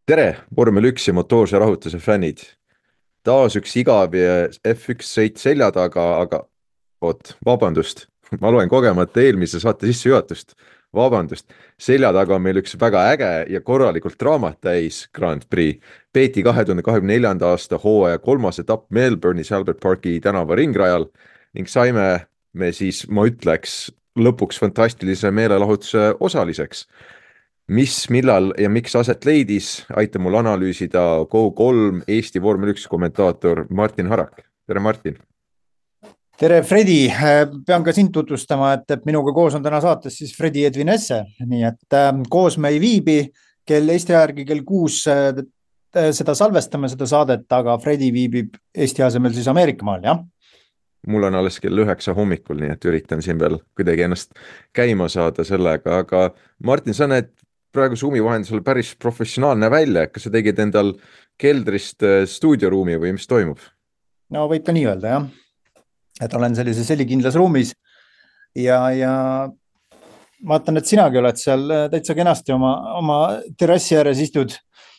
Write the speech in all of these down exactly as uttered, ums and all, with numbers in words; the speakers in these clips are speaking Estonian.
tere, vormel üks ja motoorse rahutuse fännid. Taas üks igav ja F üks sõit selja taga, aga oot, vabandust. Ma loen kogemata eelmise saate sissejuhatust. Vabandust, selja taga on meil üks väga äge ja korralikult draamat täis Grand Prix. Peeti kahe tuhande kahekümne neljanda aasta hooaja kolmas etapp Melbourne'is Albert Parki tänava ringrajal ning saime me siis, ma ütleks, lõpuks fantastilise meelelahutuse osaliseks. Mis, millal ja miks aset leidis, aitab mul analüüsida Go kolm Eesti vormel üks kommentaator Martin Harak. Tere, Martin! Tere, Fredi! Pean ka sind tutvustama, et, et minuga koos on täna saates siis Fredi Edvin Esse. Nii et äh, koos me ei viibi, kell Eesti järgi kell kuus äh, seda salvestame, seda saadet, aga Fredi viibib Eesti asemel siis Ameerika maal, jah? Mul on alles kell üheksa hommikul, nii et üritan siin veel kuidagi ennast käima saada sellega, aga Martin, sa näed praegu Zoomi vahendusel päris professionaalne välja, kas sa tegid endal keldrist stuudioruumi või mis toimub? No võib ka nii öelda, jah. Et olen sellises helikindlas ruumis ja, ja vaatan, et sinagi oled seal täitsa kenasti oma, oma terrassi ääres istud.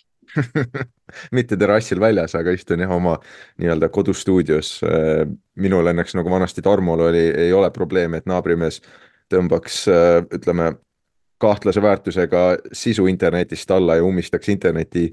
Mitte terrassil väljas, aga istun jah oma nii-öelda kodustuudios. Minul õnneks nagu vanasti Tarmol oli, ei ole probleemi, et naabrimees tõmbaks, ütleme, kahtlase väärtusega sisu internetist alla ja ummistaks interneti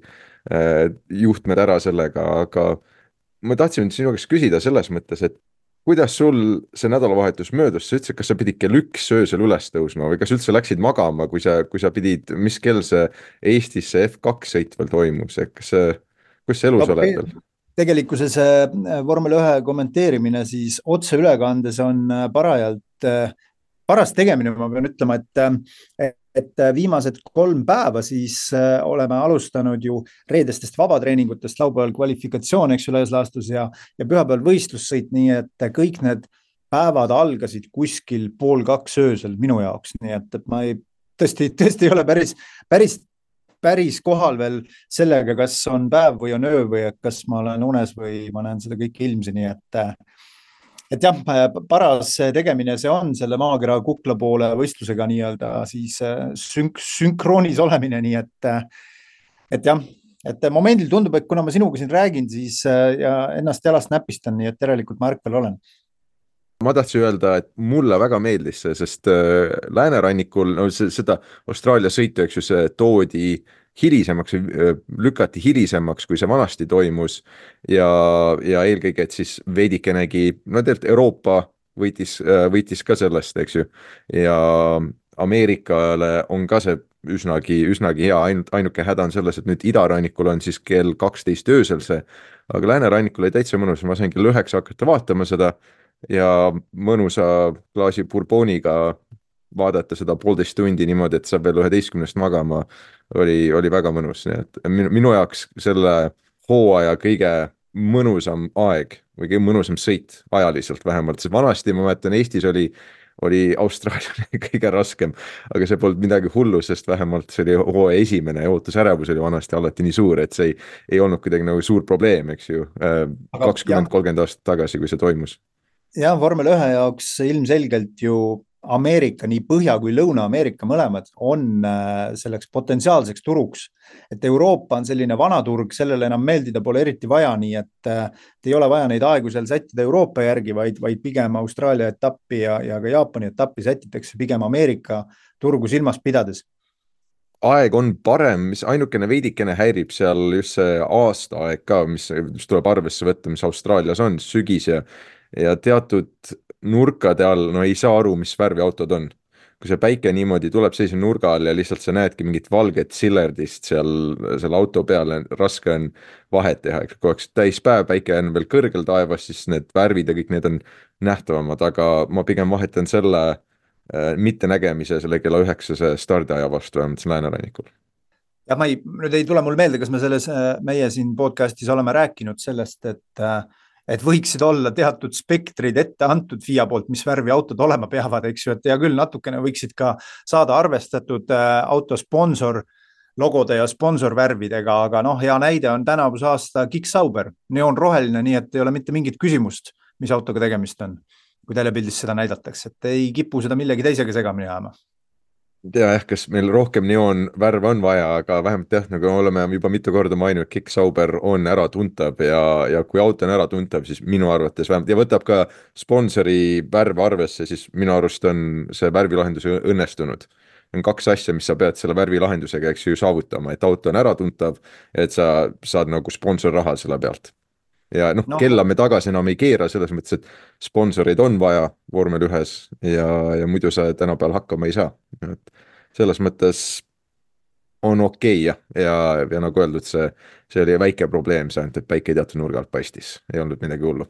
juhtmed ära sellega, aga ma tahtsin sinu käest küsida selles mõttes, et kuidas sul see nädalavahetus möödus? Sa ütlesid, kas sa pidid kell üks öösel üles tõusma või kas üldse läksid magama, kui sa, kui sa pidid, mis kell see Eestis see F kaks sõit veel toimus? Kas see, kus see elus no, oled veel? Tegelikkuses vormel ühe kommenteerimine siis otse ülekandes on parajalt paras tegemine, ma pean ütlema, et, et viimased kolm päeva siis oleme alustanud ju reedestest vabatreeningutest, laupäeval kvalifikatsioon, eks üles laastus ja, ja pühapäeval võistlussõit, nii et kõik need päevad algasid kuskil pool kaks öösel minu jaoks, nii et, et ma ei, tõesti, tõesti ei ole päris, päris, päris kohal veel sellega, kas on päev või on öö või kas ma olen unes või ma näen seda kõike ilmsi, nii et Et jah, paras tegemine see on selle maakera kukla poole võistlusega nii-öelda siis sünk, sünkroonis olemine, nii et, et jah, et momendil tundub, et kuna ma sinuga siin räägin, siis ja ennast jalast näpistan, nii et järelikult ma ärkvel olen. Ma tahtsin öelda, et mulle väga meeldis see, sest läänerannikul, no see, seda Austraalia sõitu, eks ju, see toodi hilisemaks, lükati hilisemaks, kui see vanasti toimus ja, ja eelkõige, et siis veidikenegi, no tegelikult Euroopa võitis, võitis ka sellest, eks ju, ja Ameerikale on ka see üsnagi, üsnagi hea, ainult, ainuke häda on selles, et nüüd idarannikul on siis kell kaksteist öösel see, aga läänerannikul oli täitsa mõnus, ma sain kell üheksa hakata vaatama seda ja mõnusa klaasi bourboniga vaadata seda poolteist tundi niimoodi, et saab veel üheteistkümnest magama, oli, oli väga mõnus. Nii et minu, minu jaoks selle hooaja kõige mõnusam aeg või kõige mõnusam sõit ajaliselt vähemalt. See vanasti, ma mäletan, Eestis oli, oli Austraalia kõige raskem, aga see polnud midagi hullu, sest vähemalt see oli hooaja esimene ja ootusärevus oli vanasti alati nii suur, et see ei, ei olnud kuidagi nagu suur probleem, eks ju, kakskümmend kolmkümmend aastat tagasi, kui see toimus. Ja vormel ühe jaoks ilmselgelt ju Ameerika, nii Põhja kui Lõuna-Ameerika mõlemad on selleks potentsiaalseks turuks, et Euroopa on selline vana turg, sellele enam meeldida pole eriti vaja, nii et ei ole vaja neid aegu seal sättida Euroopa järgi, vaid, vaid pigem Austraalia etappi ja, ja ka Jaapani etappi sätitakse pigem Ameerika turgu silmas pidades. Aeg on parem, mis ainukene veidikene häirib seal just see aasta aeg ka, mis, mis tuleb arvesse võtta, mis Austraalias on, sügis ja, ja teatud nurkade all, no ei saa aru, mis värvi autod on. Kui see päike niimoodi tuleb seise nurga all ja lihtsalt sa näedki mingit valget sillerdist seal, seal auto peale, raske on vahet teha. Kui oleks täis päev, päike on veel kõrgel taevas, siis need värvid ja kõik need on nähtavamad, aga ma pigem vahetan selle äh, mitte nägemise selle kella üheksase stardiaja vastu, vähemalt siin läänerannikul. Ja ma ei, nüüd ei tule mul meelde, kas me selles meie siin podcastis oleme rääkinud sellest, et et võiksid olla teatud spektrid ette antud F I A poolt, mis värvi autod olema peavad, eks ju, et ja küll natukene võiksid ka saada arvestatud auto sponsor logode ja sponsorvärvidega, aga noh, hea näide on tänavuse aasta Kick Sauber, neoonroheline, nii et ei ole mitte mingit küsimust, mis autoga tegemist on, kui telepildis seda näidatakse, et ei kipu seda millegi teisega segamini ajama. tea jah, kas meil rohkem neoonvärve on vaja, aga vähemalt jah, nagu oleme juba mitu korda maininud, Kick Sauber on äratuntav ja, ja kui auto on äratuntav, siis minu arvates vähemalt ja võtab ka sponsori värve arvesse, siis minu arust on see värvilahendus õnnestunud. on kaks asja, mis sa pead selle värvilahendusega, eks ju, saavutama, et auto on äratuntav, et sa saad nagu sponsorraha selle pealt. ja noh, noh, kella me tagasi enam ei keera, selles mõttes, et sponsoreid on vaja vormel ühes ja, ja muidu sa tänapäeval hakkama ei saa. et selles mõttes on okei okay, ja, ja, ja nagu öeldud, see, see oli väike probleem, see ainult, et päike teatud nurga alt paistis, ei olnud midagi hullu.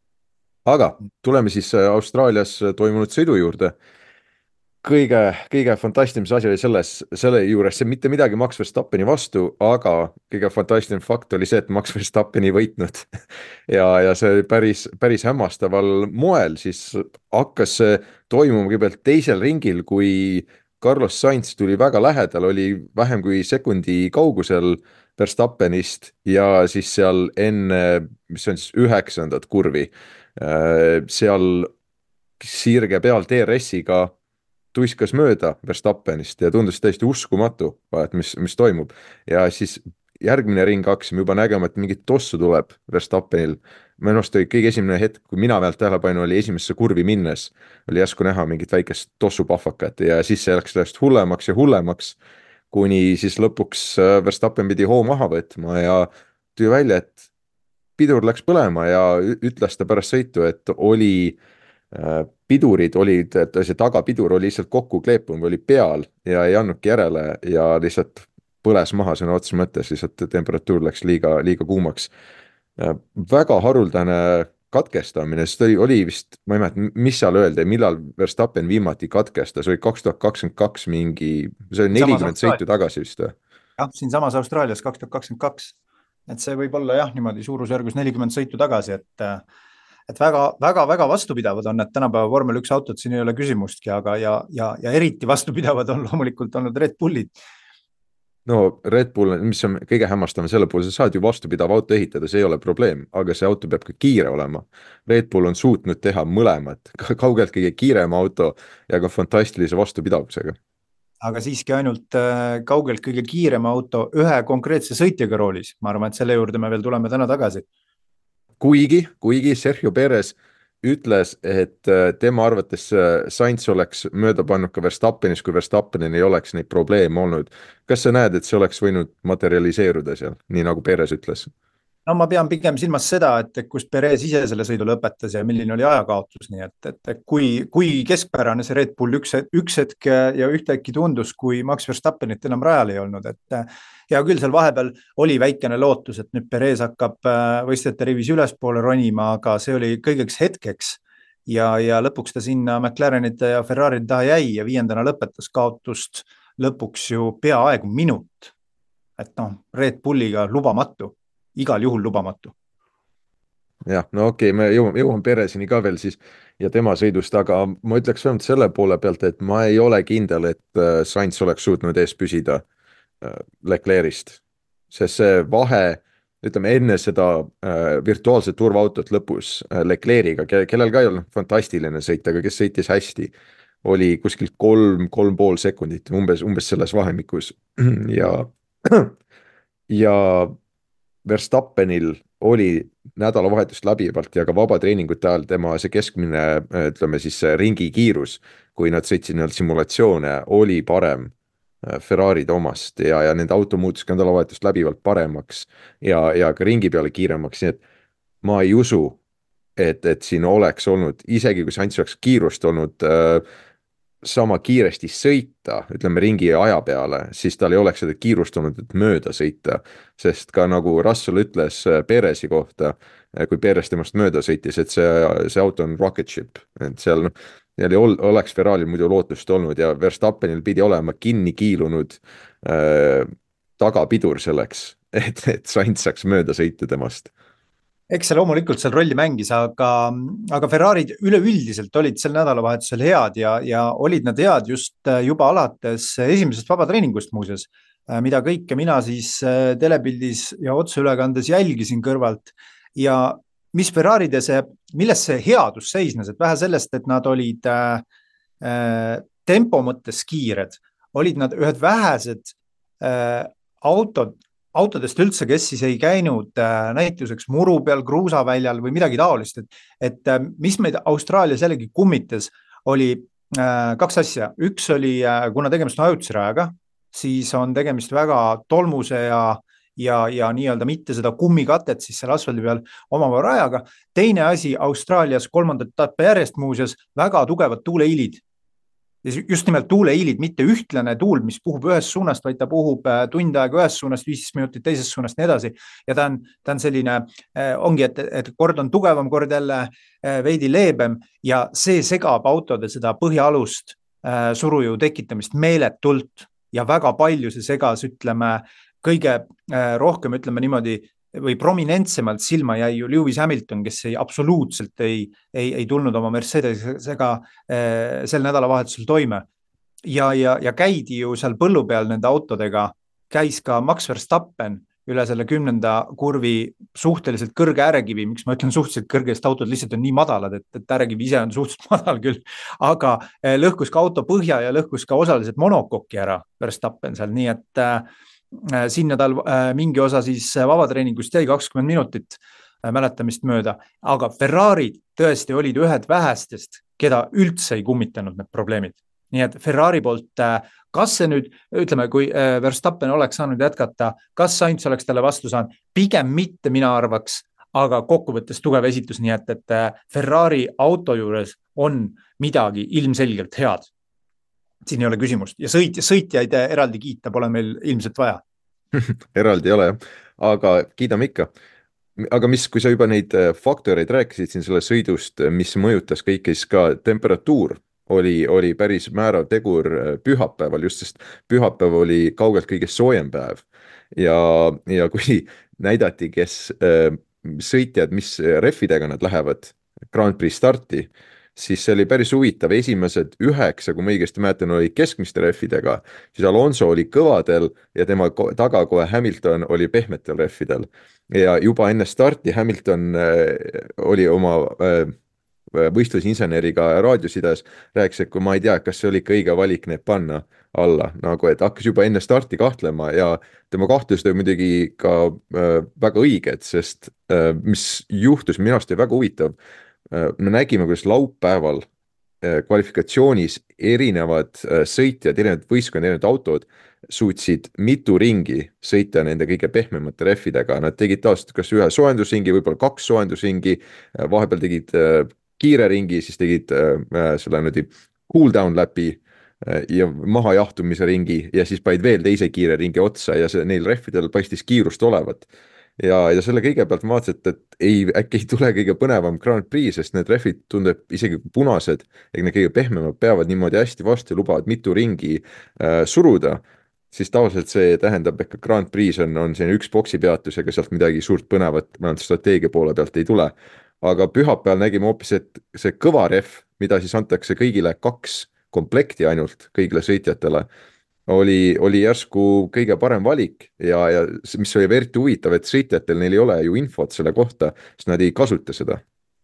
aga tuleme siis Austraalias toimunud sõidu juurde. kõige, kõige fantastilisem asi oli selles, selle juures, see mitte midagi Max Verstappeni vastu, aga kõige fantastilisem fakt oli see, et Max Verstappeni ei võitnud ja, ja see oli päris, päris hämmastaval moel, siis hakkas see toimuma kõigepealt teisel ringil, kui Carlos Sainz tuli väga lähedal, oli vähem kui sekundi kaugusel Verstappenist ja siis seal enne, mis on siis üheksandat kurvi, seal sirge peal D R S-iga tuiskas mööda Verstappenist ja tundus täiesti uskumatu, et mis, mis toimub. ja siis järgmine ring hakkasime juba nägema, et mingit tossu tuleb Verstappenil. minu arust oli kõige esimene hetk, kui mina pealt tähele panin, oli esimesse kurvi minnes, oli järsku näha mingit väikest tossupahvakat ja siis see läks täiesti hullemaks ja hullemaks, kuni siis lõpuks Verstappen pidi hoo maha võtma ja tuli välja, et pidur läks põlema ja ütles ta pärast sõitu, et oli pidurid olid, et see tagapidur oli lihtsalt kokku kleepunud, oli peal ja ei andnudki järele ja lihtsalt põles maha sõna otseses mõttes, lihtsalt temperatuur läks liiga, liiga kuumaks. väga haruldane katkestamine, sest oli, oli vist, ma ei mäleta, mis seal öeldi, millal Verstappen viimati katkestas, oli kaks tuhat kakskümmend kaks mingi, see oli nelikümmend sõitu tagasi vist või? jah, siinsamas Austraalias kaks tuhat kakskümmend kaks, et see võib olla jah, niimoodi suurusjärgus nelikümmend sõitu tagasi, et et väga-väga-väga vastupidavad on need tänapäeva vormel üks autod, siin ei ole küsimustki, aga ja, ja, ja eriti vastupidavad on loomulikult olnud Red Bullid. no Red Bull, mis on kõige hämmastavam selle puhul, sa saad ju vastupidav auto ehitada, see ei ole probleem, aga see auto peab ka kiire olema. Red Bull on suutnud teha mõlemat, kaugelt kõige kiirema auto ja ka fantastilise vastupidavusega. aga siiski ainult kaugelt kõige kiirema auto ühe konkreetse sõitjaga roolis, ma arvan, et selle juurde me veel tuleme täna tagasi. kuigi, kuigi Sergio Perez ütles, et tema arvates Sainz oleks mööda pannud ka Verstappenis, kui Verstappenil ei oleks neid probleeme olnud. kas sa näed, et see oleks võinud materialiseeruda seal, nii nagu Perez ütles? no ma pean pigem silmas seda, et kus Perez ise selle sõidu lõpetas ja milline oli ajakaotus, nii et, et kui, kui keskpärane see Red Bull üks, üks hetk ja ühtäkki tundus, kui Max Verstappenit enam rajal ei olnud, et ja küll seal vahepeal oli väikene lootus, et nüüd Perez hakkab võistlejate rivis ülespoole ronima, aga see oli kõigeks hetkeks ja, ja lõpuks ta sinna McLarenite ja Ferraride taha jäi ja viiendana lõpetas kaotust lõpuks ju peaaegu minut. et noh, Red Bulliga lubamatu, igal juhul lubamatu. jah, no okei okay,, me jõuame, jõuame Perezini ka veel siis ja tema sõidust, aga ma ütleks vähemalt selle poole pealt, et ma ei ole kindel, et Sainz oleks suutnud ees püsida Leclerc'ist, sest see vahe, ütleme enne seda äh, virtuaalset turvaautot lõpus äh, Leclerc'iga, kellel ka ei olnud fantastiline sõit, aga kes sõitis hästi, oli kuskilt kolm, kolm pool sekundit, umbes, umbes selles vahemikus ja, ja Verstappenil oli nädalavahetust läbivalt ja ka vabatreeningute ajal tema see keskmine, ütleme siis ringi kiirus, kui nad sõitsid nii-öelda simulatsioone, oli parem Ferraride omast ja, ja nende auto muutus ka nädalavahetust läbivalt paremaks ja, ja ka ringi peale kiiremaks, nii et ma ei usu, et, et siin oleks olnud, isegi kui Sainz oleks kiirust olnud äh, sama kiiresti sõita, ütleme ringi aja peale, siis tal ei oleks seda kiirust olnud, et mööda sõita, sest ka nagu Russell ütles Perezi kohta, kui Perez temast mööda sõitis, et see, see auto on rocket ship, et seal noh, Neil oleks Ferrari'l muidu lootust olnud ja Verstappenil pidi olema kinni kiilunud äh, tagapidur selleks, et, et Sainz saaks mööda sõita temast. Eks see loomulikult seal rolli mängis, aga, aga Ferrari'd üleüldiselt olid sel nädalavahetusel head ja, ja olid nad head just juba alates esimesest vabatreeningust muuseas, mida kõike mina siis telepildis ja otseülekandes jälgisin kõrvalt ja mis Ferraride see, milles see headus seisnes, et vähe sellest, et nad olid äh, tempo mõttes kiired, olid nad ühed vähesed äh, autod, autodest üldse, kes siis ei käinud äh, näituseks muru peal, kruusaväljal või midagi taolist, et, et äh, mis meid Austraalias jällegi kummitas, oli äh, kaks asja. Üks oli, äh, kuna tegemist on ajutise rajaga, siis on tegemist väga tolmuse ja, ja, ja nii-öelda mitte seda kummikatet siis seal asfaldi peal omava rajaga. Teine asi, Austraalias kolmandat etappi järjest muuseas väga tugevad tuuleilid. Just nimelt tuuleilid, mitte ühtlane tuul, mis puhub ühest suunast, vaid ta puhub tund aega ühest suunast, viisteist minutit teisest suunast, nii edasi. Ja ta on, ta on selline, ongi, et, et kord on tugevam, kord jälle veidi leebem ja see segab autode seda põhjaalust surujõu tekitamist meeletult ja väga palju see segas, ütleme, kõige rohkem, ütleme niimoodi, või prominentsemalt silma jäi ju Lewis Hamilton, kes ei absoluutselt ei, ei, ei tulnud oma Mercedesega äh, sel nädalavahetusel toime. Ja, ja, ja käidi ju seal põllu peal nende autodega, käis ka Max Verstappen üle selle kümnenda kurvi suhteliselt kõrge äärekivi, miks ma ütlen suhteliselt kõrgest autod lihtsalt on nii madalad, et, et äärekivi ise on suhteliselt madal küll, aga äh, lõhkus ka auto põhja ja lõhkus ka osaliselt monokokki ära Verstappen seal, nii et äh, sinna tal mingi osa siis vabatreeningust jäi kakskümmend minutit mäletamist mööda, aga Ferrari tõesti olid ühed vähestest, keda üldse ei kummitanud need probleemid. Nii et Ferrari poolt, kas see nüüd, ütleme, kui Verstappen oleks saanud jätkata, kas Sainz oleks talle vastu saanud, pigem mitte mina arvaks, aga kokkuvõttes tugev esitus, nii et, et Ferrari auto juures on midagi ilmselgelt head. Siin ei ole küsimust ja sõit, sõitjaid eraldi kiita pole meil ilmselt vaja. Eraldi ei ole, aga kiidame ikka. Aga mis, kui sa juba neid faktoreid rääkisid siin selle sõidust, mis mõjutas kõik, siis ka temperatuur oli, oli päris määrav tegur pühapäeval, just sest pühapäev oli kaugelt kõige soojem päev. Ja, ja kui näidati, kes äh, sõitjad, mis rehvidega nad lähevad Grand Prix starti, siis see oli päris huvitav. Esimesed üheksa, kui ma õigesti mäletan, oli keskmiste rehvidega, siis Alonso oli kõvadel ja tema taga kohe Hamilton oli pehmetel rehvidel. Ja juba enne starti Hamilton äh, oli oma äh, võistlusinseneriga raadiosides, rääkis, et kui ma ei tea, kas see oli ikka õige valik need panna alla, nagu et hakkas juba enne starti kahtlema ja tema kahtlused oli muidugi ka äh, väga õiged, sest äh, mis juhtus, minu arust oli väga huvitav. Me nägime, kuidas laupäeval kvalifikatsioonis erinevad sõitjad, erinevad võistkond, erinevad autod suutsid mitu ringi sõita nende kõige pehmemate rehvidega. Nad tegid taas kas ühe soojendusringi, võib-olla kaks soojendusringi, vahepeal tegid kiire ringi, siis tegid selle nüüd cool down läbi ja mahajahtumise ringi ja siis panid veel teise kiire ringi otsa ja see, neil rehvidel paistis kiirust olevat. Ja, ja selle kõige pealt ma vaatasin, et, et ei, äkki ei tule kõige põnevam Grand Prix, sest need rehvid tundub isegi punased ja need kõige pehmemad peavad niimoodi hästi vastu ja lubavad mitu ringi äh, suruda, siis tavaliselt see tähendab, et Grand Prix on, on selline üks boksi peatus, ega sealt midagi suurt põnevat strateegia poole pealt ei tule. Aga pühapäeval nägime hoopis, et see kõva rehv, mida siis antakse kõigile kaks komplekti ainult kõigile sõitjatele, Oli, oli järsku kõige parem valik ja, ja mis oli eriti huvitav, et sõitjatel neil ei ole ju infot selle kohta, sest nad ei kasuta seda.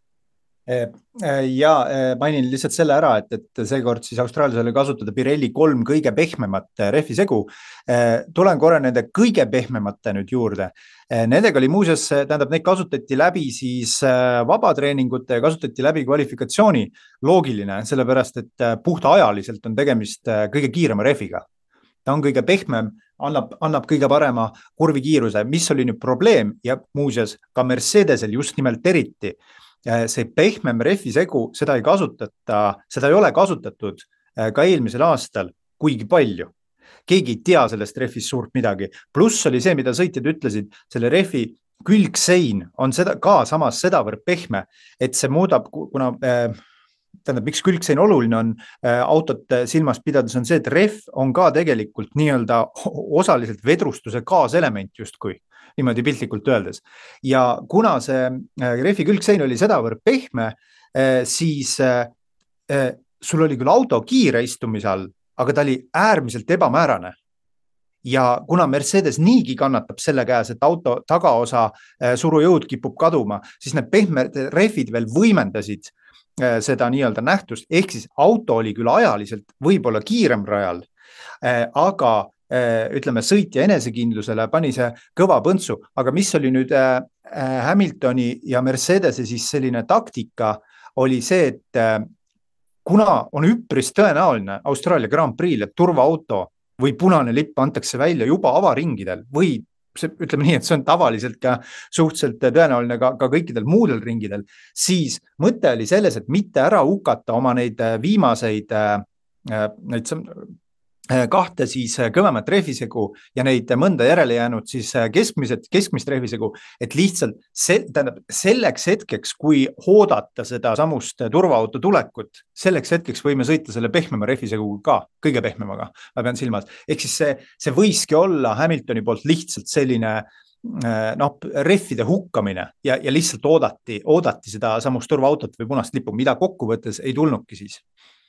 Ja mainin lihtsalt selle ära, et, et seekord siis Austraalias oli kasutada Pirelli kolm kõige pehmemat rehvisegu. Tulen korra nende kõige pehmemate nüüd juurde. Nendega oli muuseas, tähendab, neid kasutati läbi siis vabatreeningute ja kasutati läbi kvalifikatsiooni. Loogiline, sellepärast, et puhta ajaliselt on tegemist kõige kiirema rehviga. Ta on kõige pehmem, annab, annab kõige parema kurvikiiruse, mis oli nüüd probleem ja muuseas ka Mercedesel just nimelt eriti. See pehmem rehvisegu, seda ei kasutata, seda ei ole kasutatud ka eelmisel aastal kuigi palju. Keegi ei tea sellest rehvist suurt midagi. Pluss oli see, mida sõitjad ütlesid, selle rehvi külgsein on seda, ka samas sedavõrd pehme, et see muudab, kuna äh, tähendab, miks külgsein oluline on äh, autot silmas pidades on see, et rehv on ka tegelikult nii-öelda osaliselt vedrustuse kaaselement justkui, niimoodi piltlikult öeldes. Ja kuna see äh, rehvi külgsein oli sedavõrd pehme, äh, siis äh, äh, sul oli küll auto kiire istumise all, aga ta oli äärmiselt ebamäärane. Ja kuna Mercedes niigi kannatab selle käes, et auto tagaosa äh, surujõud kipub kaduma, siis need pehmed rehvid veel võimendasid seda nii-öelda nähtust, ehk siis auto oli küll ajaliselt võib-olla kiirem rajal, aga ütleme, sõitja enesekindlusele pani see kõva põntsu, aga mis oli nüüd Hamiltoni ja Mercedese siis selline taktika, oli see, et kuna on üpris tõenäoline Austraalia Grand Prix'l, et turvaauto või punane lipp antakse välja juba avaringidel või see, ütleme nii, et see on tavaliselt ka suhteliselt tõenäoline ka, ka kõikidel muudel ringidel, siis mõte oli selles, et mitte ära hukata oma neid viimaseid neid kahte siis kõvemat rehvisegu ja neid mõnda järele jäänud siis keskmised, keskmist rehvisegu, et lihtsalt see, tähendab, selleks hetkeks, kui oodata seda samust turvaauto tulekut, selleks hetkeks võime sõita selle pehmema rehviseguga ka, kõige pehmemaga, ma pean silmas. Ehk siis see, see võiski olla Hamiltoni poolt lihtsalt selline noh, rehvide hukkamine ja, ja lihtsalt oodati, oodati seda samust turvaautot või punast lipu, mida kokkuvõttes ei tulnudki siis.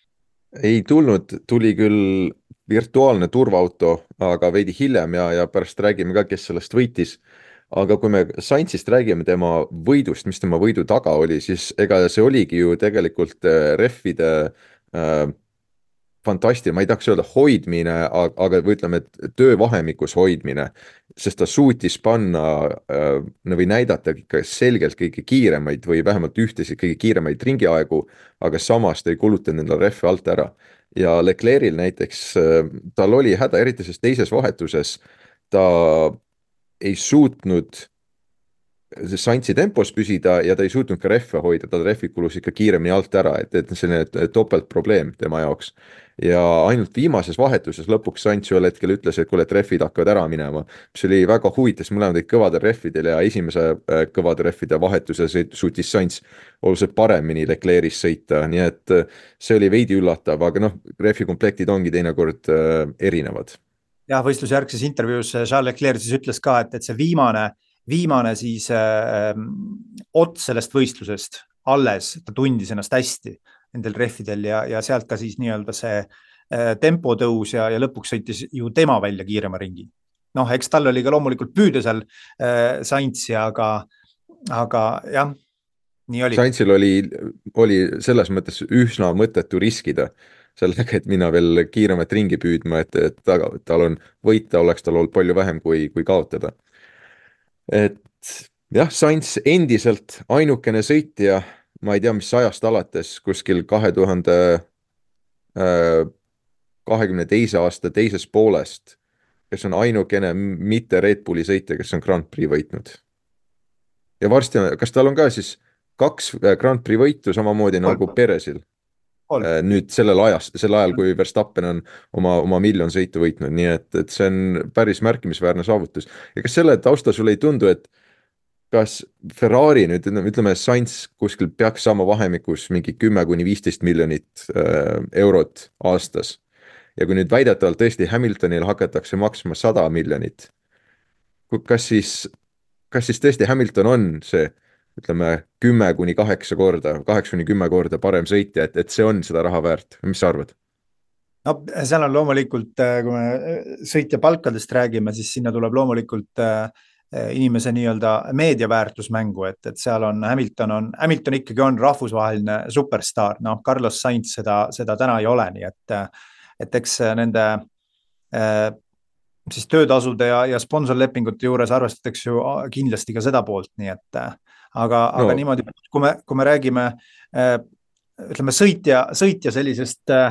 Ei tulnud, tuli küll virtuaalne turvaauto, aga veidi hiljem ja, ja pärast räägime ka, kes sellest võitis. Aga kui me Sainzist räägime tema võidust, mis tema võidu taga oli, siis ega see oligi ju tegelikult rehvide äh, fantastiline, ma ei tahaks öelda hoidmine, aga või ütleme, et töövahemikus hoidmine, sest ta suutis panna äh, või näidata ikka selgelt kõige kiiremaid või vähemalt ühtesid kõige kiiremaid ringiaegu, aga samas ta ei kulutanud endale rehve alt ära. Ja Leclerc'il näiteks, tal oli häda, eriti sest teises vahetuses, ta ei suutnud Sainzi tempos püsida ja ta ei suutnud ka rehve hoida, tal rehvid kulus ikka kiiremini alt ära, et, et selline topelt probleem tema jaoks. Ja ainult viimases vahetuses lõpuks Sainz ühel hetkel ütles, et kuule, et rehvid hakkavad ära minema, mis oli väga huvitav, mõlemad olid kõvadel rehvidel ja esimese kõvade rehvide vahetuse suutis Sainz oluliselt paremini Leclerc'is sõita, nii et see oli veidi üllatav, aga noh, rehvikomplektid ongi teinekord erinevad. jah, võistlusjärgses intervjuus Charles Leclerc siis ütles ka, et, et see viimane, viimane siis äh, ots sellest võistlusest alles, ta tundis ennast hästi nendel rehvidel ja, ja sealt ka siis nii-öelda see äh, tempo tõus ja, ja lõpuks sõitis ju tema välja kiirema ringi. Noh, eks tal oli ka loomulikult püüda seal äh, Sainzi, aga, aga jah, nii oli. Sainzil oli, oli selles mõttes üsna mõttetu riskida sellega, et minna veel kiiremat ringi püüdma, et, et ta, tal on võita, oleks tal olnud palju vähem kui, kui kaotada. Et jah, Sainz endiselt ainukene sõitja, ma ei tea, mis ajast alates, kuskil kahe tuhande kahekümne teise aasta teises poolest, kes on ainukene mitte Red Bulli sõitja, kes on Grand Prix võitnud. Ja varsti, kas tal on ka siis kaks Grand Prix võitu samamoodi Olgu. Nagu Perezil? Olgu. Nüüd sellel ajast, sel ajal, kui Verstappen on oma, oma miljon sõitu võitnud, nii et, et see on päris märkimisväärne saavutus. Ja kas selle tausta sulle ei tundu, et kas Ferrari nüüd, ütleme, Sainz kuskil peaks saama vahemikus mingi kümme kuni viisteist miljonit äh, eurot aastas. Ja kui nüüd väidetavalt tõesti Hamiltonil hakatakse maksma sada miljonit, kas siis, kas siis tõesti Hamilton on see, ütleme, kümme kuni kaheksa korda, kaheksa kuni kümme korda parem sõitja, et, et see on seda raha väärt? Mis sa arvad? No, seal on loomulikult, kui me sõitja palkadest räägime, siis sinna tuleb loomulikult inimese nii-öelda meediaväärtus mängu, et, et seal on Hamilton on, Hamilton ikkagi on rahvusvaheline superstar, noh, Carlos Sainz seda, seda täna ei ole, nii et, et eks nende äh, siis töötasude ja, ja sponsorlepingute juures arvestatakse ju kindlasti ka seda poolt, nii et aga, no. aga niimoodi, kui me, kui me räägime äh, ütleme sõitja, sõitja sellisest äh,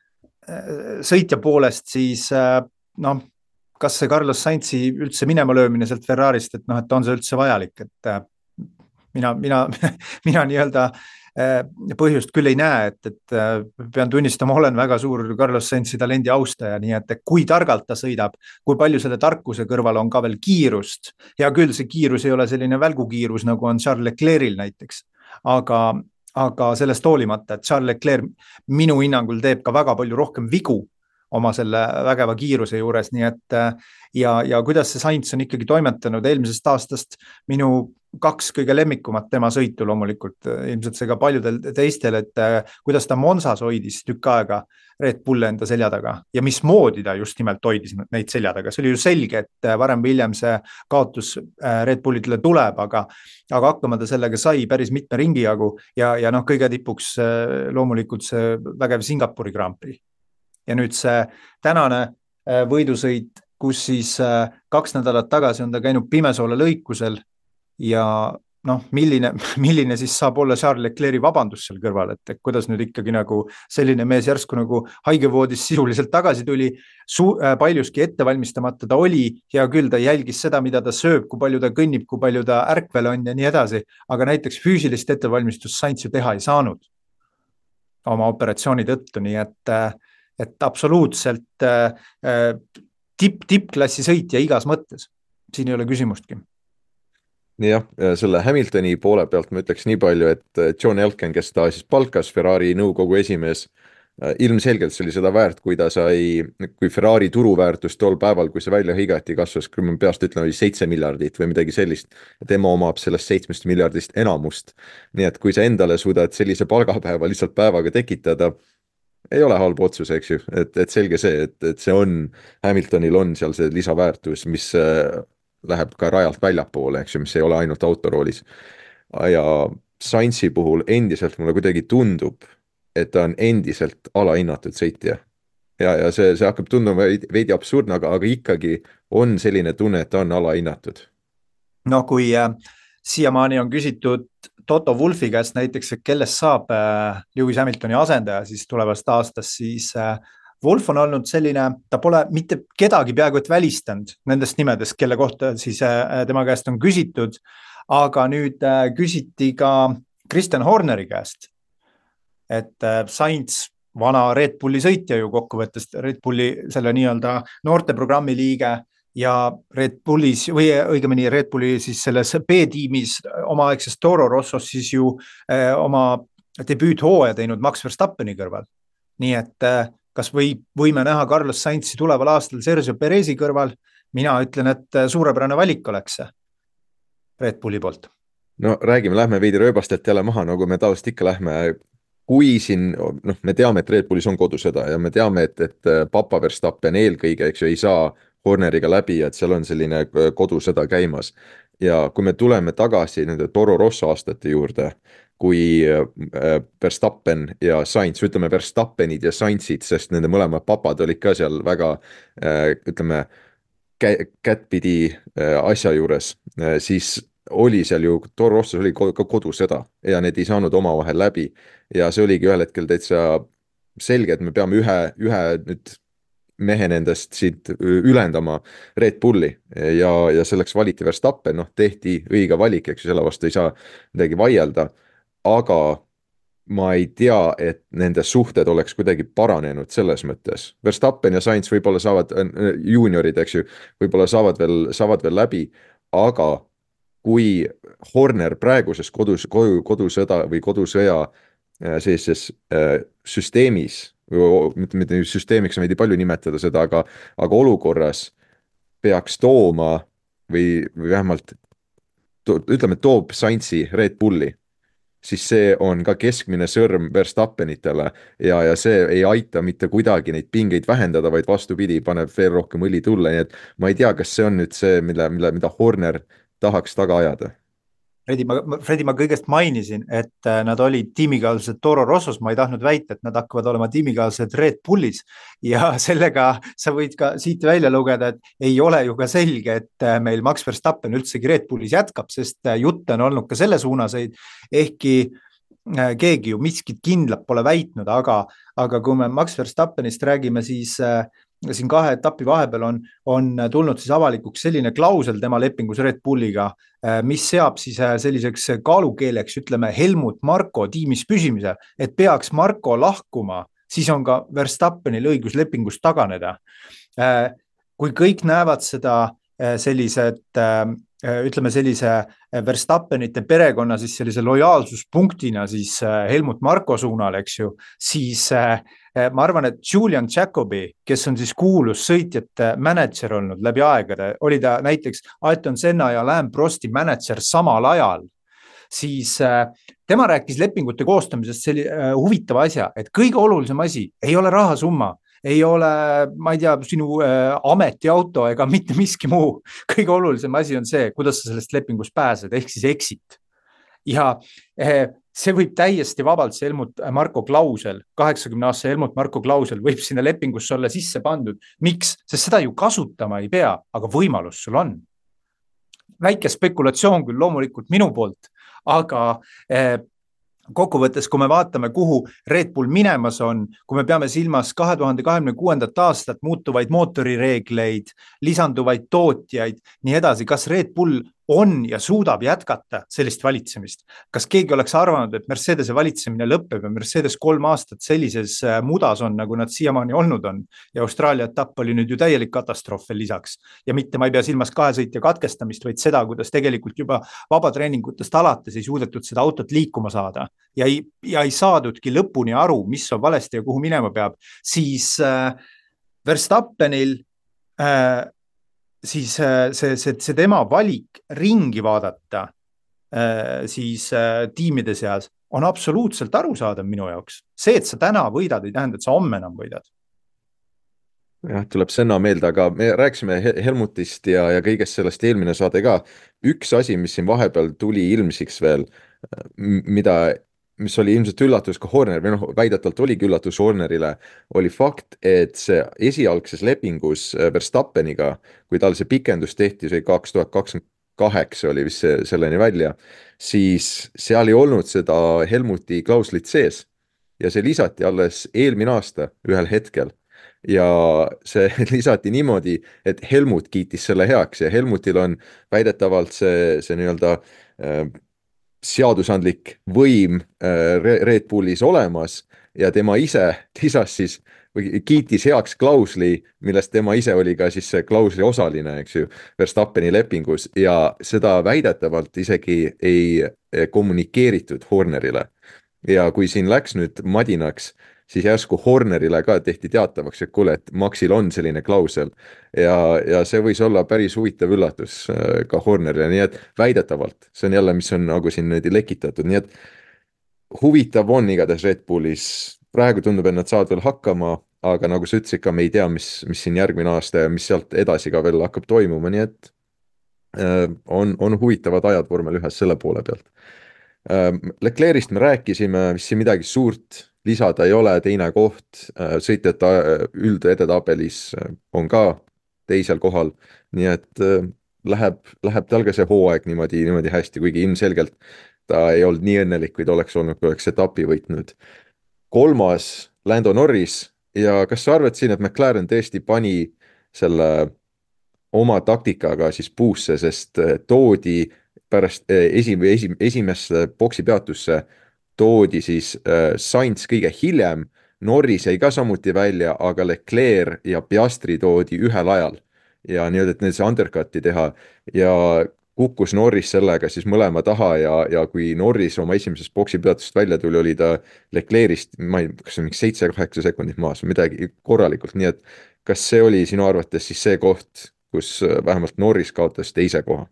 sõitja poolest, siis äh, noh, kas see Carlos Sainzi üldse minema löömine sealt Ferrarist, et noh, et on see üldse vajalik, et äh, mina, mina, mina nii-öelda äh, põhjust küll ei näe, et, et äh, pean tunnistama, olen väga suur Carlos Sainzi talendi austaja, nii et kui targalt ta sõidab, kui palju selle tarkuse kõrval on ka veel kiirust, ja küll see kiirus ei ole selline välgukiirus, nagu on Charles Leclerc'il näiteks, aga, aga sellest hoolimata, et Charles Leclerc minu hinnangul teeb ka väga palju rohkem vigu oma selle vägeva kiiruse juures, nii et ja, ja kuidas see Sainz on ikkagi toimetanud eelmisest aastast minu kaks kõige lemmikumat tema sõitu loomulikult, ilmselt see ka paljudel teistel, et kuidas ta Monsas hoidis tükk aega Red Bull enda selja taga ja mismoodi ta just nimelt hoidis neid selja taga, see oli ju selge, et varem või hiljem see kaotus Red Bullidele tuleb, aga, aga hakkama ta sellega sai päris mitme ringi jagu ja, ja noh, kõige tipuks loomulikult see vägev Singapuri Grand Prix. ja nüüd see tänane võidusõit, kus siis kaks nädalat tagasi on ta käinud Pimesoole lõikusel ja noh, milline, milline siis saab olla Charles Leclerc'i vabandus seal kõrval, et kuidas nüüd ikkagi nagu selline mees järsku nagu haigevoodis sisuliselt tagasi tuli, paljuski ettevalmistamata ta oli, hea küll, ta jälgis seda, mida ta sööb, kui palju ta kõnnib, kui palju ta ärkvel on ja nii edasi, aga näiteks füüsilist ettevalmistust Sainz ju teha ei saanud oma operatsiooni tõttu, nii et, et absoluutselt tipp, tippklassi sõitja igas mõttes, siin ei ole küsimustki. Jah, selle Hamiltoni poole pealt ma ütleks nii palju, et John Elkann, kes ta siis palkas Ferrari nõukogu esimees, ilmselgelt see oli seda väärt, kui ta sai, kui Ferrari turuväärtus tol päeval, kui see välja hõigati, kasvas, kui ma peast ütlen, oli seitse miljardit või midagi sellist. Tema omab sellest seitsmest miljardist enamust. Nii et kui sa endale suudad sellise palgapäeva lihtsalt päevaga tekitada, ei ole halb otsus, eks ju, et, et selge see, et, et see on, Hamiltonil on seal see lisaväärtus, mis läheb ka rajalt väljapoole, eks ju, mis ei ole ainult autoroolis. Ja Sainzi puhul endiselt mulle kuidagi tundub, et ta on endiselt alahinnatud sõitja. Ja, ja see, see hakkab tunduma veidi absurdne, aga, aga ikkagi on selline tunne, et ta on alahinnatud. No kui äh, siiamaani on küsitud Toto Wolffi käest näiteks, et kellest saab äh, Lewis Hamiltoni asendaja siis tulevast aastast, siis äh, Wolf on olnud selline, ta pole mitte kedagi peaaegu et välistanud nendest nimedest, kelle kohta siis tema käest on küsitud, aga nüüd küsiti ka Christian Horneri käest, et Sainz, vana Red Bulli sõitja ju kokkuvõttes, Red Bulli selle nii-öelda noorteprogrammi liige ja Red Bullis või õigemini Red Bulli siis selles B-tiimis omaaegses Toro Rossos siis ju eh, oma debüüthooaja teinud Max Verstappeni kõrval. Nii et eh, kas või, võime näha Carlos Sainzi tuleval aastal Sergio Perezi kõrval, mina ütlen, et suurepärane valik oleks see Red Bulli poolt. No räägime, lähme veidi rööbastelt jälle maha, nagu me tavaliselt ikka lähme, kui siin, noh, me teame, et Red Bullis on kodusõda ja me teame, et, et Papa Verstappen eelkõige, eks ju, ei saa Horneriga läbi, et seal on selline kodusõda käimas. Ja kui me tuleme tagasi nende Toro Rosso aastate juurde, kui Verstappen ja Sainz, ütleme Verstappenid ja Sainzid, sest nende mõlemad papad olid ka seal väga, ütleme, kättpidi asja juures, siis oli seal ju, Toro Rossos oli ka kodusõda ja need ei saanud omavahel läbi ja see oligi ühel hetkel täitsa selge, et me peame ühe, ühe nüüd mehe nendest siit ülendama Red Bulli ja, ja selleks valiti Verstappen, noh, tehti õige valik, eks ju, selle vastu ei saa midagi vaielda, aga ma ei tea, et nende suhted oleks kuidagi paranenud selles mõttes. Verstappen ja Sainz võib-olla saavad, juuniorid, eks ju, võib-olla saavad veel, saavad veel läbi, aga kui Horner praeguses kodus, kodusõda või kodusõja sellises süsteemis, mitte, mitte süsteemiks on veidi palju nimetada seda, aga, aga olukorras peaks tooma või, või vähemalt to, ütleme, toob Sainzi Red Bulli, siis see on ka keskmine sõrm Verstappenitele ja, ja see ei aita mitte kuidagi neid pingeid vähendada, vaid vastupidi, paneb veel rohkem õli tulle, nii et ma ei tea, kas see on nüüd see, mille, mille, mida Horner tahaks taga ajada. Fredi, ma, Fredi, ma kõigest mainisin, et nad olid tiimikaaslased Toro Rossos, ma ei tahtnud väita, et nad hakkavad olema tiimikaaslased Red Bullis ja sellega sa võid ka siit välja lugeda, et ei ole ju ka selge, et meil Max Verstappen üldsegi Red Bullis jätkab, sest jutt on olnud ka selle suunaseid, ehkki keegi ju miskit kindlat pole väitnud, aga, aga kui me Max Verstappenist räägime, siis siin kahe etapi vahepeal on, on tulnud siis avalikuks selline klausel tema lepingus Red Bulliga, mis seab siis selliseks kaalukeeleks, ütleme Helmut Marko tiimis püsimise, et peaks Marko lahkuma, siis on ka Verstappenil õigus lepingust taganeda. Kui kõik näevad seda sellised, ütleme sellise Verstappenite perekonna siis sellise lojaalsuspunktina siis Helmut Marko suunal, eks ju, siis ma arvan, et Julian Jacobi, kes on siis kuulus sõitjate manager olnud läbi aegade, oli ta näiteks Ayrton Senna ja Alain Prosti manager samal ajal, siis tema rääkis lepingute koostamisest selline huvitava asja, et kõige olulisem asi ei ole rahasumma, ei ole, ma ei tea, sinu ametiauto ega mitte miski muu. Kõige olulisem asi on see, kuidas sa sellest lepingust pääsed, ehk siis exit. Ja see võib täiesti vabalt see Helmut Marko klausel, kaheksakümne aastase Helmut Marko klausel võib sinna lepingusse olla sisse pandud. Miks? Sest seda ju kasutama ei pea, aga võimalus sul on. Väike spekulatsioon küll loomulikult minu poolt, aga eh, kokkuvõttes, kui me vaatame, kuhu Red Bull minemas on, kui me peame silmas kahe tuhande kahekümne kuuendat aastat, muutuvaid mootorireegleid, lisanduvaid tootjaid, nii edasi, kas Red Bull on ja suudab jätkata sellist valitsemist? Kas keegi oleks arvanud, et Mercedese valitsemine lõpeb ja Mercedes kolm aastat sellises mudas on, nagu nad siiamaani olnud on ja Austraalia etapp oli nüüd ju täielik katastroof veel lisaks ja mitte ma ei pea silmas kahesõitja katkestamist, vaid seda, kuidas tegelikult juba vabatreeningutest alates ei suudetud seda autot liikuma saada ja ei, ja ei saadudki lõpuni aru, mis on valesti ja kuhu minema peab, siis äh, Verstappenil äh, siis see, see, see tema valik ringi vaadata siis tiimide seas on absoluutselt arusaadav minu jaoks. See, et sa täna võidad, ei tähenda, et sa homme enam võidad. Jah, tuleb Senna meelde, aga me rääkisime Helmutist ja, ja kõigest sellest eelmine saade ka. Üks asi, mis siin vahepeal tuli ilmsiks veel, mida mis oli ilmselt üllatus ka Horner, või noh, väidetavalt oligi üllatus Hornerile, oli fakt, et see esialgses lepingus Verstappeniga, kui tal see pikendus tehti, see kaks tuhat kakskümmend kaheksa oli vist see, selleni välja, siis seal ei olnud seda Helmuti klauslit sees ja see lisati alles eelmine aasta ühel hetkel. Ja see lisati niimoodi, et Helmut kiitis selle heaks ja Helmutil on väidetavalt see, see nii-öelda äh, seadusandlik võim Red Bullis olemas ja tema ise lisas siis või kiitis heaks klausli, millest tema ise oli ka siis see klausli osaline, eks ju, Verstappeni lepingus ja seda väidetavalt isegi ei kommunikeeritud Hornerile. Ja kui siin läks nüüd madinaks, siis järsku Hornerile ka tehti teatavaks, et kuule, et Maxil on selline klausel ja, ja see võis olla päris huvitav üllatus ka Hornerile, nii et väidetavalt, see on jälle, mis on nagu siin nüüd lekitatud, nii et huvitav on igatahes Red Bullis, praegu tundub, et nad saavad veel hakkama, aga nagu sa ütlesid ka, me ei tea, mis, mis siin järgmine aasta ja mis sealt edasi ka veel hakkab toimuma, nii et äh, on, on huvitavad ajad vormel ühes selle poole pealt. Äh, Leclerc'ist me rääkisime, mis siin midagi suurt lisada ei ole, teine koht, sõitjate üldedetabelis on ka teisel kohal, nii et läheb, läheb tal ka see hooaeg niimoodi, niimoodi hästi, kuigi ilmselgelt ta ei olnud nii õnnelik, kui ta oleks olnud, kui oleks etapi võitnud. Kolmas Lando Norris ja kas sa arvad siin, et McLaren tõesti pani selle oma taktikaga siis puusse, sest toodi pärast esi, esi, esimesse boksi peatusse toodi siis äh, Sainz kõige hiljem, Norris jäi ka samuti välja, aga Leclerc ja Piastri toodi ühel ajal ja nii-öelda, et need see undercut'i teha ja kukkus Norris sellega siis mõlema taha ja, ja kui Norris oma esimesest boksi peatust välja tuli, oli ta Leclerc'ist, ma ei, kas see mingi seitse-kaheksa sekundit maas, midagi korralikult, nii et kas see oli sinu arvates siis see koht, kus vähemalt Norris kaotas teise koha?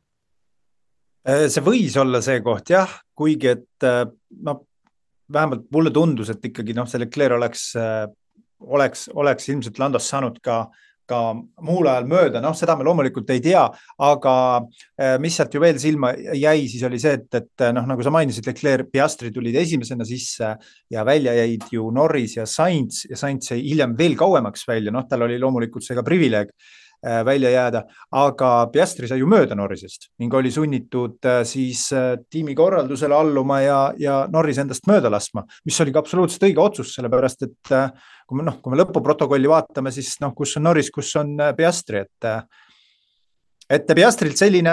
See võis olla see koht, jah, kuigi et no, vähemalt mulle tundus, et ikkagi noh, see Leclerc oleks, oleks, oleks ilmselt Landost saanud ka, ka muul ajal mööda, noh, seda me loomulikult ei tea, aga mis sealt ju veel silma jäi, siis oli see, et, et noh, nagu sa mainisid, Leclerc, Piastri tulid esimesena sisse ja välja jäid ju Norris ja Sainz ja Sainz jäi hiljem veel kauemaks välja, noh, tal oli loomulikult see ka privileeg välja jääda, aga Piastri sai ju mööda Norrisest ning oli sunnitud siis tiimi korraldusele alluma ja, ja Norris endast mööda laskma, mis oli ka absoluutselt õige otsus, sellepärast et kui me, noh, kui me lõpuprotokolli vaatame, siis noh, kus on Norris, kus on Piastri, et, et Piastrilt selline,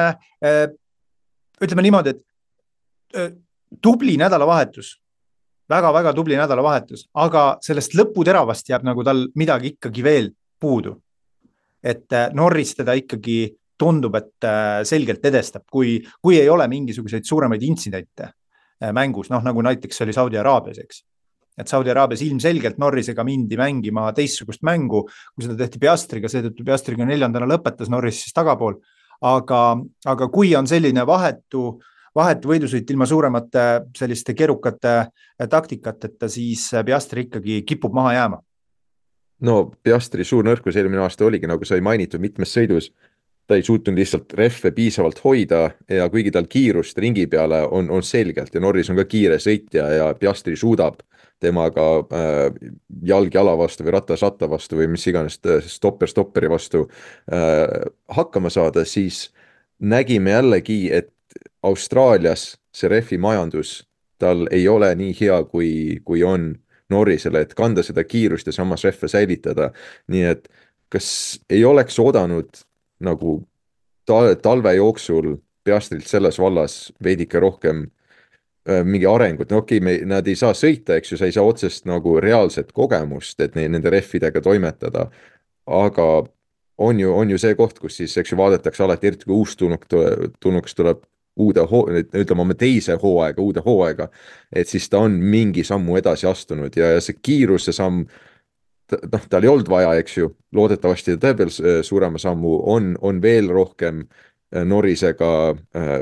ütleme niimoodi, et tubli nädalavahetus, väga-väga tubli nädalavahetus, aga sellest lõputeravast jääb nagu tal midagi ikkagi veel puudu. Et Norris teda ikkagi tundub, et selgelt edestab, kui, kui ei ole mingisuguseid suuremaid intsidente mängus, noh nagu näiteks oli Saudi Araabias, eks. Et Saudi Araabias ilmselgelt Norrisega mindi mängima teistsugust mängu, kui seda tehti Piastriga, seetõttu Piastriga neljandana lõpetas Norris siis tagapool. Aga, aga kui on selline vahetu, vahetu võidusõit ilma suuremate selliste kerukate taktikateta, siis Piastri ikkagi kipub maha jääma. No Piastri suur nõrkus eelmine aasta oligi, nagu sai mainitud mitmes sõidus, ta ei suutnud lihtsalt rehve piisavalt hoida ja kuigi tal kiirust ringi peale on, on selgelt ja Norris on ka kiire sõitja ja Piastri suudab temaga äh, jalg jala vastu või ratas ratta vastu või mis iganes stopper stopperi vastu äh, hakkama saada, siis nägime jällegi, et Austraalias see rehvi majandus, tal ei ole nii hea, kui, kui on Norrisele, et kanda seda kiirust ja samas rehve säilitada. nii et kas ei oleks oodanud nagu ta talve jooksul Piastrilt selles vallas veidike rohkem äh, mingi arengut, no okei okay,, nad ei saa sõita, eks ju, sa ei saa otsest nagu reaalset kogemust, et ne, nende rehvidega toimetada, aga on ju, on ju see koht, kus siis, eks ju, vaadatakse alati, eriti kui uus tulnuk, tulnuks tuleb uude, ütleme oma teise hooaega, uude hooaega, et siis ta on mingi sammu edasi astunud ja, ja see kiiruse samm, noh, tal ei olnud vaja, eks ju, loodetavasti ta teeb veel suurema sammu, on, on veel rohkem Norrisega äh,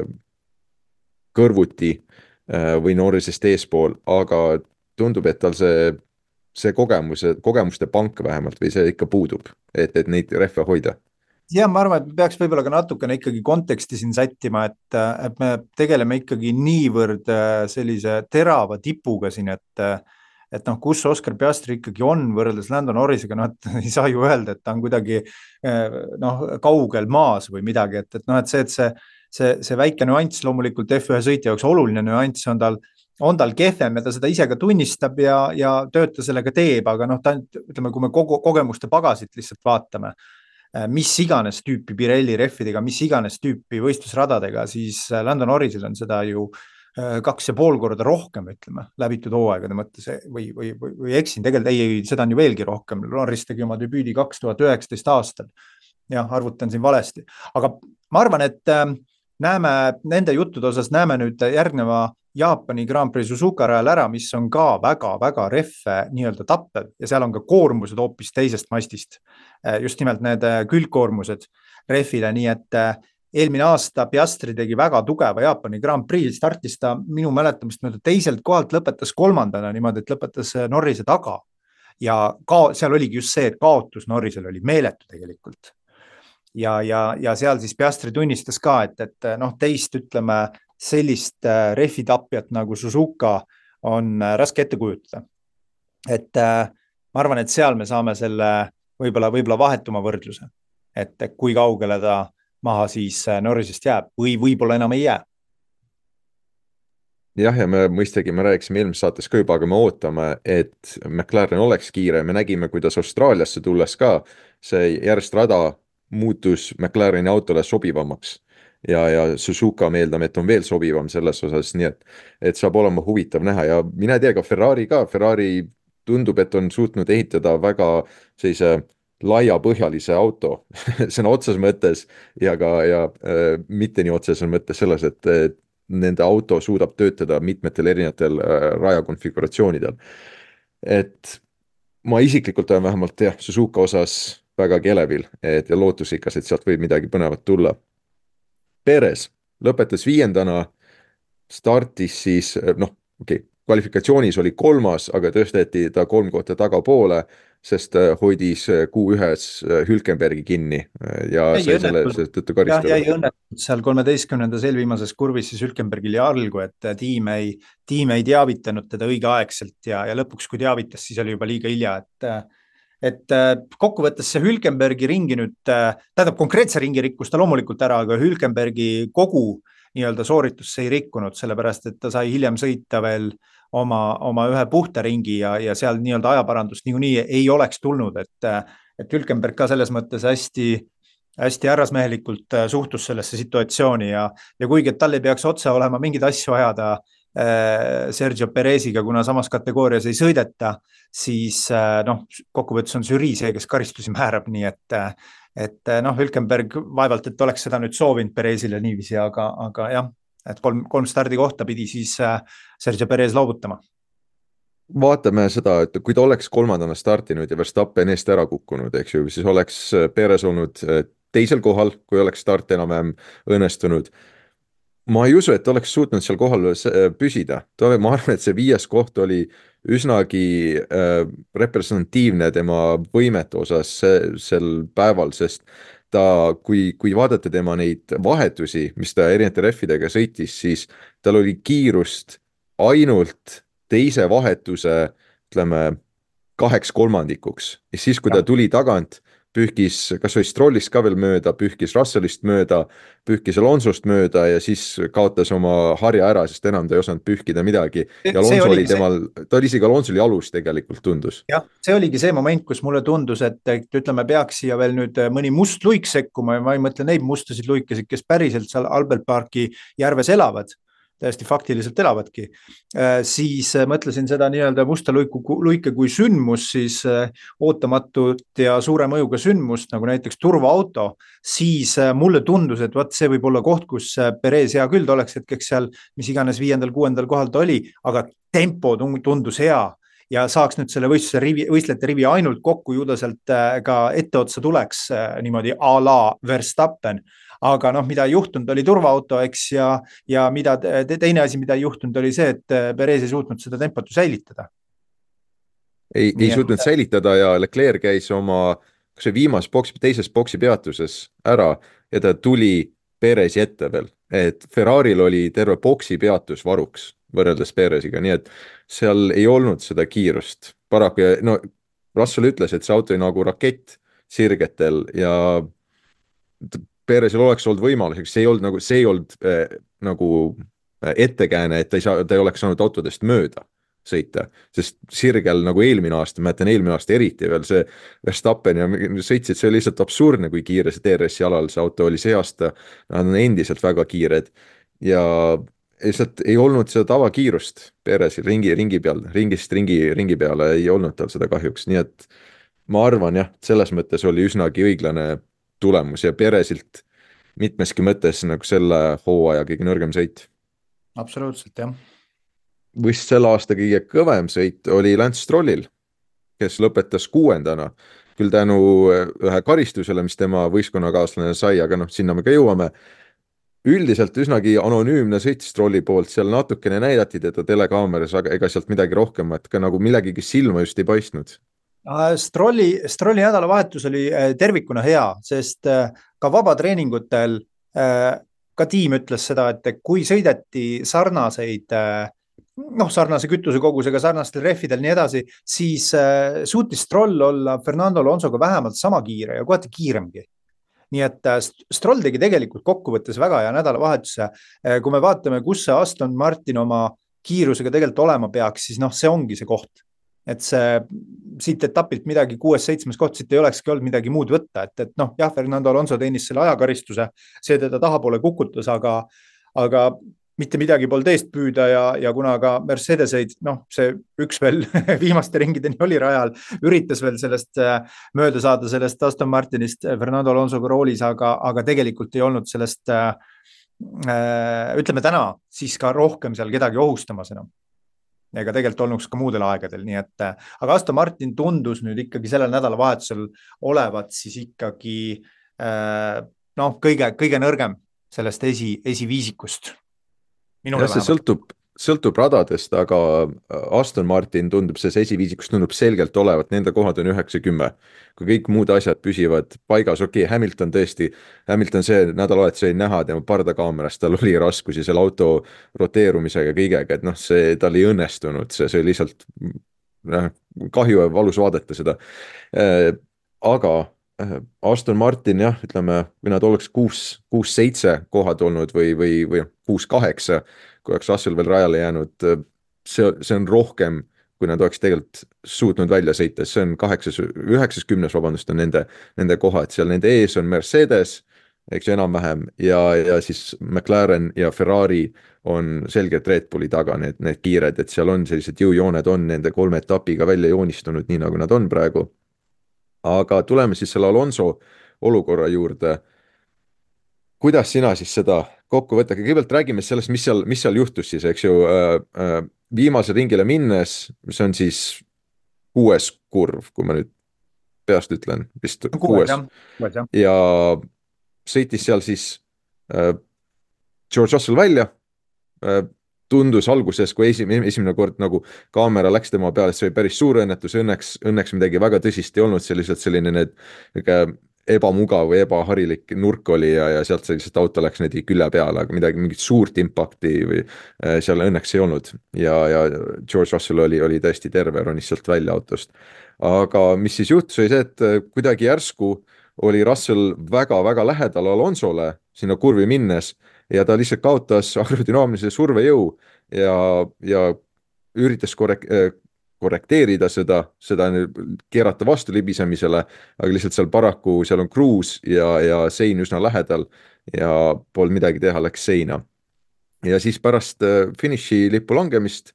kõrvuti äh, või Norrisest eespool, aga tundub, et tal see, see kogemus, kogemuste pank vähemalt või see ikka puudub, et, et neid rehve hoida. Ja ma arvan, et me peaks võib-olla ka natukene ikkagi konteksti siin sättima, et, et me tegeleme ikkagi niivõrd sellise terava tipuga siin, et, et noh, kus Oscar Piastri ikkagi on võrreldes Lando Norrisega, noh, et ei saa ju öelda, et ta on kuidagi noh, kaugel maas või midagi, et, et noh, et see, et see, see, see väike nüanss loomulikult F üks sõitja jaoks oluline nüanss on tal, on tal kehvem ja ta seda ise ka tunnistab ja, ja tööta sellega teeb, aga noh, ta ütleme, kui me kogu kogemuste pagasit lihtsalt vaatame, mis iganes tüüpi Pirelli rehvidega, mis iganes tüüpi võistlusradadega, siis Lando Norrisil on seda ju kaks ja pool korda rohkem, ütleme, läbitud hooaegade mõttes või, või, või, või eksin, tegelikult ei, seda on ju veelgi rohkem. Norris tegi oma debüüdi kaks tuhat üheksateist aastal. jah, arvutan siin valesti, aga ma arvan, et näeme nende juttude osas, näeme nüüd järgneva Jaapani Grand Prix Suzuka rajal ära, mis on ka väga-väga rehve nii-öelda tappev ja seal on ka koormused hoopis teisest mastist. Just nimelt need külgkoormused rehvile, nii et eelmine aasta Piastri tegi väga tugeva Jaapani Grand Prix, startis ta minu mäletamist mööda teiselt kohalt, lõpetas kolmandana niimoodi, et lõpetas Norrise taga. Ja ka, seal oligi just see, et kaotus Norrisel oli meeletu tegelikult. Ja, ja, ja seal siis Piastri tunnistas ka, et, et noh, teist ütleme sellist rehvitapjat nagu Suzuka on raske ette kujutada. Et ma arvan, et seal me saame selle võib-olla, võib-olla vahetuma võrdluse, et kui kaugele ta maha siis Norrisest jääb või võib-olla enam ei jää. jah, ja me mõistagi, me rääkisime eelmises saates ka juba, aga me ootame, et McLaren oleks kiire. Me nägime, kuidas Austraaliasse tulles ka see järjest rada muutus McLareni autole sobivamaks. Ja, ja Suzuka me eeldame, et on veel sobivam selles osas, nii et, et saab olema huvitav näha ja mina ei tea, ka Ferrari ka, Ferrari tundub, et on suutnud ehitada väga sellise laiapõhjalise auto sõna otses mõttes ja ka ja äh, mitte nii otseses mõttes selles, et äh, nende auto suudab töötada mitmetel erinevatel äh, rajakonfiguratsioonidel. Et ma isiklikult olen vähemalt jah, Suzuka osas väga kelevil, et ja lootusikas, et sealt võib midagi põnevat tulla. Perez lõpetas viiendana, startis siis, noh, okei, okay, kvalifikatsioonis oli kolmas, aga tõsteti ta kolm kohta tagapoole, sest hoidis Q ühes Hülkenbergi kinni ja jäi sai selle tõttu karistada. Jäi õnnetud seal kolmeteistkümnendas eelviimases kurvis siis Hülkenbergil ja algu, et tiim ei, tiim ei teavitanud teda õigeaegselt ja, ja lõpuks, kui teavitas, siis oli juba liiga hilja, et et kokkuvõttes see Hülkenbergi ringi nüüd, tähendab konkreetse ringi rikkus ta loomulikult ära, aga Hülkenbergi kogu nii-öelda sooritus ei rikkunud, sellepärast et ta sai hiljem sõita veel oma, oma ühe puhta ringi ja, ja seal nii-öelda ajaparandust niikuinii ei oleks tulnud, et, et Hülkenberg ka selles mõttes hästi, hästi härrasmehelikult suhtus sellesse situatsiooni ja, ja kuigi, et tal ei peaks otse olema mingeid asju ajada Sergio Pereziga, kuna samas kategoorias ei sõideta, siis noh, kokkuvõttes on žürii see, kes karistusi määrab, nii et, et noh, Hülkenberg vaevalt, et oleks seda nüüd soovinud Perezile niiviisi, aga, aga jah, et kolm, kolm stardi kohta pidi siis Sergio Perez loovutama. Vaatame seda, et kui ta oleks kolmandana startinud ja Verstappen eest ära kukkunud, eks ju, siis oleks Perez olnud teisel kohal, kui oleks start enam-vähem õnnestunud. Ma ei usu, et oleks suutnud seal kohal püsida. Ma arvan, et see viies koht oli üsnagi äh, representatiivne tema võimete osas sel päeval, sest ta, kui, kui vaadata tema neid vahetusi, mis ta erinevate rehvidega sõitis, siis tal oli kiirust ainult teise vahetuse, ütleme, kaheks kolmandikuks. Ja siis, kui ta jah, tuli tagant, pühkis, kas oli Strollist ka veel mööda, pühkis Russellist mööda, pühkis Alonsost mööda ja siis kaotas oma harja ära, sest enam ta ei osanud pühkida midagi. Ja see Alonso oli oligi see. temal, ta oli isegi Alonsoli alus tegelikult tundus. jah, see oligi see moment, kus mulle tundus, et, et ütleme, peaks siia veel nüüd mõni must luik sekkuma ja ma ei mõtle neid mustasid luikesid, kes päriselt seal Albert Parki järves elavad, täiesti faktiliselt elavadki, siis mõtlesin seda nii-öelda musta luiku, luike kui sündmus, siis ootamatut ja suure mõjuga sündmust, nagu näiteks turvaauto, siis mulle tundus, et vaat see võib olla koht, kus Perez hea küll oleks hetkeks seal, mis iganes viiendal, kuuendal kohal ta oli, aga tempo tundus hea ja saaks nüüd selle võistluse rivi, võistlejate rivi ainult kokku, ju ta sealt ka etteotsa tuleks niimoodi a la Verstappen. Aga noh, mida ei juhtunud, oli turvaauto, eks, ja, ja mida teine asi, mida ei juhtunud, oli see, et Perez ei suutnud seda tempot säilitada. Ei, ei Nii suutnud et... säilitada ja Leclerc käis oma, kas see viimas boksi, teises boksi peatuses ära ja ta tuli Perezi ette veel, et Ferraril oli terve boksi peatus varuks võrreldes Pereziga, nii et seal ei olnud seda kiirust. Paraku, no Russell ütles, et see auto oli nagu rakett sirgetel ja Perezil oleks olnud võimaluseks, see ei olnud nagu, see ei olnud äh, nagu ettekääne, et ta ei saa, ta ei oleks saanud autodest mööda sõita, sest sirgel nagu eelmine aasta, ma mäletan eelmine aasta eriti veel see Verstappen ja sõitsid, see oli lihtsalt absurdne, kui kiire see D R S-i alal see auto oli, see aasta nad on endiselt väga kiired ja lihtsalt ei olnud seda tavakiirust Perezil ringi, ringi peal, ringist ringi, ringi peale ei olnud tal seda kahjuks, nii et ma arvan jah, selles mõttes oli üsnagi õiglane tulemus ja Perezilt mitmeski mõttes nagu selle hooaja kõige nõrgem sõit. Absoluutselt, jah. Vist selle aasta kõige kõvem sõit oli Lance Strollil, kes lõpetas kuuendana, küll tänu ühe karistusele, mis tema võistkonnakaaslane sai, aga noh, sinna me ka jõuame. Üldiselt üsnagi anonüümne sõit Strolli poolt, seal natukene näidati teda telekaameras, aga ega sealt midagi rohkemat ka nagu millegagi silma just ei paistnud. Strolli, Strolli nädalavahetus oli tervikuna hea, sest ka vabatreeningutel ka tiim ütles seda, et kui sõideti sarnaseid, noh, sarnase kütusekogusega, sarnastel rehvidel nii edasi, siis suutis Stroll olla Fernando Alonsoga vähemalt sama kiire ja kohati kiiremgi. Nii et Stroll tegi tegelikult kokkuvõttes väga hea nädalavahetuse. Kui me vaatame, kus see Aston Martin oma kiirusega tegelikult olema peaks, siis noh, see ongi see koht. Et see siit etapilt midagi kuues-seitsmes koht, siit ei olekski olnud midagi muud võtta, et, et noh, jah, Fernando Alonso teenis selle ajakaristuse, see teda tahapoole kukutas, aga, aga mitte midagi polnud eest püüda ja, ja kuna ka Mercedeseid, noh, see üks veel viimaste ringideni oli rajal, üritas veel sellest mööda saada sellest Aston Martinist Fernando Alonsoga roolis, aga, aga tegelikult ei olnud sellest, ütleme täna, siis ka rohkem seal kedagi ohustamas enam. Ega tegelikult olnuks ka muudel aegadel, nii et, aga Aston Martin tundus nüüd ikkagi sellel nädalavahetusel olevat siis ikkagi noh, kõige, kõige nõrgem sellest esi, esiviisikust. Ja see sõltub, sõltub radadest, aga Aston Martin tundub, see esiviisikus tundub selgelt olevat, nende kohad on üheksa kümme. Kui kõik muud asjad püsivad paigas, okei, okay, Hamilton tõesti, Hamilton see nädalavahetus sai näha tema pardakaamerast, tal oli raskusi selle auto roteerumisega kõigega, et noh, see tal ei õnnestunud, see, see oli lihtsalt noh, kahju ja valus vaadata seda. Aga Aston Martin jah, ütleme, kui nad oleks kuus, kuus, seitse kohad olnud või, või, või kuus, kaheksa, kui oleks Russell veel rajale jäänud, see, see on rohkem, kui nad oleks tegelikult suutnud välja sõita, see on kaheksas, üheksas kümnes, vabandust, on nende, nende kohad, seal nende ees on Mercedes, eks ju enam-vähem, ja, ja siis McLaren ja Ferrari on selgelt Red Bulli taga, need, need kiired, et seal on sellised jõujooned on nende kolme etapiga välja joonistunud, nii nagu nad on praegu. Aga tuleme siis selle Alonso olukorra juurde. Kuidas sina siis seda kokku võtta? Kõigepealt räägime sellest, mis seal, mis seal juhtus siis, eks ju, viimase ringile minnes, mis on siis kuues kurv, kui ma nüüd peast ütlen, vist kuues. kuues. Ja sõitis seal siis George Russell välja, tundus alguses, kui esimene, esimene kord nagu kaamera läks tema peale, see oli päris suur õnnetus, õnneks, õnneks midagi väga tõsist ei olnud, see lihtsalt selline need ebamugav või ebaharilik nurk oli ja, ja sealt see lihtsalt auto läks niimoodi külje peale, aga midagi, mingit suurt impakti või äh, seal õnneks ei olnud. ja, ja George Russell oli, oli täiesti terve, ronis sealt välja autost. aga mis siis juhtus, oli see, et äh, kuidagi järsku oli Russell väga-väga lähedal Alonsole sinna kurvi minnes ja ta lihtsalt kaotas aerodünaamilise survejõu ja, ja üritas korrek-, korrekteerida seda, seda keerata vastu libisemisele, aga lihtsalt seal paraku, seal on kruus ja, ja sein üsna lähedal ja polnud midagi teha, läks seina. ja siis pärast finiši lipu langemist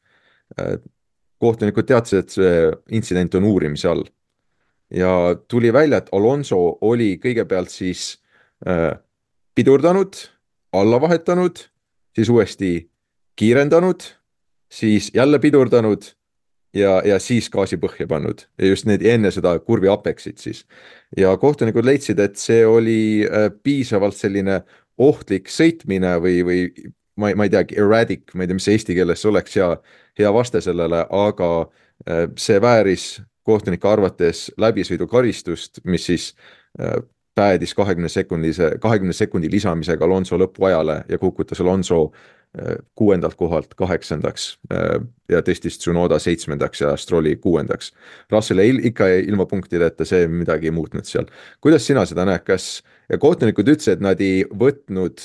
kohtunikud teadsid, et see intsident on uurimise all. ja tuli välja, et Alonso oli kõigepealt siis äh, pidurdanud, alla vahetanud, siis uuesti kiirendanud, siis jälle pidurdanud ja, ja siis gaasi põhja pannud ja just need enne seda kurvi apexit siis. ja kohtunikud leidsid, et see oli äh, piisavalt selline ohtlik sõitmine või, või ma ei, ma ei teagi, erratic, ma ei tea, mis see eesti keeles oleks hea, hea vaste sellele, aga äh, see vääris kohtunike arvates läbisõidukaristust, mis siis äh, päädis kahekümne sekundise, kahekümne sekundi lisamisega Alonso lõpuajale ja kukutas Alonso kuuendalt kohalt kaheksandaks ja tõstis Tsunoda seitsmendaks ja Strolli kuuendaks. Russell ikka ilma punktideta, see midagi ei muutnud seal. Kuidas sina seda näed, kas kohtunikud ütlesid, et nad ei võtnud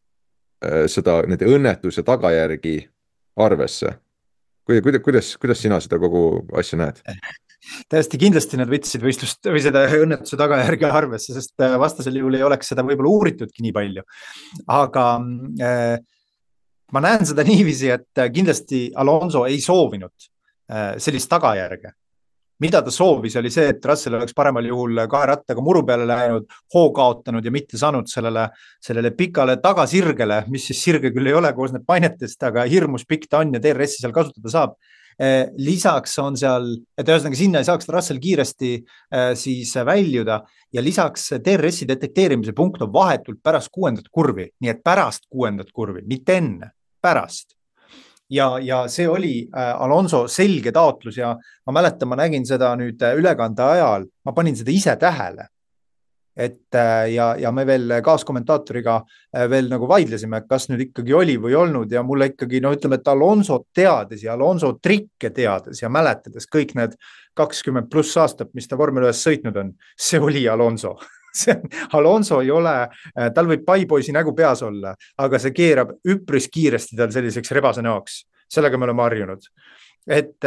seda, nende õnnetuse tagajärgi arvesse? Kuidas, kuidas, kuidas sina seda kogu asja näed? Täiesti kindlasti nad võtsid võistlust või seda õnnetuse tagajärgi arvesse, sest vastasel juhul ei oleks seda võib-olla uuritudki nii palju. Aga äh, ma näen seda niiviisi, et kindlasti Alonso ei soovinud sellist tagajärge. Mida ta soovis, oli see, et Russell oleks paremal juhul kahe rattaga muru peale läinud, hoo kaotanud ja mitte saanud sellele, sellele pikale tagasirgele, mis siis sirge küll ei ole, koosneb painetest, aga hirmus pikk ta on ja D R S-i seal kasutada saab. Lisaks on seal, et ühesõnaga sinna ei saaks Russell kiiresti siis väljuda ja lisaks D R S-i detekteerimise punkt on vahetult pärast kuuendat kurvi, nii et pärast kuuendat kurvi, mitte enne, pärast. Ja, ja see oli Alonso selge taotlus ja ma mäletan, ma nägin seda nüüd ülekande ajal, ma panin seda ise tähele. Et ja, ja me veel kaaskommentaatoriga veel nagu vaidlesime, kas nüüd ikkagi oli või olnud ja mulle ikkagi, no ütleme, et Alonso teades ja Alonso trikke teades ja mäletades kõik need kakskümmend pluss aastat, mis ta vormel ühes sõitnud on, see oli Alonso. See, Alonso ei ole, tal võib paipoisi nägu peas olla, aga see keerab üpris kiiresti tal selliseks rebase näoks. Sellega me oleme harjunud. Et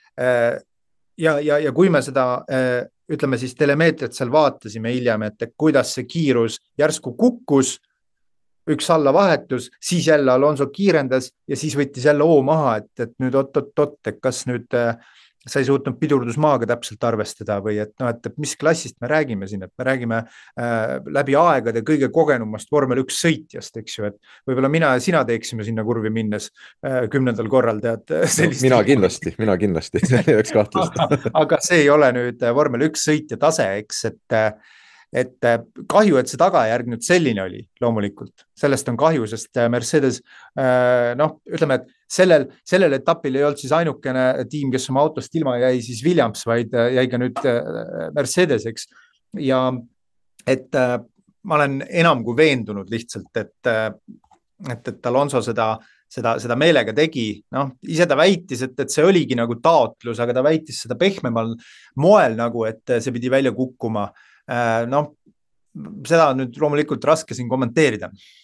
ja, ja, ja kui me seda ütleme siis telemeetriat seal vaatasime hiljem, et kuidas see kiirus järsku kukkus, üks alla vahetus, siis jälle Alonso kiirendas ja siis võttis jälle oo maha, et, et nüüd oot-oot-oot, et kas nüüd sa ei suutnud pidurdusmaaga täpselt arvestada või et, no, et mis klassist me räägime siin, et me räägime äh, läbi aegade kõige kogenumast vormel üks sõitjast, eks ju, et võib-olla mina ja sina teeksime sinna kurvi minnes äh, kümnendal korral tead. No, mina kindlasti, mina kindlasti, see ei oleks kahtlust. aga, aga see ei ole nüüd vormel üks sõitja tase, eks, et et kahju, et see tagajärg nüüd selline oli loomulikult. Sellest on kahju, sest Mercedes, noh, ütleme, et sellel, sellel etapil ei olnud siis ainukene tiim, kes oma autost ilma jäi siis Williams, vaid jäi ka nüüd Mercedes, eks. Ja et ma olen enam kui veendunud lihtsalt, et, et, et Alonso seda, seda, seda meelega tegi. Noh, ise ta väitis, et, et see oligi nagu taotlus, aga ta väitis seda pehmemal moel nagu, et see pidi välja kukkuma. Noh, seda on nüüd loomulikult raske siin kommenteerida.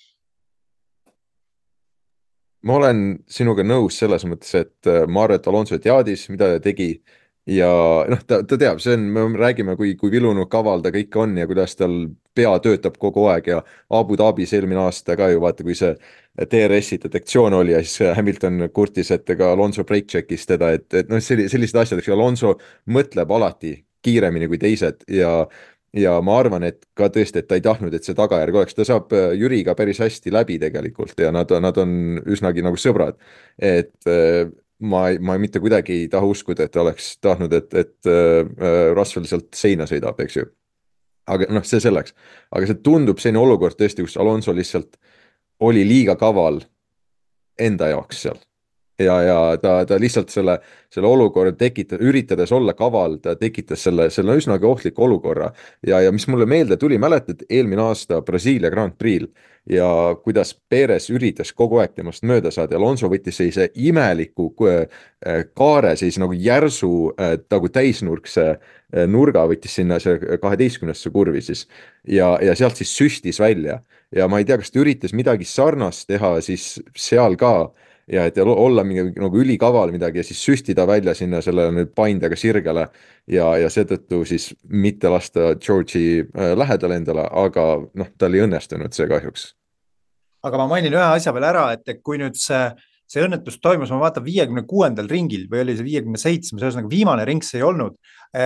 Ma olen sinuga nõus selles mõttes, et ma arvan, et Alonso teadis, mida ta tegi ja noh, ta, ta teab, see on, me räägime, kui, kui vilunud kaval ta kõik on ja kuidas tal pea töötab kogu aeg ja Abu Dhabis eelmine aasta ka ju vaata, kui see D R S-i detektsioon oli ja siis Hamilton kurtis, et ka Alonso break check'is teda, et, et noh, sellised asjad, eks Alonso mõtleb alati kiiremini kui teised ja Ja ma arvan, et ka tõesti, et ta ei tahtnud, et see tagajärg oleks. Ta saab Jüriga päris hästi läbi tegelikult ja nad, nad on üsnagi nagu sõbrad. Et ma, ma mitte kuidagi ei taha uskuda, et ta oleks tahtnud, et, et Russell sealt seina sõidab, eks ju. Aga noh, see selleks. Aga see tundub selline olukord tõesti, kus Alonso lihtsalt oli liiga kaval enda jaoks seal. ja, ja ta, ta lihtsalt selle, selle olukorra tekitas, üritades olla kaval, ta tekitas selle, selle üsnagi ohtliku olukorra. ja, ja mis mulle meelde tuli, mäletad eelmine aasta Brasiilia Grand Prix'l ja kuidas Perez üritas kogu aeg temast mööda saada ja Alonso võttis sellise imeliku kaare, siis nagu järsu nagu täisnurkse nurga võttis sinna see kaheteistkümnesse kurvi siis ja, ja sealt siis süstis välja ja ma ei tea, kas ta üritas midagi sarnast teha siis seal ka ja et olla mingi nagu ülikaval midagi ja siis süstida välja sinna selle nüüd paindega sirgele ja, ja seetõttu siis mitte lasta George'i lähedale endale, aga noh, tal ei õnnestunud see kahjuks. Aga ma mainin ühe asja veel ära, et kui nüüd see, see õnnetus toimus, ma vaatan viiekümne kuuendal ringil või oli see viiekümne seitsmes, ühesõnaga viimane ring see ei olnud.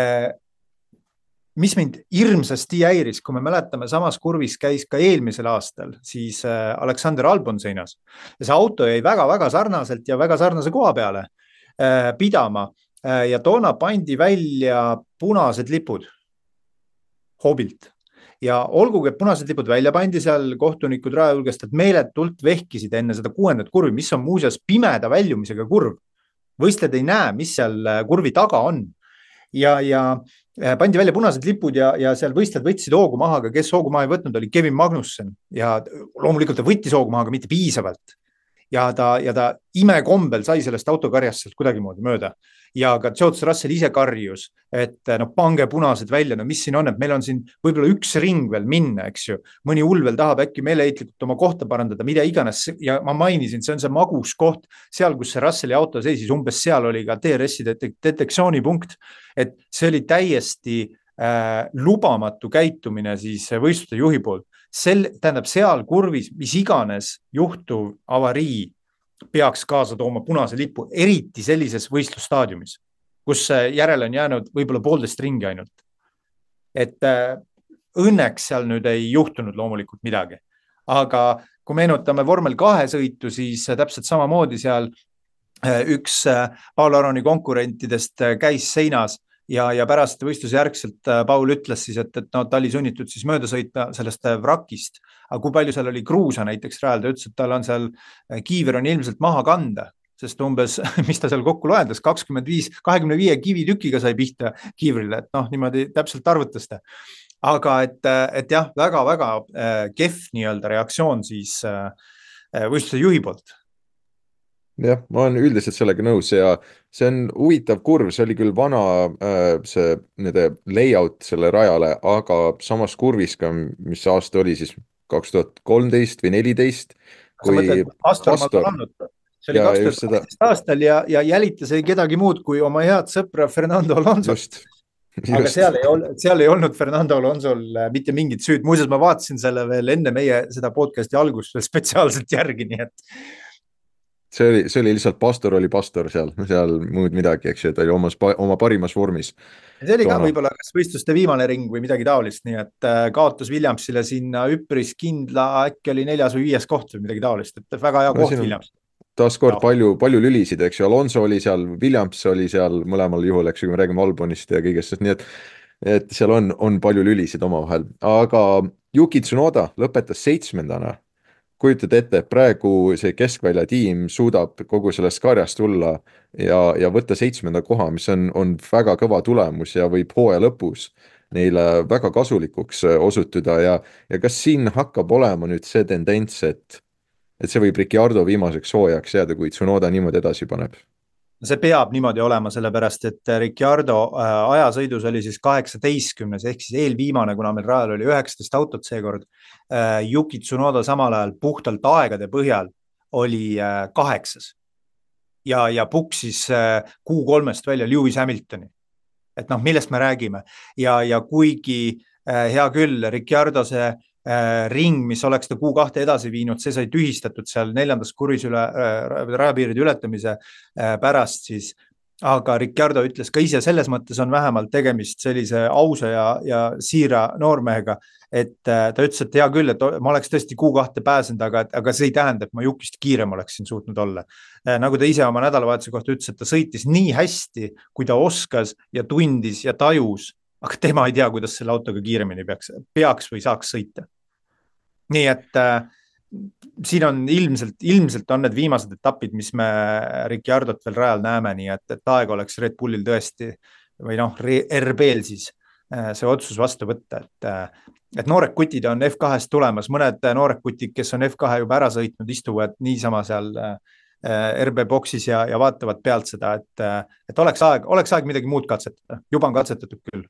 Mis mind hirmsasti häiris, kui me mäletame, samas kurvis käis ka eelmisel aastal, siis Alexander Albon seinas ja see auto jäi väga-väga sarnaselt ja väga sarnase koha peale pidama ja toona pandi välja punased lipud hobilt ja olgugi, et punased lipud välja pandi, seal kohtunikud rajahulgestelt meeletult vehkisid enne seda kuuendat kurvi, mis on muuseas pimeda väljumisega kurv. Võistled ei näe, mis seal kurvi taga on ja, ja pandi välja punased lipud ja, ja seal võistlejad võtsid hoogu maha, aga kes hoogu maha ei võtnud, oli Kevin Magnussen ja loomulikult ta võttis hoogu maha, aga mitte piisavalt. Ja ta, ja ta imekombel sai sellest autokarjast sealt kuidagimoodi mööda. Ja ka George Russell ise karjus, et no pange punased välja, no mis siin on, et meil on siin võib-olla üks ring veel minna, eks ju. Mõni hull veel tahab äkki meeleheitlikult oma kohta parandada, mida iganes. Ja ma mainisin, see on see magus koht, seal, kus see Russelli auto seisis, umbes seal oli ka T R S-i detektsioonipunkt, et see oli täiesti äh, lubamatu käitumine siis võistluste juhi poolt. Sel, tähendab seal kurvis, mis iganes juhtuv avarii peaks kaasa tooma punase lipu, eriti sellises võistlusstaadiumis, kus järele on jäänud võib-olla poolteist ringi ainult. Et äh, õnneks seal nüüd ei juhtunud loomulikult midagi. Aga kui meenutame vormel kahe sõitu, siis täpselt samamoodi seal äh, üks äh, Paul Aroni konkurentidest äh, käis seinas ja, ja pärast võistluse järgselt äh, Paul ütles siis, et, et no, ta oli sunnitud siis mööda sõita sellest äh, vrakist. Aga kui palju seal oli kruusa näiteks rajal, ta ütles, et tal on seal kiiver on ilmselt maha kanda, sest umbes, mis ta seal kokku loendas, kakskümmend viis, kahekümne viie kivitükiga sai pihta kiivrile, et noh, niimoodi täpselt arvutas ta. Aga et, et jah, väga-väga kehv nii-öelda reaktsioon siis võistluse juhi poolt. Jah, ma olen üldiselt sellega nõus ja see on huvitav kurv, see oli küll vana see nende layout selle rajale, aga samas kurvis ka, mis aasta oli siis kaks tuhat kolmteist või neliteist, kui Pastor, Pastor see oli kaks tuhat kaksteist aastal ja, ja jälitas ei kedagi muud kui oma head sõpra Fernando Alonso. Just, just. Aga seal ei, olnud, seal ei olnud Fernando Alonsol mitte mingit süüd. Muuseas, ma vaatasin selle veel enne meie seda podcasti algust veel spetsiaalselt järgi, nii et see oli, see oli lihtsalt pastor oli pastor seal, seal muud midagi, eks ju, ta oli oma, oma parimas vormis. See oli ka võib-olla kas võistluste viimane ring või midagi taolist, nii et kaotus Williamsile sinna üpris kindla, äkki oli neljas või viies koht või midagi taolist, et väga hea no, koht Williams. Taaskord no. palju, palju lülisid, eks ju, Alonso oli seal, Williams oli seal mõlemal juhul, eks ju, kui me räägime Albonist ja kõigest, nii et, et seal on, on palju lülisid omavahel, aga Yuki Tsunoda lõpetas seitsmendana. Kujutad ette, praegu see keskvälja tiim suudab kogu sellest karjast tulla ja, ja võtta seitsmenda koha, mis on, on väga kõva tulemus ja võib hooaja lõpus neile väga kasulikuks osutuda ja, ja kas siin hakkab olema nüüd see tendents, et, et see võib Ricciardo viimaseks hooajaks jääda, kui Tsunoda niimoodi edasi paneb? See peab niimoodi olema, sellepärast, et Ricciardo ajasõidus oli siis kaheksateistkümnes ehk siis eelviimane, kuna meil rajal oli üheksateist autot seekord. Yuki Tsunoda samal ajal puhtalt aegade põhjal oli kaheksas ja, ja puksis kuu kolmest välja Lewis Hamiltoni. Et noh, millest me räägime ja, ja kuigi hea küll, Ricciardo see ring, mis oleks ta kuu kahte edasi viinud, see sai tühistatud seal neljandas kurvis üle rajapiiride ületamise pärast siis, aga Ricciardo ütles ka ise, selles mõttes on vähemalt tegemist sellise ausa ja, ja siira noormehega, et ta ütles, et hea küll, et ma oleks tõesti kuu kahte pääsenud, aga, aga see ei tähenda, et ma Jukist kiirem oleksin suutnud olla. Nagu ta ise oma nädalavahetuse kohta ütles, et ta sõitis nii hästi, kui ta oskas ja tundis ja tajus, aga tema ei tea, kuidas selle autoga kiiremini peaks, peaks või saaks sõita. Nii et siin on ilmselt, ilmselt on need viimased etapid, mis me Ricciardot veel rajal näeme, nii et, et aeg oleks Red Bullil tõesti või noh, R B-l siis see otsus vastu võtta, et, et noored kutid on F kahest tulemas, mõned noored kutid, kes on F kahe juba ära sõitnud, istuvad niisama seal R B boksis ja, ja vaatavad pealt seda, et, et oleks aeg, oleks aeg midagi muud katsetada, juba on katsetatud küll.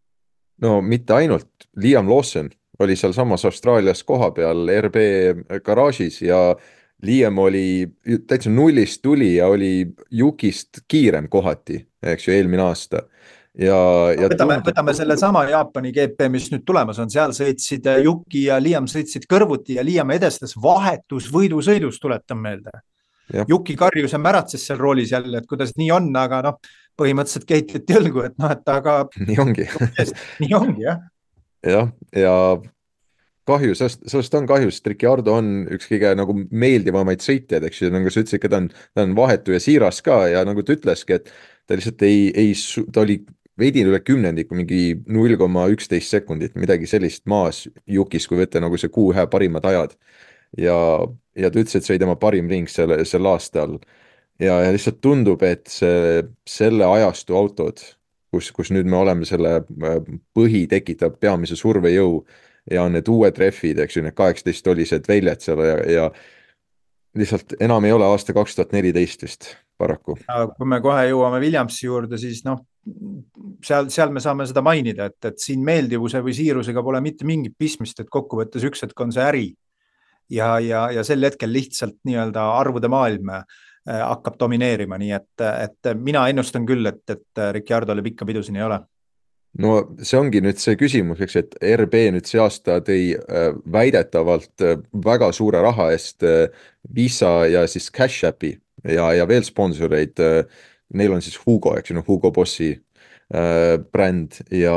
No mitte ainult, Liam Lawson oli seal samas Austraalias koha peal R B garaažis ja Liam oli täitsa nullist tuli ja oli Yukist kiirem kohati, eks ju, eelmine aasta. Ja, ja võtame, tundub... võtame selle sama Jaapani G P, mis nüüd tulemas on, seal sõitsid Yuki ja Liam sõitsid kõrvuti ja Liam edestas vahetus võidusõidus, tuletan meelde. Ja. Yuki karjus ja märatses seal roolis jälle, et kuidas nii on, aga noh, põhimõtteliselt kehitleti õlgu, et noh, et aga nii ongi. nii ongi, jah. jah, ja kahju, sellest, sellest on kahju, sest Ricciardo on üks kõige nagu meeldivamaid sõitjaid, eks ju, nagu sa ütlesid, ta on, ta on vahetu ja siiras ka ja nagu ta ütleski, et ta lihtsalt ei, ei, ta oli veidi üle kümnendiku, mingi null koma üksteist sekundit, midagi sellist maas Yukis, kui võtta nagu see Q ühe parimad ajad. Ja, ja ta ütles, et see oli tema parim ring selle, sel aastal. Ja, ja lihtsalt tundub, et see, selle ajastu autod, kus, kus nüüd me oleme selle põhi tekitab peamise survejõu ja need uued rehvid, eks ju, need kaheksateist olised väljad seal ja, ja lihtsalt enam ei ole aasta kaks tuhat neliteist vist paraku. Kui me kohe jõuame Williamsi juurde, siis noh, seal, seal me saame seda mainida, et, et siin meeldivuse või siirusega pole mitte mingit pistmist, et kokkuvõttes üks hetk on see äri ja, ja, ja sel hetkel lihtsalt nii-öelda arvude maailm hakkab domineerima, nii et, et mina ennustan küll, et, et Ricciardole pikka pidusini ei ole. No see ongi nüüd see küsimus, eks, et R B nüüd see aasta tõi väidetavalt väga suure raha eest Visa ja siis Cash Appi ja, ja veel sponsoreid, neil on siis Hugo, eks ju, no Hugo Bossi äh, bränd ja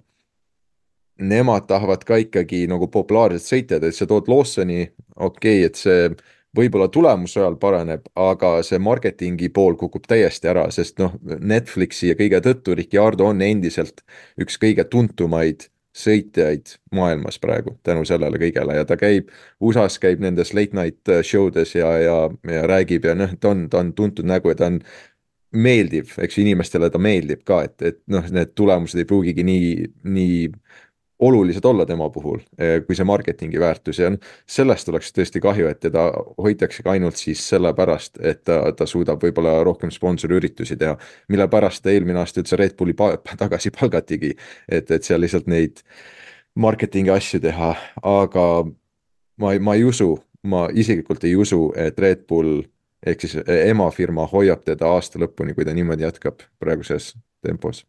nemad tahavad ka ikkagi nagu populaarsed sõitjad, et sa tood Lawsoni, okei okay,, et see võib-olla tulemuse ajal paraneb, aga see marketingi pool kukub täiesti ära, sest noh, Netflixi ja kõige tõttu Ricciardo on endiselt üks kõige tuntumaid sõitjaid maailmas praegu tänu sellele kõigele ja ta käib, U S A-s käib nendes late night showdes ja, ja, ja räägib ja noh, ta on, ta on tuntud nägu ja ta on meeldiv, eks inimestele ta meeldib ka, et, et noh, need tulemused ei pruugigi nii, nii olulised olla tema puhul, kui see marketingi väärtus ja sellest oleks tõesti kahju, et teda hoitaksegi ainult siis sellepärast, et ta, ta suudab võib-olla rohkem sponsoriüritusi teha, mille pärast ta eelmine aasta üldse Red Bulli tagasi palgatigi, et, et seal lihtsalt neid marketingi asju teha, aga ma, ma ei usu, ma isiklikult ei usu, et Red Bull ehk siis emafirma hoiab teda aasta lõpuni, kui ta niimoodi jätkab praeguses tempos.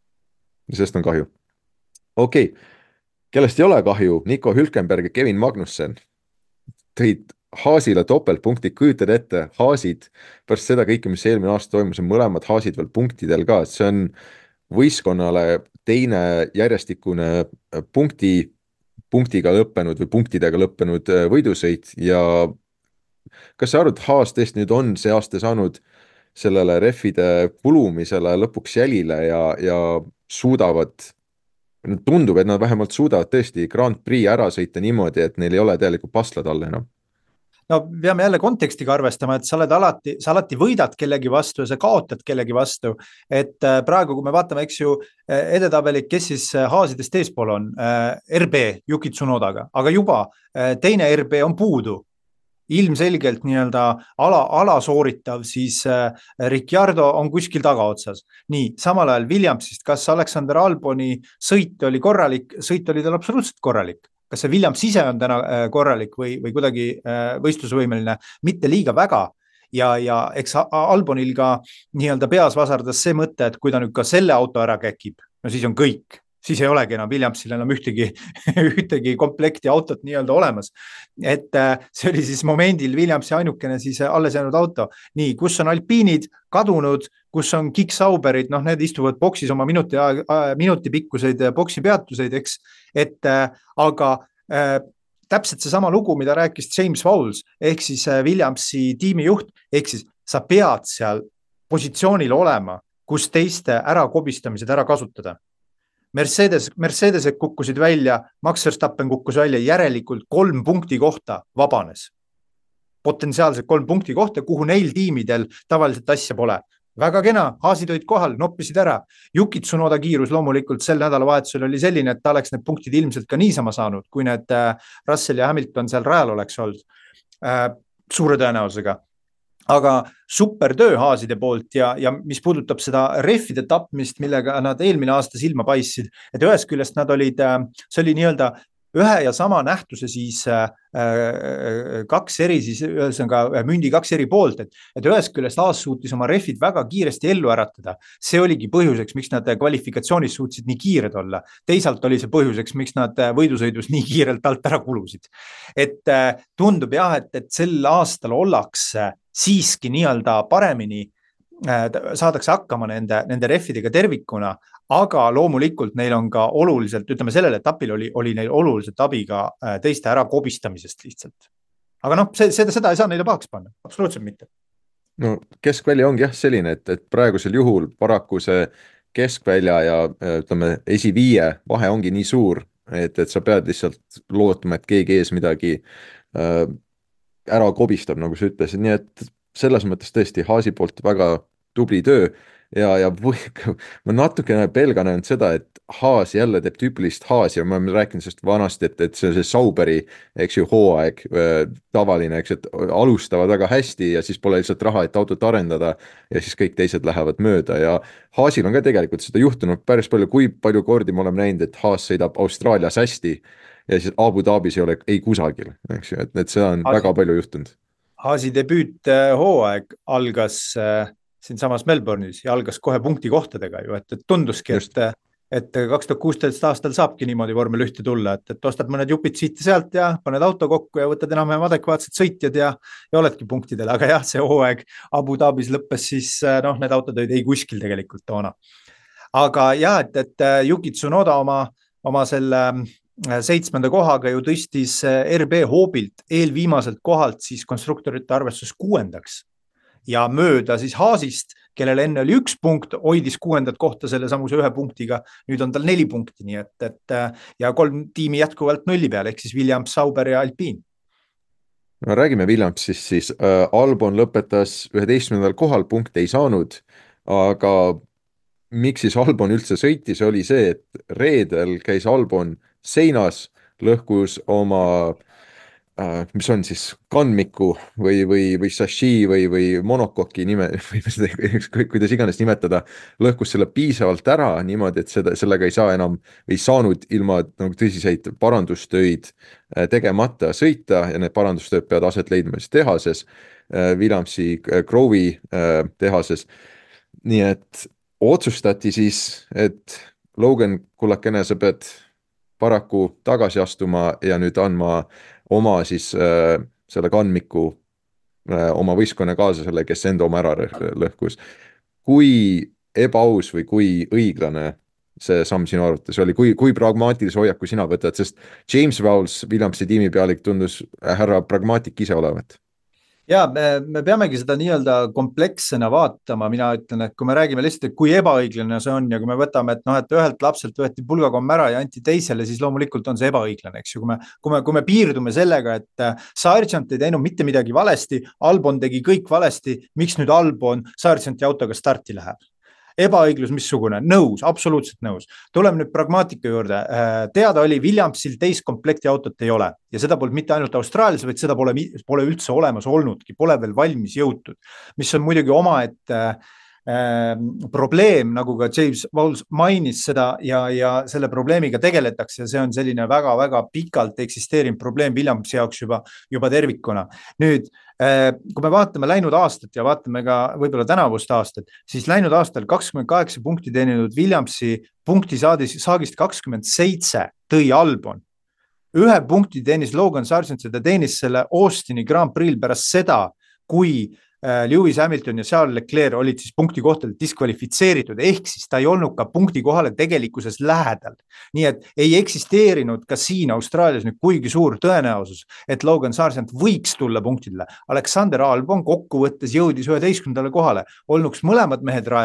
Sest on kahju. Okei, okay. Kellest ei ole kahju, Nico Hülkenberg ja Kevin Magnussen tõid Haasile topeltpunktid, kujutad ette, Haasid, pärast seda kõike, mis eelmine aasta toimus, on mõlemad Haasid veel punktidel ka, see on võistkonnale teine järjestikune punkti, punktiga lõppenud või punktidega lõppenud võidusõit ja kas sa arvad, Haas tõesti nüüd on see aasta saanud sellele rehvide kulumisele lõpuks jälile ja, ja suudavad tundub, et nad vähemalt suudavad tõesti Grand Prix ära sõita niimoodi, et neil ei ole tegelikult paslad all enam. No peame jälle kontekstiga arvestama, et sa oled alati, sa alati võidad kellegi vastu ja sa kaotad kellegi vastu. Et praegu, kui me vaatame, eks ju, edetabelit, kes siis Haasidest eespool on, R B Yuki Tsunodaga, aga juba teine R B on puudu. Ilmselgelt nii-öelda ala, ala sooritav, siis äh, Ricciardo on kuskil tagaotsas. Nii, samal ajal Williamsist, kas Alexander Alboni sõit oli korralik, sõit oli tal absoluutselt korralik. Kas see Williams ise on täna äh, korralik või, või kuidagi äh, võistlusvõimeline, mitte liiga väga. Ja, ja eks Albonil ka nii-öelda peas vasardas see mõte, et kui ta nüüd ka selle auto ära käkib, no siis on kõik. Siis ei olegi enam Williamsil enam ühtegi, ühtegi komplekti autot nii-öelda olemas. Et see oli siis momendil Williamsi ainukene siis alles jäänud auto. Nii, kus on Alpinid kadunud, kus on Kick Sauberid, noh, need istuvad boksis oma minuti, minuti pikkuseid boksi peatuseid, eks. Et aga äh, täpselt see sama lugu, mida rääkis James Vowles, ehk siis Williamsi tiimijuht, ehk siis sa pead seal positsioonil olema, kus teiste ära kobistamised ära kasutada. Mercedes, Mercedesed kukkusid välja, Max Verstappen kukkus välja, järelikult kolm punkti kohta vabanes. Potentsiaalselt kolm punkti kohta, kuhu neil tiimidel tavaliselt asja pole. Väga kena, Haasid olid kohal, noppisid ära. Yuki Tsunoda kiirus loomulikult sel nädalavahetusel oli selline, et ta oleks need punktid ilmselt ka niisama saanud, kui need Russell ja Hamilton seal rajal oleks olnud äh, suure tõenäosusega. Aga super töö Haaside poolt ja, ja mis puudutab seda rehvide tapmist, millega nad eelmine aasta silma paistsid, et ühest küljest nad olid, see oli nii-öelda ühe ja sama nähtuse siis äh, kaks eri, siis ühesõnaga mündi kaks eri poolt, et, et ühest küljest Haas suutis oma rehvid väga kiiresti ellu äratada. See oligi põhjuseks, miks nad kvalifikatsioonis suutsid nii kiired olla. Teisalt oli see põhjuseks, miks nad võidusõidus nii kiirelt alt ära kulusid. Et äh, tundub jah, et, et sel aastal ollakse siiski nii-öelda paremini, äh, saadakse hakkama nende, nende rehvidega tervikuna, aga loomulikult neil on ka oluliselt, ütleme sellel etapil oli, oli neil oluliselt abiga teiste ära kobistamisest lihtsalt. Aga noh, seda, seda ei saa neile pahaks panna, absoluutselt mitte. No keskvälja ongi jah selline, et, et praegusel juhul paraku see keskvälja ja ütleme esiviie vahe ongi nii suur, et, et sa pead lihtsalt lootma, et keegi ees midagi äh, ära kobistab, nagu sa ütlesid, nii et selles mõttes tõesti Haasi poolt väga tubli töö. Ja, ja ma natukene pelgan ainult seda, et Haas jälle teeb tüüpilist Haas ja ma olen rääkinud sellest vanasti, et, et see, see Sauberi, eks ju, hooaeg tavaline, eks, et alustavad väga hästi ja siis pole lihtsalt raha, et autot arendada ja siis kõik teised lähevad mööda ja Haasil on ka tegelikult seda juhtunud päris palju, kui palju kordi me oleme näinud, et Haas sõidab Austraalias hästi ja siis Abu Dhabis ei ole ei kusagil, eks ju, et, et see on Haasi, väga palju juhtunud. Haasi debüüt hooaeg algas siin samas Melbourne'is ja algas kohe punkti kohtadega ju, et, et tunduski, et, et kaks tuhat kuusteist aastal saabki niimoodi vormel ühte tulla, et, et ostad mõned jupid siit ja sealt ja paned auto kokku ja võtad enam adekvaatsed sõitjad ja, ja oledki punktidel, aga jah, see hooaeg Abu Dhabis lõppes siis, noh, need autod olid ei kuskil tegelikult toona. Aga jah, et, et Yuki Tsunoda oma, oma selle seitsmenda kohaga ju tõstis R B hoobilt eelviimaselt kohalt siis konstruktorite arvestus kuuendaks. Ja mööda siis Haasist, kellel enne oli üks punkt, hoidis kuuendat kohta selle samuse ühe punktiga, nüüd on tal neli punkti, nii et, et ja kolm tiimi jätkuvalt nulli peal, ehk siis Williams, Sauber ja Alpine. No räägime Williamsist siis, äh, Albon lõpetas üheteistkümnendal kohal, punkte ei saanud, aga miks siis Albon üldse sõitis, oli see, et reedel käis Albon seinas, lõhkus oma Uh, mis on siis kandmiku või, või, või sashi või, või monokoki nime, või kuidas iganes nimetada, lõhkus selle piisavalt ära niimoodi, et seda, sellega ei saa enam või saanud ilma nagu tõsiseid parandustöid tegemata sõita ja need parandustööd peavad aset leidma siis tehases, Williamsi Grove'i tehases. Nii et otsustati siis, et Logan, kullakene, sa pead paraku tagasi astuma ja nüüd andma oma siis äh, selle kandmiku äh, oma võistkonna kaaslasele, kes enda oma ära lõhkus. Kui ebaaus või kui õiglane see samm sinu arvates oli, kui, kui pragmaatilise hoiaku sina võtad, sest James Vowles, Williamsi tiimi pealik, tundus härra pragmaatik ise olevat. Ja me, me peamegi seda nii-öelda komplekssena vaatama, mina ütlen, et kui me räägime lihtsalt, et kui ebaõiglane see on ja kui me võtame, et noh, et ühelt lapselt võeti pulgakomm ära ja anti teisele, siis loomulikult on see ebaõiglane, eks ju, kui me, kui me, kui me piirdume sellega, et Sargent ei teinud mitte midagi valesti, Albon tegi kõik valesti, miks nüüd Albon Sargenti autoga starti läheb? Ebaõiglus missugune, nõus, absoluutselt nõus. Tuleme nüüd pragmaatika juurde. Teada oli, Williamsil teist komplekti autot ei ole ja seda pole mitte ainult Austraalias, vaid seda pole, pole üldse olemas olnudki, pole veel valmis jõutud, mis on muidugi oma, et äh, probleem, nagu ka James Vowles mainis seda ja, ja selle probleemiga tegeletakse ja see on selline väga-väga pikalt eksisteeriv probleem Williamsi jaoks juba, juba tervikuna. Nüüd, kui me vaatame läinud aastat ja vaatame ka võib-olla tänavust aastat, siis läinud aastal kakskümmend kaheksa punkti teeninud Williamsi punkti saadis, saagist kakskümmend seitse tõi Albon. Ühe punkti teenis Logan Sargent ja ta teenis selle Austini Grand Prix'l pärast seda, kui Lewis Hamilton ja Charles Leclerc olid siis punkti kohtadelt diskvalifitseeritud, ehk siis ta ei olnud ka punkti kohale tegelikkuses lähedal. Nii et ei eksisteerinud ka siin Austraalias nüüd kuigi suur tõenäosus, et Logan Sargent võiks tulla punktidele. Alexander Albon kokkuvõttes jõudis üheteistkümnendale kohale, olnuks mõlemad mehed rajal,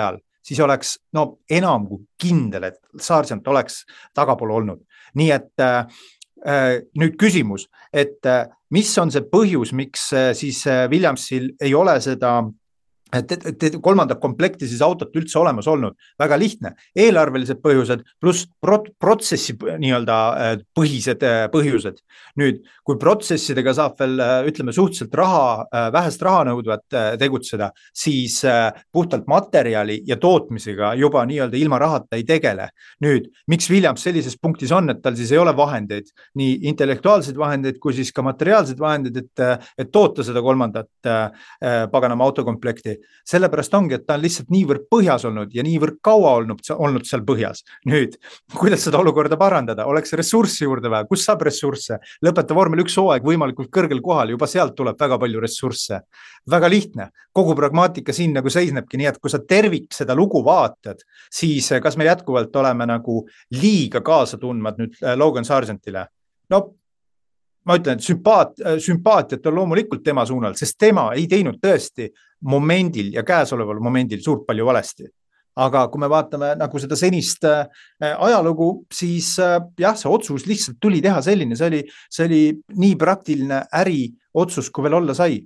siis oleks no enam kui kindel, et Sargent oleks tagapool olnud. Nii et äh, nüüd küsimus, et äh, mis on see põhjus, miks äh, siis Williamsil ei ole seda et, et, et kolmandat komplekti siis autot üldse olemas olnud. Väga lihtne, eelarvelised põhjused pluss prot, protsessi nii-öelda põhised põhjused. Nüüd, kui protsessidega saab veel, ütleme, suhteliselt raha, vähest raha nõudvat tegutseda, siis puhtalt materjali ja tootmisega juba nii-öelda ilma rahata ei tegele. Nüüd, miks Williams sellises punktis on, et tal siis ei ole vahendeid, nii intellektuaalseid vahendeid kui siis ka materiaalseid vahendeid, et, et toota seda kolmandat paganama autokomplekti. Sellepärast ongi, et ta on lihtsalt niivõrd põhjas olnud ja niivõrd kaua olnud, olnud seal põhjas. Nüüd, kuidas seda olukorda parandada? Oleks ressurssi juurde vaja, kus saab ressursse? Lõpeta vormel üks hooaeg võimalikult kõrgel kohal, juba sealt tuleb väga palju ressursse. Väga lihtne, kogu pragmaatika siin nagu seisnebki, nii et kui sa tervik seda lugu vaatad, siis kas me jätkuvalt oleme nagu liiga kaasa tundmad nüüd Logan Sargentile? No, ma ütlen, et sümpaat, sümpaatiat on loomulikult tema suunal, sest tema ei teinud tõesti momendil ja käesoleval momendil suurt palju valesti. Aga kui me vaatame nagu seda senist ajalugu, siis jah, see otsus lihtsalt tuli teha selline, see oli, see oli nii praktiline äri otsus, kui veel olla sai.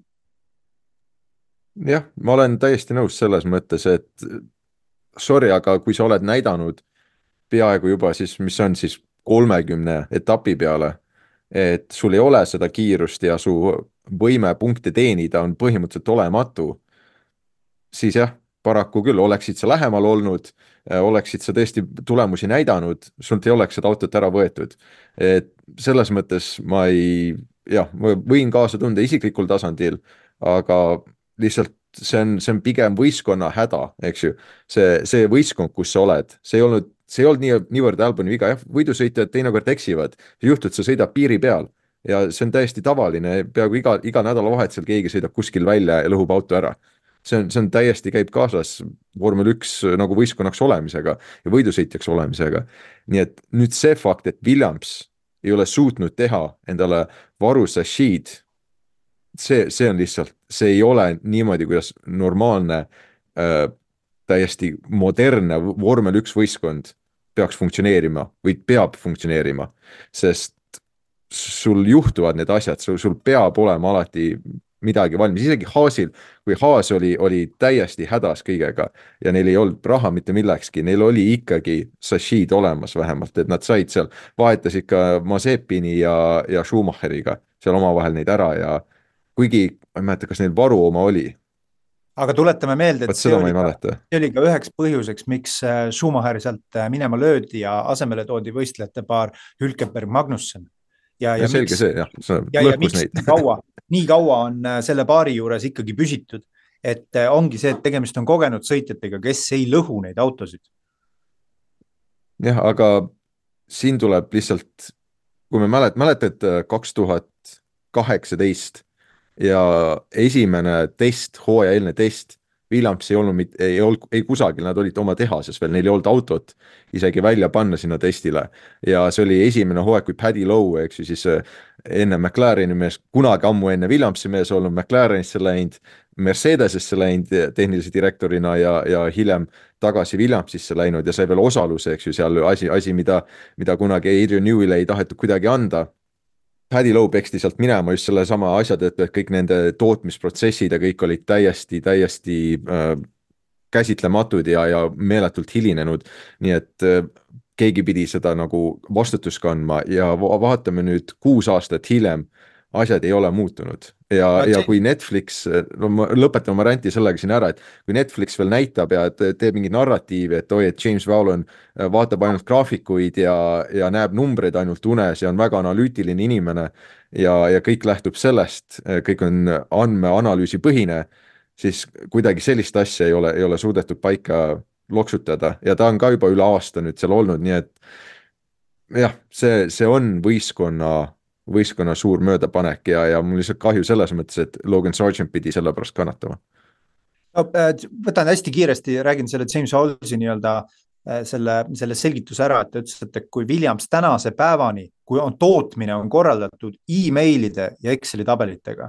Jah, ma olen täiesti nõus selles mõttes, et sorry, aga kui sa oled näidanud peaaegu juba siis, mis on siis kolmekümne etapi peale, et sul ei ole seda kiirust ja su võime punkte teenida on põhimõtteliselt olematu, siis jah, paraku küll, oleksid sa lähemal olnud, oleksid sa tõesti tulemusi näidanud, sult ei oleks seda autot ära võetud. Et selles mõttes ma ei, jah, ma võin kaasa tunda isiklikul tasandil, aga lihtsalt see on, see on pigem võistkonna häda, eks ju. See, see võistkond, kus sa oled, see ei olnud See ei olnud nii, niivõrd Alboni viga, jah, võidusõitjad teinekord eksivad, juhtud, sa sõidab piiri peal ja see on täiesti tavaline, peaaegu iga, iga nädalavahetusel keegi sõidab kuskil välja ja lõhub auto ära. See on, see on täiesti käib kaasas vormel üks nagu võistkonnaks olemisega ja võidusõitjaks olemisega. Nii et nüüd see fakt, et Williams ei ole suutnud teha endale varu Sashid, see, see on lihtsalt, see ei ole niimoodi, kuidas normaalne äh, täiesti modernne vormel üks võistkond peaks funktsioneerima või peab funktsioneerima, sest sul juhtuvad need asjad, sul, sul peab olema alati midagi valmis, isegi Haasil, kui Haas oli, oli täiesti hädas kõigega ja neil ei olnud raha mitte millekski, neil oli ikkagi Sashid olemas vähemalt, et nad said seal, vahetas ikka Mazepini ja, ja Schumacheriga seal omavahel neid ära ja kuigi, ma ei mäleta, kas neil varu oma oli. Aga tuletame meelde, et see oli, ka, see oli ka üheks põhjuseks, miks Schumacher sealt minema löödi ja asemele toodi võistlejate paar Hülkenberg Magnussen. Ja, ja, ja selge miks, see, jah, see ja, ja miks nii kaua, nii kaua on selle paari juures ikkagi püsitud, et ongi see, et tegemist on kogenud sõitjatega, kes ei lõhu neid autosid. Jah, aga siin tuleb lihtsalt, kui me mälet, mäletad kaks tuhat kaheksateist ja esimene test, hooajaeelne test, Williams ei olnud, ei olnud ei kusagil, nad olid oma tehases veel, neil ei olnud autot isegi välja panna sinna testile ja see oli esimene hooaeg, kui Paddy Lowe, eks ju siis enne McLareni mees, kunagi ammu enne Williamsi mees olnud McLarenisse läinud, Mercedesesse läinud tehnilise direktorina ja, ja hiljem tagasi Williamsisse läinud ja sai veel osaluse, eks ju, seal asi, asi mida, mida kunagi Adrian Newey'le ei tahetud kuidagi anda. Paddy Lowe peksti sealt minema just selle sama asjad, et kõik nende tootmisprotsessid ja kõik olid täiesti, täiesti äh, käsitlematud ja, ja meeletult hilinenud. Nii et äh, keegi pidi seda nagu vastutus kandma ja vaatame nüüd kuus aastat hiljem, asjad ei ole muutunud. Ja, ja kui Netflix, no ma lõpetan oma ränti sellega siin ära, et kui Netflix veel näitab ja teeb mingi narratiivi, et oi, et James Vowlon vaatab ainult graafikuid ja, ja näeb numbreid ainult unes ja on väga analüütiline inimene ja, ja kõik lähtub sellest, kõik on andmeanalüüsi põhine, siis kuidagi sellist asja ei ole, ei ole suudetud paika loksutada ja ta on ka juba üle aasta nüüd seal olnud, nii et jah, see, see on võistkonna võistkonna suur möödapanek ja, ja mul lihtsalt kahju selles mõttes, et Logan Sargent pidi selle pärast kannatama. No, võtan hästi kiiresti, räägin selle James Hallsi nii-öelda selle, selle selgituse ära, et ta ütles, et kui Williams tänase päevani, kui on tootmine on korraldatud e-mailide ja Exceli tabelitega,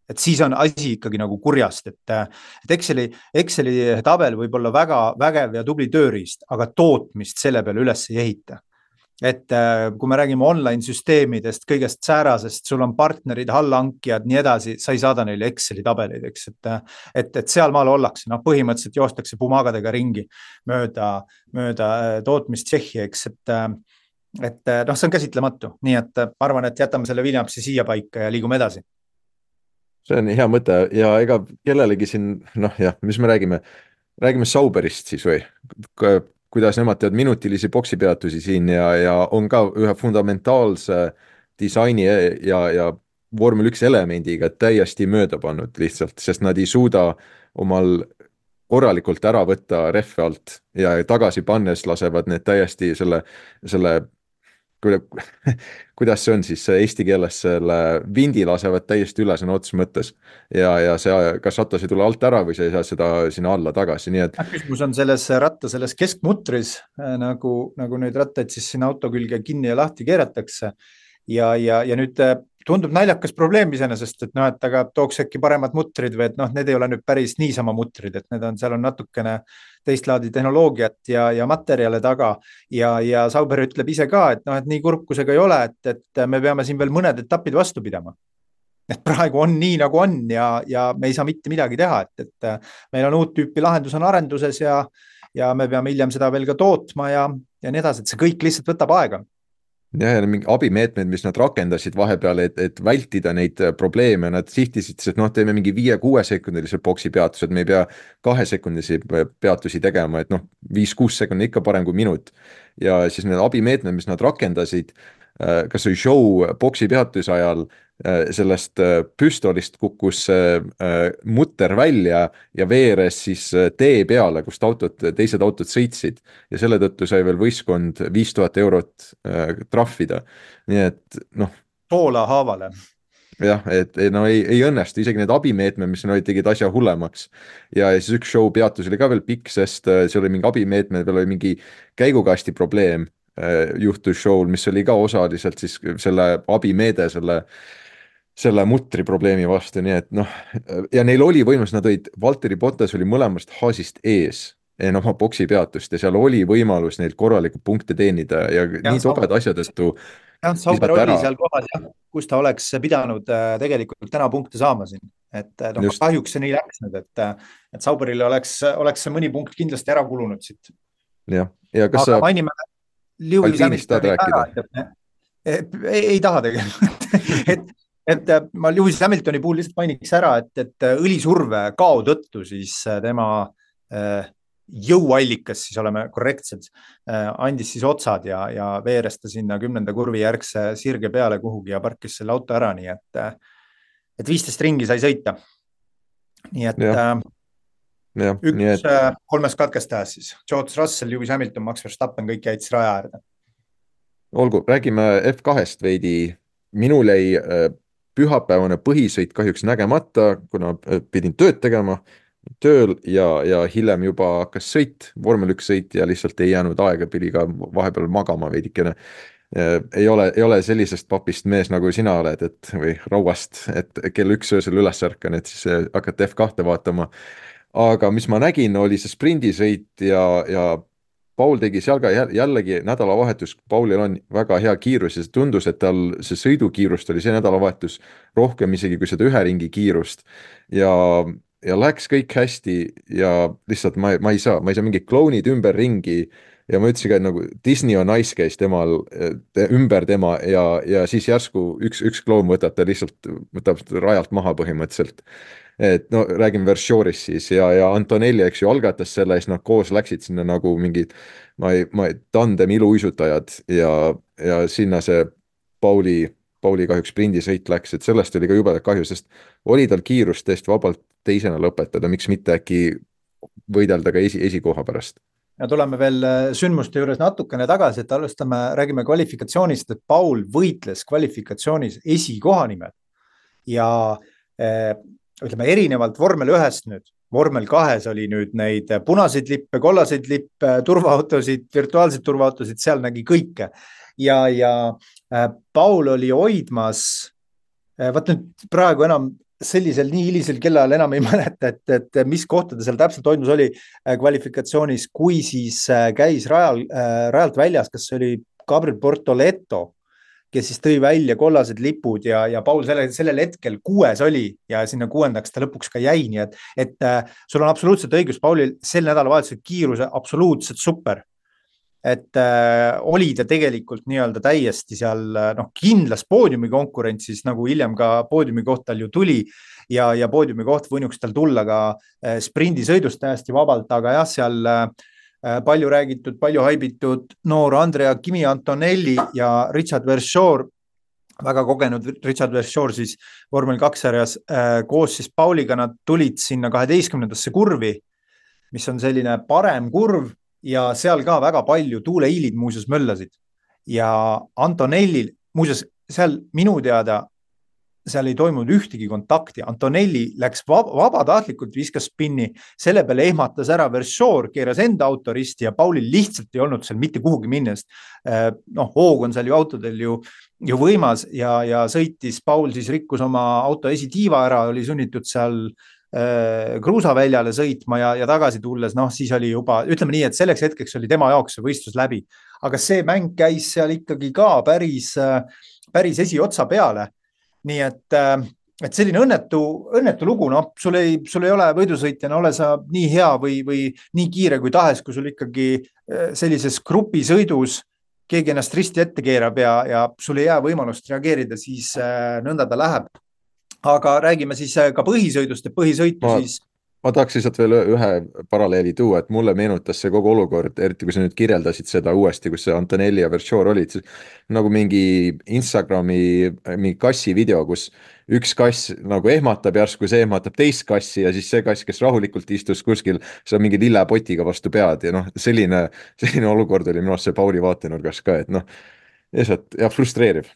et siis on asi ikkagi nagu kurjast, et, et Exceli, Exceli tabel võib olla väga vägev ja tubli tööriist, aga tootmist selle peale üles ei ehita. Et kui me räägime online süsteemidest, kõigest säärasest, sul on partnerid, allhankijad, nii edasi, sa ei saada neile Exceli tabeleid, eks, et, et, et seal maal ollakse, noh, põhimõtteliselt joostakse pumagadega ringi mööda, mööda tootmist Tšehhi, eks, et, et noh, see on käsitlematu, nii et ma arvan, et jätame selle Williamsi siia paika ja liigume edasi. See on hea mõte ja ega kellelegi siin, noh jah, mis me räägime, räägime Sauberist siis või, kuidas nemad teevad minutilisi boksipeatusi siin ja, ja on ka ühe fundamentaalse disaini ja, ja vormel üks elemendiga täiesti mööda pannud lihtsalt, sest nad ei suuda omal korralikult ära võtta rehve alt ja tagasi pannes lasevad need täiesti selle, selle kuidas see on siis eesti keeles, selle vindi lasevad täiesti üle sõna otseses mõttes ja, ja see, kas ratas ei tule alt ära või sa ei saa seda sinna alla tagasi, nii et küsimus on selles ratta, selles keskmutris, nagu, nagu nüüd rattaid siis sinna auto külge kinni ja lahti keeratakse ja, ja, ja nüüd tundub naljakas probleem iseenesest, et noh, et aga tooks äkki paremad mutrid või et noh, need ei ole nüüd päris niisama mutrid, et need on, seal on natukene teist laadi tehnoloogiat ja, ja materjale taga ja, ja Sauber ütleb ise ka, et noh, et nii kurb kui see ka ei ole, et, et me peame siin veel mõned etapid vastu pidama. Et praegu on nii nagu on ja, ja me ei saa mitte midagi teha, et, et meil on uut tüüpi lahendus on arenduses ja, ja me peame hiljem seda veel ka tootma ja, ja nii edasi, et see kõik lihtsalt võtab aega. Ja, ja mingi abimeetmed, mis nad rakendasid vahepeal, et, et vältida neid probleeme, nad sihtisid, et noh, teeme mingi viie-kuue sekundilise boksi peatused, me ei pea kahe sekundisi peatusi tegema, et noh, viis-kuus sekundit ikka parem kui minut. Ja siis need abimeetmed, mis nad rakendasid, kas või show boksi peatuse ajal, sellest püstolist kukkus mutter välja ja veeres siis tee peale, kust autod, teised autod sõitsid ja selle tõttu sai veel võistkond viis tuhat eurot trahvida. Nii et noh. Toola haavale. Jah, et no ei, ei õnnestu, isegi need abimeetmed, mis nad tegid asja hullemaks. Ja siis üks show peatus oli ka veel pikk, sest see oli mingi abimeetmed, veel oli mingi käigukasti probleem juhtus show'l, mis oli ka osaliselt siis selle abimeede, selle selle mutri probleemi vastu, nii et noh, ja neil oli võimalus, nad olid, Valtteri Bottas oli mõlemast haasist ees enne oma boksi peatust ja seal oli võimalus neil korralikult punkte teenida ja, ja nii tobed asja tõttu. jah, Sauber oli ära. Seal kohas, jah, kus ta oleks pidanud tegelikult täna punkte saama siin, et noh, kahjuks see nii läks nüüd, et, et Sauberil oleks, oleks see mõni punkt kindlasti ära kulunud siit. jah, ja kas aga sa mainime Alpinist tahad rääkida? Ei, ei, ei taha tegelikult, et et ma Lewis Hamiltoni puhul lihtsalt mainiks ära, et, et õlisurve kao tõttu siis tema jõuallikas, siis oleme korrektsed, andis siis otsad ja, ja veeres ta sinna kümnenda kurvi järgse sirge peale kuhugi ja parkis selle auto ära, nii et, et viisteist ringi sai sõita. Nii et ja. Ja, üks nii et... kolmest katkestajas siis. George Russell, Lewis Hamilton, Max Verstappen, kõik jäid siis raja äärde. Olgu, räägime F kahest veidi. Minul ei pühapäevane põhisõit kahjuks nägemata, kuna pidin tööd tegema tööl ja, ja hiljem juba hakkas sõit, vormel üks sõit ja lihtsalt ei jäänud aega, pidi ka vahepeal magama veidikene. Ei ole, ei ole sellisest papist mees nagu sina oled, et või rauast, et kell üks öösel üles ärkan, et siis hakata F kahte vaatama. Aga mis ma nägin, oli see sprindisõit ja, ja Paul tegi seal ka jällegi nädalavahetus, Paulil on väga hea kiirus ja see tundus, et tal see sõidukiirust oli see nädalavahetus rohkem isegi kui seda ühe ringi kiirust ja, ja läks kõik hästi ja lihtsalt ma, ma ei saa, ma ei saa mingid klounid ümber ringi ja ma ütlesin ka, et nagu Disney on nice käis temal ümber tema ja, ja siis järsku üks, üks kloun võtab ta lihtsalt, võtab rajalt maha põhimõtteliselt. Et no räägime Verschoris siis ja, ja Antonelli, eks ju, algatas selle, siis nad koos läksid sinna nagu mingid ma ei, ma ei, tandem iluuisutajad ja, ja sinna see Pauli, Pauli kahjuks sprindisõit läks, et sellest oli ka jubedalt kahju, sest oli tal kiirust tõesti vabalt teisena lõpetada, miks mitte äkki võidelda ka esi, esikoha pärast. Ja tuleme veel sündmuste juures natukene tagasi, et alustame, räägime kvalifikatsioonist, et Paul võitles kvalifikatsioonis esikoha nimel ja eh, ütleme erinevalt vormel ühest nüüd, vormel kahes oli nüüd neid punaseid lippe, kollaseid lippe, turvaautosid, virtuaalseid turvaautosid, seal nägi kõike. Ja, ja Paul oli hoidmas, vaat nüüd praegu enam sellisel nii hilisel kellaajal enam ei mäleta, et, et mis kohta ta seal täpselt toimus oli kvalifikatsioonis, kui siis käis rajal, rajalt väljas, kas see oli Gabriel Portoleto, kes siis tõi välja kollased lipud ja, ja Paul sellel, sellel hetkel kuues oli ja sinna kuuendaks ta lõpuks ka jäi, nii et, et sul on absoluutselt õigus, Paulil sel nädalavahetusel kiiruse absoluutselt super. Et äh, oli ta tegelikult nii-öelda täiesti seal noh, kindlas poodiumi konkurentsis, nagu hiljem ka poodiumi koht tal ju tuli ja, ja poodiumi koht võinuks tal tulla ka äh, sprindisõidust täiesti vabalt, aga jah, seal äh, palju räägitud, palju haibitud noor Andrea Kimi Antonelli ja Richard Verschoor, väga kogenud Richard Verschoor siis vormel kaks sarjas äh, koos siis Pauliga, nad tulid sinna kaheteistkümnendasse kurvi, mis on selline parem kurv, ja seal ka väga palju tuuleiilid muuseas möllasid ja Antonellil, muuseas seal minu teada seal ei toimunud ühtegi kontakti, Antonelli läks vab vabatahtlikult, viskas spinni, selle peale ehmatas ära Verschoor, keeras enda autoristi ja Paulil lihtsalt ei olnud seal mitte kuhugi minnes. Noh, hoog on seal ju autodel ju, ju võimas ja, ja sõitis Paul siis rikkus oma auto esitiiva ära, oli sunnitud seal kruusaväljale sõitma ja, ja tagasi tulles, noh siis oli juba, ütleme nii, et selleks hetkeks oli tema jaoks see võistlus läbi, aga see mäng käis seal ikkagi ka päris, päris esiotsa peale, nii et, et selline õnnetu, õnnetu lugu, noh sul ei, sul ei ole võidusõitjana, ole sa nii hea või, või nii kiire kui tahes, kui sul ikkagi sellises grupisõidus keegi ennast risti ette keerab ja, ja sul ei jää võimalust reageerida, siis nõnda ta läheb. Aga räägime siis ka põhisõidust ja põhisõitu ma, siis. Ma tahaks lihtsalt veel ühe paralleeli tuua, et mulle meenutas see kogu olukord, eriti kui sa nüüd kirjeldasid seda uuesti, kus see Antonelli ja Verschoor olid, nagu mingi Instagrami mingi kassi video, kus üks kass nagu ehmatab järsku, see ehmatab teist kassi ja siis see kass, kes rahulikult istus kuskil, saab mingi lillepotiga vastu pead ja noh, selline, selline olukord oli minu arust see Pauli vaatenurgas ka, et noh, eesat, ja frustreeriv.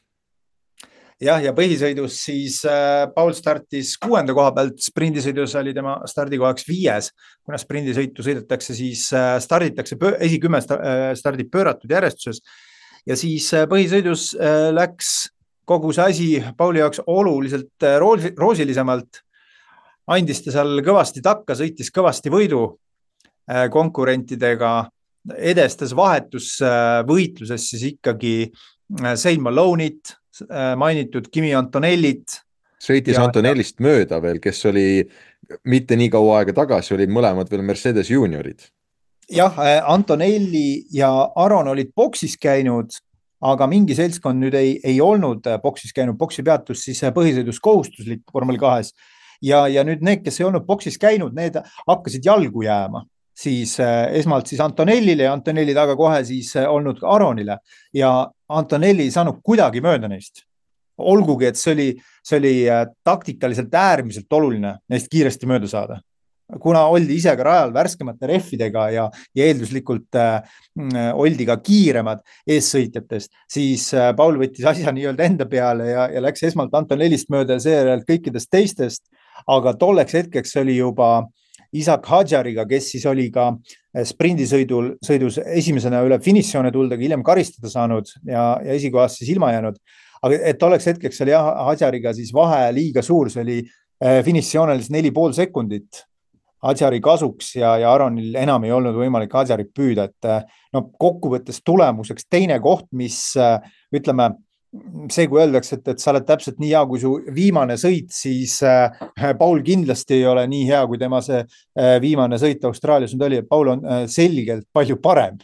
Jah, ja põhisõidus siis äh, Paul startis kuuenda koha pealt, sprindisõidus oli tema stardikohaks viies, kuna sprindisõitu sõidetakse, siis äh, starditakse, esikümme stardib pööratud järjestuses ja siis äh, põhisõidus äh, läks kogu see asi Pauli jaoks oluliselt äh, roosi, roosilisemalt, andis ta seal kõvasti takka, sõitis kõvasti võidu äh, konkurentidega, edestas vahetus äh, võitluses siis ikkagi äh, Zane Malone'it, mainitud Kimi Antonellit. Sõitis ja, Antonellist ja... mööda veel, kes oli mitte nii kaua aega tagasi, olid mõlemad veel Mercedes juuniorid. Jah, Antonelli ja Aron olid boksis käinud, aga mingi seltskond nüüd ei, ei olnud boksis käinud, boksi peatus siis põhisõidus kohustuslik vormel kahes ja, ja nüüd need, kes ei olnud boksis käinud, need hakkasid jalgu jääma. Siis eh, esmalt siis Antonellile ja Antonelli taga kohe siis eh, olnud Aronile ja Antonelli ei saanud kuidagi mööda neist. Olgugi, et see oli, see oli eh, taktikaliselt äärmiselt oluline neist kiiresti mööda saada. Kuna oldi ise ka rajal värskemate rehvidega ja, ja eelduslikult eh, oldi ka kiiremad eessõitjatest, siis eh, Paul võttis asja nii-öelda enda peale ja, ja läks esmalt Antonellist mööda ja seejärel kõikidest teistest, aga tolleks hetkeks oli juba Isaac Hadjariga, kes siis oli ka sprindisõidul, sõidus esimesena üle finišioone tulda, hiljem karistada saanud ja, ja esikohast siis ilma jäänud. Aga et oleks hetkeks oli Hadjariga siis vahe liiga suur, see oli finišioonel neli pool sekundit Hadjari kasuks ja, ja Aronil enam ei olnud võimalik Hadjarit püüda, et no, kokkuvõttes tulemuseks teine koht, mis ütleme, see, kui öeldakse, et, et sa oled täpselt nii hea, kui su viimane sõit, siis äh, Paul kindlasti ei ole nii hea, kui tema see äh, viimane sõit Austraalias nüüd oli, et Paul on äh, selgelt palju parem.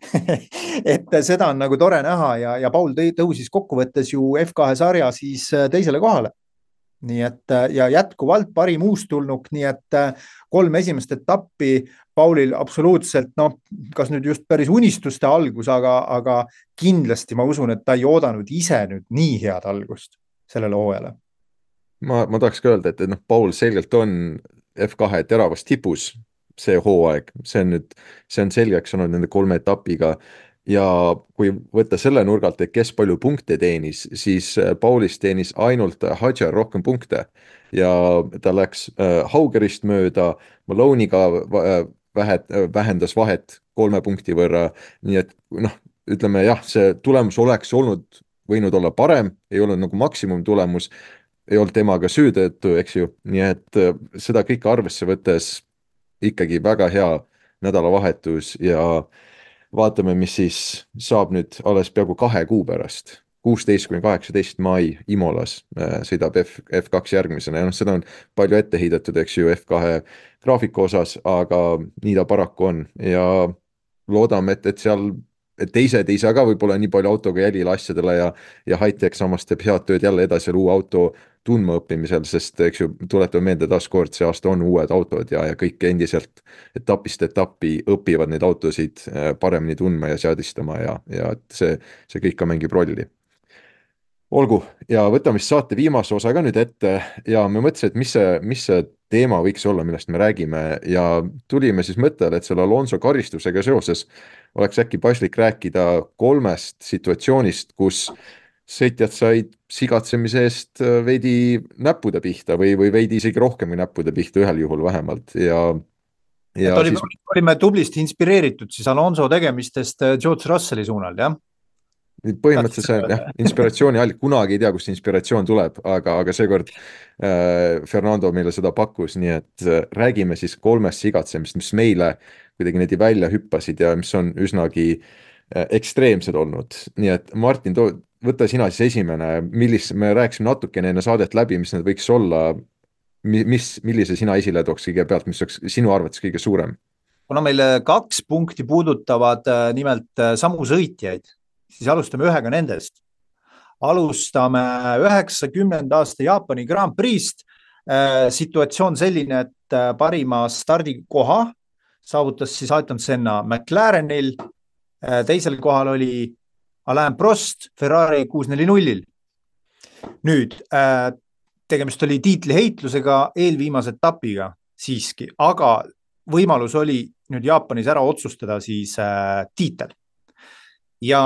et seda on nagu tore näha ja, ja Paul tõusis kokkuvõttes ju F kahe sarja siis äh, teisele kohale. Nii et ja jätkuvalt parim uustulnuk, nii et kolm esimest etappi Paulil absoluutselt, noh, kas nüüd just päris unistuste algus, aga, aga kindlasti ma usun, et ta ei oodanud ise nüüd nii head algust sellele hooajale. Ma, ma tahaks ka öelda, et, et noh, Paul selgelt on F kahe teravas tipus see hooaeg, see on nüüd, see on selgeks olnud nende kolme etapiga. Ja kui võtta selle nurgalt, et kes palju punkte teenis, siis Paulis teenis ainult Hadjar rohkem punkte ja ta läks Haugerist mööda, Malone'iga vähet, vähendas vahet kolme punkti võrra, nii et noh, ütleme jah, see tulemus oleks olnud, võinud olla parem, ei olnud nagu maksimum tulemus, ei olnud temaga süü tõttu, eks ju, nii et äh, seda kõike arvesse võttes ikkagi väga hea nädalavahetus ja vaatame, mis siis saab nüüd alles peaaegu kahe kuu pärast. kuusteist kuni kaheksateist mai Imolas äh, sõidab F, F kaks järgmisena ja noh, seda on palju ette heidetud, eks ju, F kahe graafiku osas, aga nii ta paraku on ja loodame, et, et seal et teised ei saa ka võib-olla nii palju autoga jälile asjadele ja, ja Hightech samas teeb head tööd jälle edasi uue auto tundmaõppimisel, sest eks ju, tuletame meelde taaskord, see aasta on uued autod ja, ja kõik endiselt etapist etappi õpivad neid autosid paremini tundma ja seadistama ja, ja et see, see kõik ka mängib rolli. Olgu, ja võtame siis saate viimase osa ka nüüd ette ja me mõtlesime, et mis see, mis see teema võiks olla, millest me räägime ja tulime siis mõttele, et selle Alonso karistusega seoses oleks äkki paslik rääkida kolmest situatsioonist, kus sõitjad said sigatsemise eest veidi näppude pihta või, või veidi isegi rohkem kui näppude pihta, ühel juhul vähemalt ja ja olime, siis... olime tublisti inspireeritud siis Alonso tegemistest George Russelli suunal, jah? Põhimõtteliselt see on jah, inspiratsiooni all, kunagi ei tea, kust inspiratsioon tuleb, aga, aga seekord äh, Fernando meile seda pakkus, nii et äh, räägime siis kolmest sigatsemist, mis meile kuidagi neid välja hüppasid ja mis on üsnagi äh, ekstreemsed olnud. Nii et Martin, too, võta sina siis esimene, millis, me rääkisime natukene enne saadet läbi, mis need võiks olla, mis, millise sina esile tooks kõigepealt, mis oleks sinu arvates kõige suurem? Kuna meil kaks punkti puudutavad nimelt samu sõitjaid, siis alustame ühega nendest. Alustame üheksakümnenda aasta Jaapani Grand Prix'st. Situatsioon selline, et parima stardikoha saavutas siis Ayrton Senna McLarenil. Teisel kohal oli Alain Prost Ferrari kuus neli null. Nüüd, tegemist oli tiitliheitlusega eelviimase etapiga siiski, aga võimalus oli nüüd Jaapanis ära otsustada siis tiitel. Ja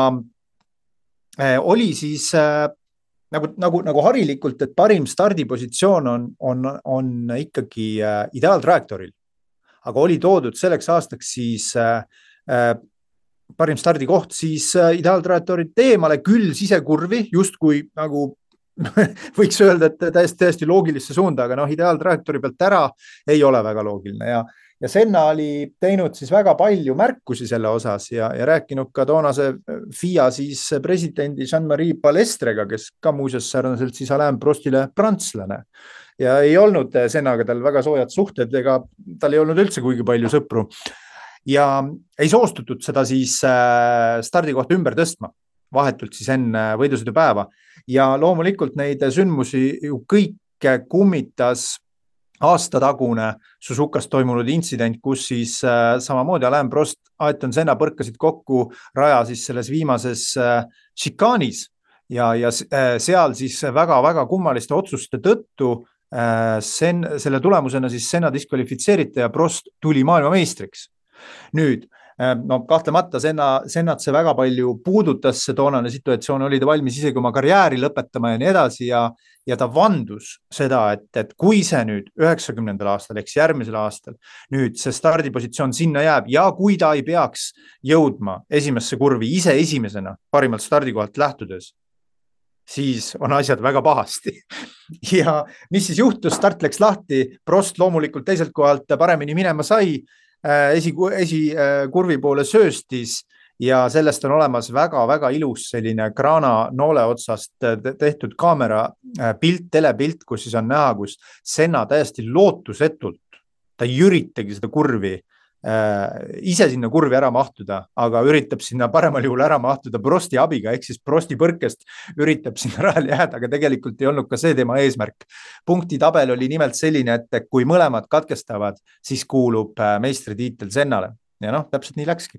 oli siis äh, nagu, nagu, nagu harilikult, et parim stardipositsioon on, on, on ikkagi äh, ideaaltrajektooril, aga oli toodud selleks aastaks siis äh, äh, parim stardikoht siis äh, ideaaltrajektoorilt eemale, küll sisekurvi, just kui nagu võiks öelda, et täiesti, täiesti loogilisse suunda, aga noh, ideaaltrajektoori pealt ära ei ole väga loogiline ja Ja Senna oli teinud siis väga palju märkusi selle osas ja, ja rääkinud ka toonase F I A siis presidendi Jean-Marie Palestrega, kes ka muuseas sarnaselt siis Alain Prostile prantslane. Ja ei olnud Sennaga tal väga soojad suhted ega tal ei olnud üldse kuigi palju sõpru. Ja ei soostutud seda siis stardikohta ümber tõstma, vahetult siis enne võidusõidupäeva. Ja loomulikult neid sündmusi ju kõike kummitas aastatagune Suzukas toimunud intsident, kus siis äh, samamoodi Alain Prost, Ayrton Senna põrkasid kokku raja siis selles viimases äh, šikaanis ja, ja äh, seal siis väga-väga kummaliste otsuste tõttu äh, sen, selle tulemusena siis Senna diskvalifitseeriti ja Prost tuli maailmameistriks. Nüüd, äh, no kahtlemata Senna, Sennat see väga palju puudutas, see toonane situatsioon oli ta valmis isegi oma karjääri lõpetama ja nii edasi ja ja ta vandus seda, et, et kui see nüüd üheksakümnendal aastal, eks järgmisel aastal, nüüd see stardipositsioon sinna jääb ja kui ta ei peaks jõudma esimesse kurvi ise esimesena parimalt stardikohalt lähtudes, siis on asjad väga pahasti. Ja mis siis juhtus, start läks lahti, Prost loomulikult teiselt kohalt paremini minema sai, esi, esi kurvi poole sööstis ja sellest on olemas väga-väga ilus selline kraana noole otsast tehtud kaamera pilt, telepilt, kus siis on näha, kus Senna täiesti lootusetult, ta ei üritagi seda kurvi, äh, ise sinna kurvi ära mahtuda, aga üritab sinna paremal juhul ära mahtuda Prosti abiga, ehk siis Prosti põrkest üritab sinna rajale jääda, aga tegelikult ei olnud ka see tema eesmärk. Punkti tabel oli nimelt selline, et kui mõlemad katkestavad, siis kuulub meistritiitel Sennale ja noh, täpselt nii läkski.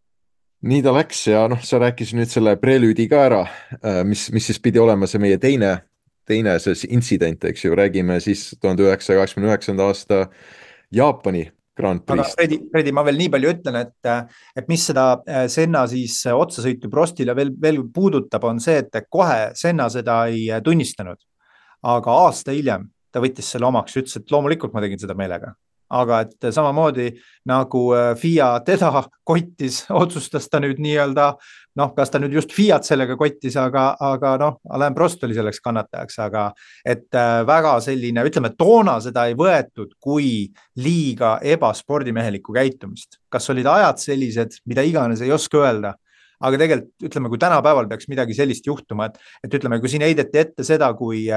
Nii ta läks ja noh, sa rääkisid nüüd selle prelüüdi ka ära, mis, mis siis pidi olema see meie teine, teine see intsident, eks ju, räägime siis tuhande üheksasaja kaheksakümne üheksanda aasta Jaapani Grand Prix. Aga Fredi, Fredi, ma veel nii palju ütlen, et, et mis seda Senna siis otsasõitu Prostile veel, veel puudutab, on see, et kohe Senna seda ei tunnistanud, aga aasta hiljem ta võttis selle omaks, ütles, et loomulikult ma tegin seda meelega. aga et samamoodi nagu FIA teda kottis, otsustas ta nüüd nii-öelda, noh, kas ta nüüd just FIAt sellega kottis, aga, aga noh, Alain Prost oli selleks kannatajaks, aga et väga selline, ütleme, toona seda ei võetud kui liiga ebaspordimehelikku käitumist. kas olid ajad sellised, mida iganes, ei oska öelda, aga tegelikult ütleme, kui tänapäeval peaks midagi sellist juhtuma, et, et ütleme, kui siin heideti ette seda, kui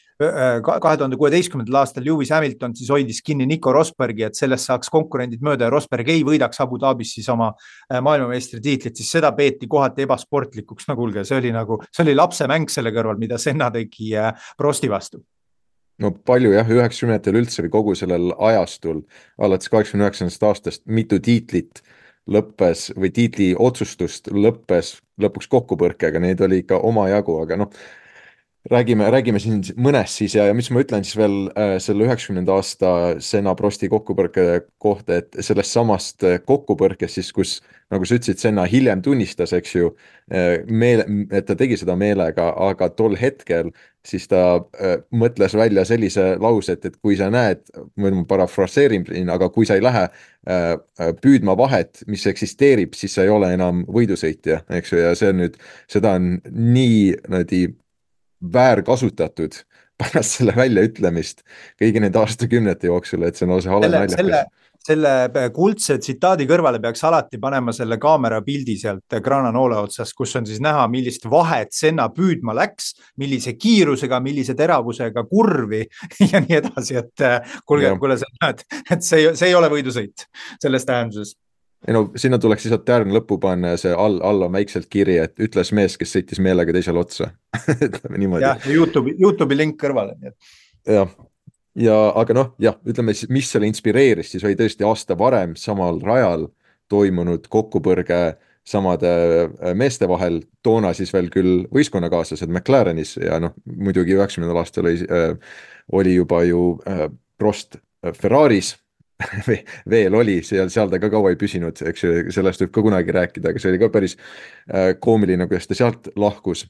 kahe tuhande kuueteistkümnendal aastal Lewis Hamilton siis hoidis kinni Nico Rosbergi, et sellest saaks konkurendid mööda ja Rosberg ei võidaks Abu Dhabis siis oma maailmameistri tiitlit, siis seda peeti kohati ebasportlikuks. No kuulge, see oli nagu, see oli lapsemäng selle kõrval, mida Senna tegi Prosti vastu. No palju jah, üheksakümnendatel üldse või kogu sellel ajastul, alates kaheksakümne üheksandast aastast, mitu tiitlit lõppes või tiitli otsustust lõppes lõpuks kokkupõrkega, neid oli ikka omajagu, aga noh, Räägime, räägime siin mõnest siis ja, ja mis ma ütlen siis veel äh, selle üheksakümnenda aasta Senna Prosti kokkupõrke kohta, et sellest samast kokkupõrkest siis, kus nagu sa ütlesid, Senna hiljem tunnistas, eks ju, meele, et ta tegi seda meelega, aga tol hetkel siis ta äh, mõtles välja sellise lause, et, et kui sa näed, ma parafraseerin, aga kui sa ei lähe äh, püüdma vahet, mis eksisteerib, siis sa ei ole enam võidusõitja, eks ju, ja see on nüüd, seda on nii näidi väärkasutatud pärast selle väljaütlemist kõigi nende aastakümnete jooksul, et see on lausa hale naljakas. Selle, selle kuldse tsitaadi kõrvale peaks alati panema selle kaamera pildi sealt kraananoole otsast, kus on siis näha, millist vahet Senna püüdma läks, millise kiirusega, millise teravusega kurvi ja nii edasi, et kuulge, kuule, et, et see, see ei ole võidusõit selles tähenduses. Ei no sinna tuleks lihtsalt tärn lõppu panna ja see all, alla väikselt kiri, et ütles mees, kes sõitis meelega teisele otsa. jah, YouTube'i, YouTube'i link kõrvale. jah, ja aga noh, jah, ütleme siis, mis selle inspireeris, siis oli tõesti aasta varem samal rajal toimunud kokkupõrge samade meeste vahel, toona siis veel küll võistkonnakaaslased McLarenis ja noh, muidugi üheksakümnendal aastal oli, oli juba ju Prost Ferraris, veel oli, seal, seal ta ka kaua ei püsinud, eks ju, sellest võib ka kunagi rääkida, aga see oli ka päris äh, koomiline, kuidas ta sealt lahkus.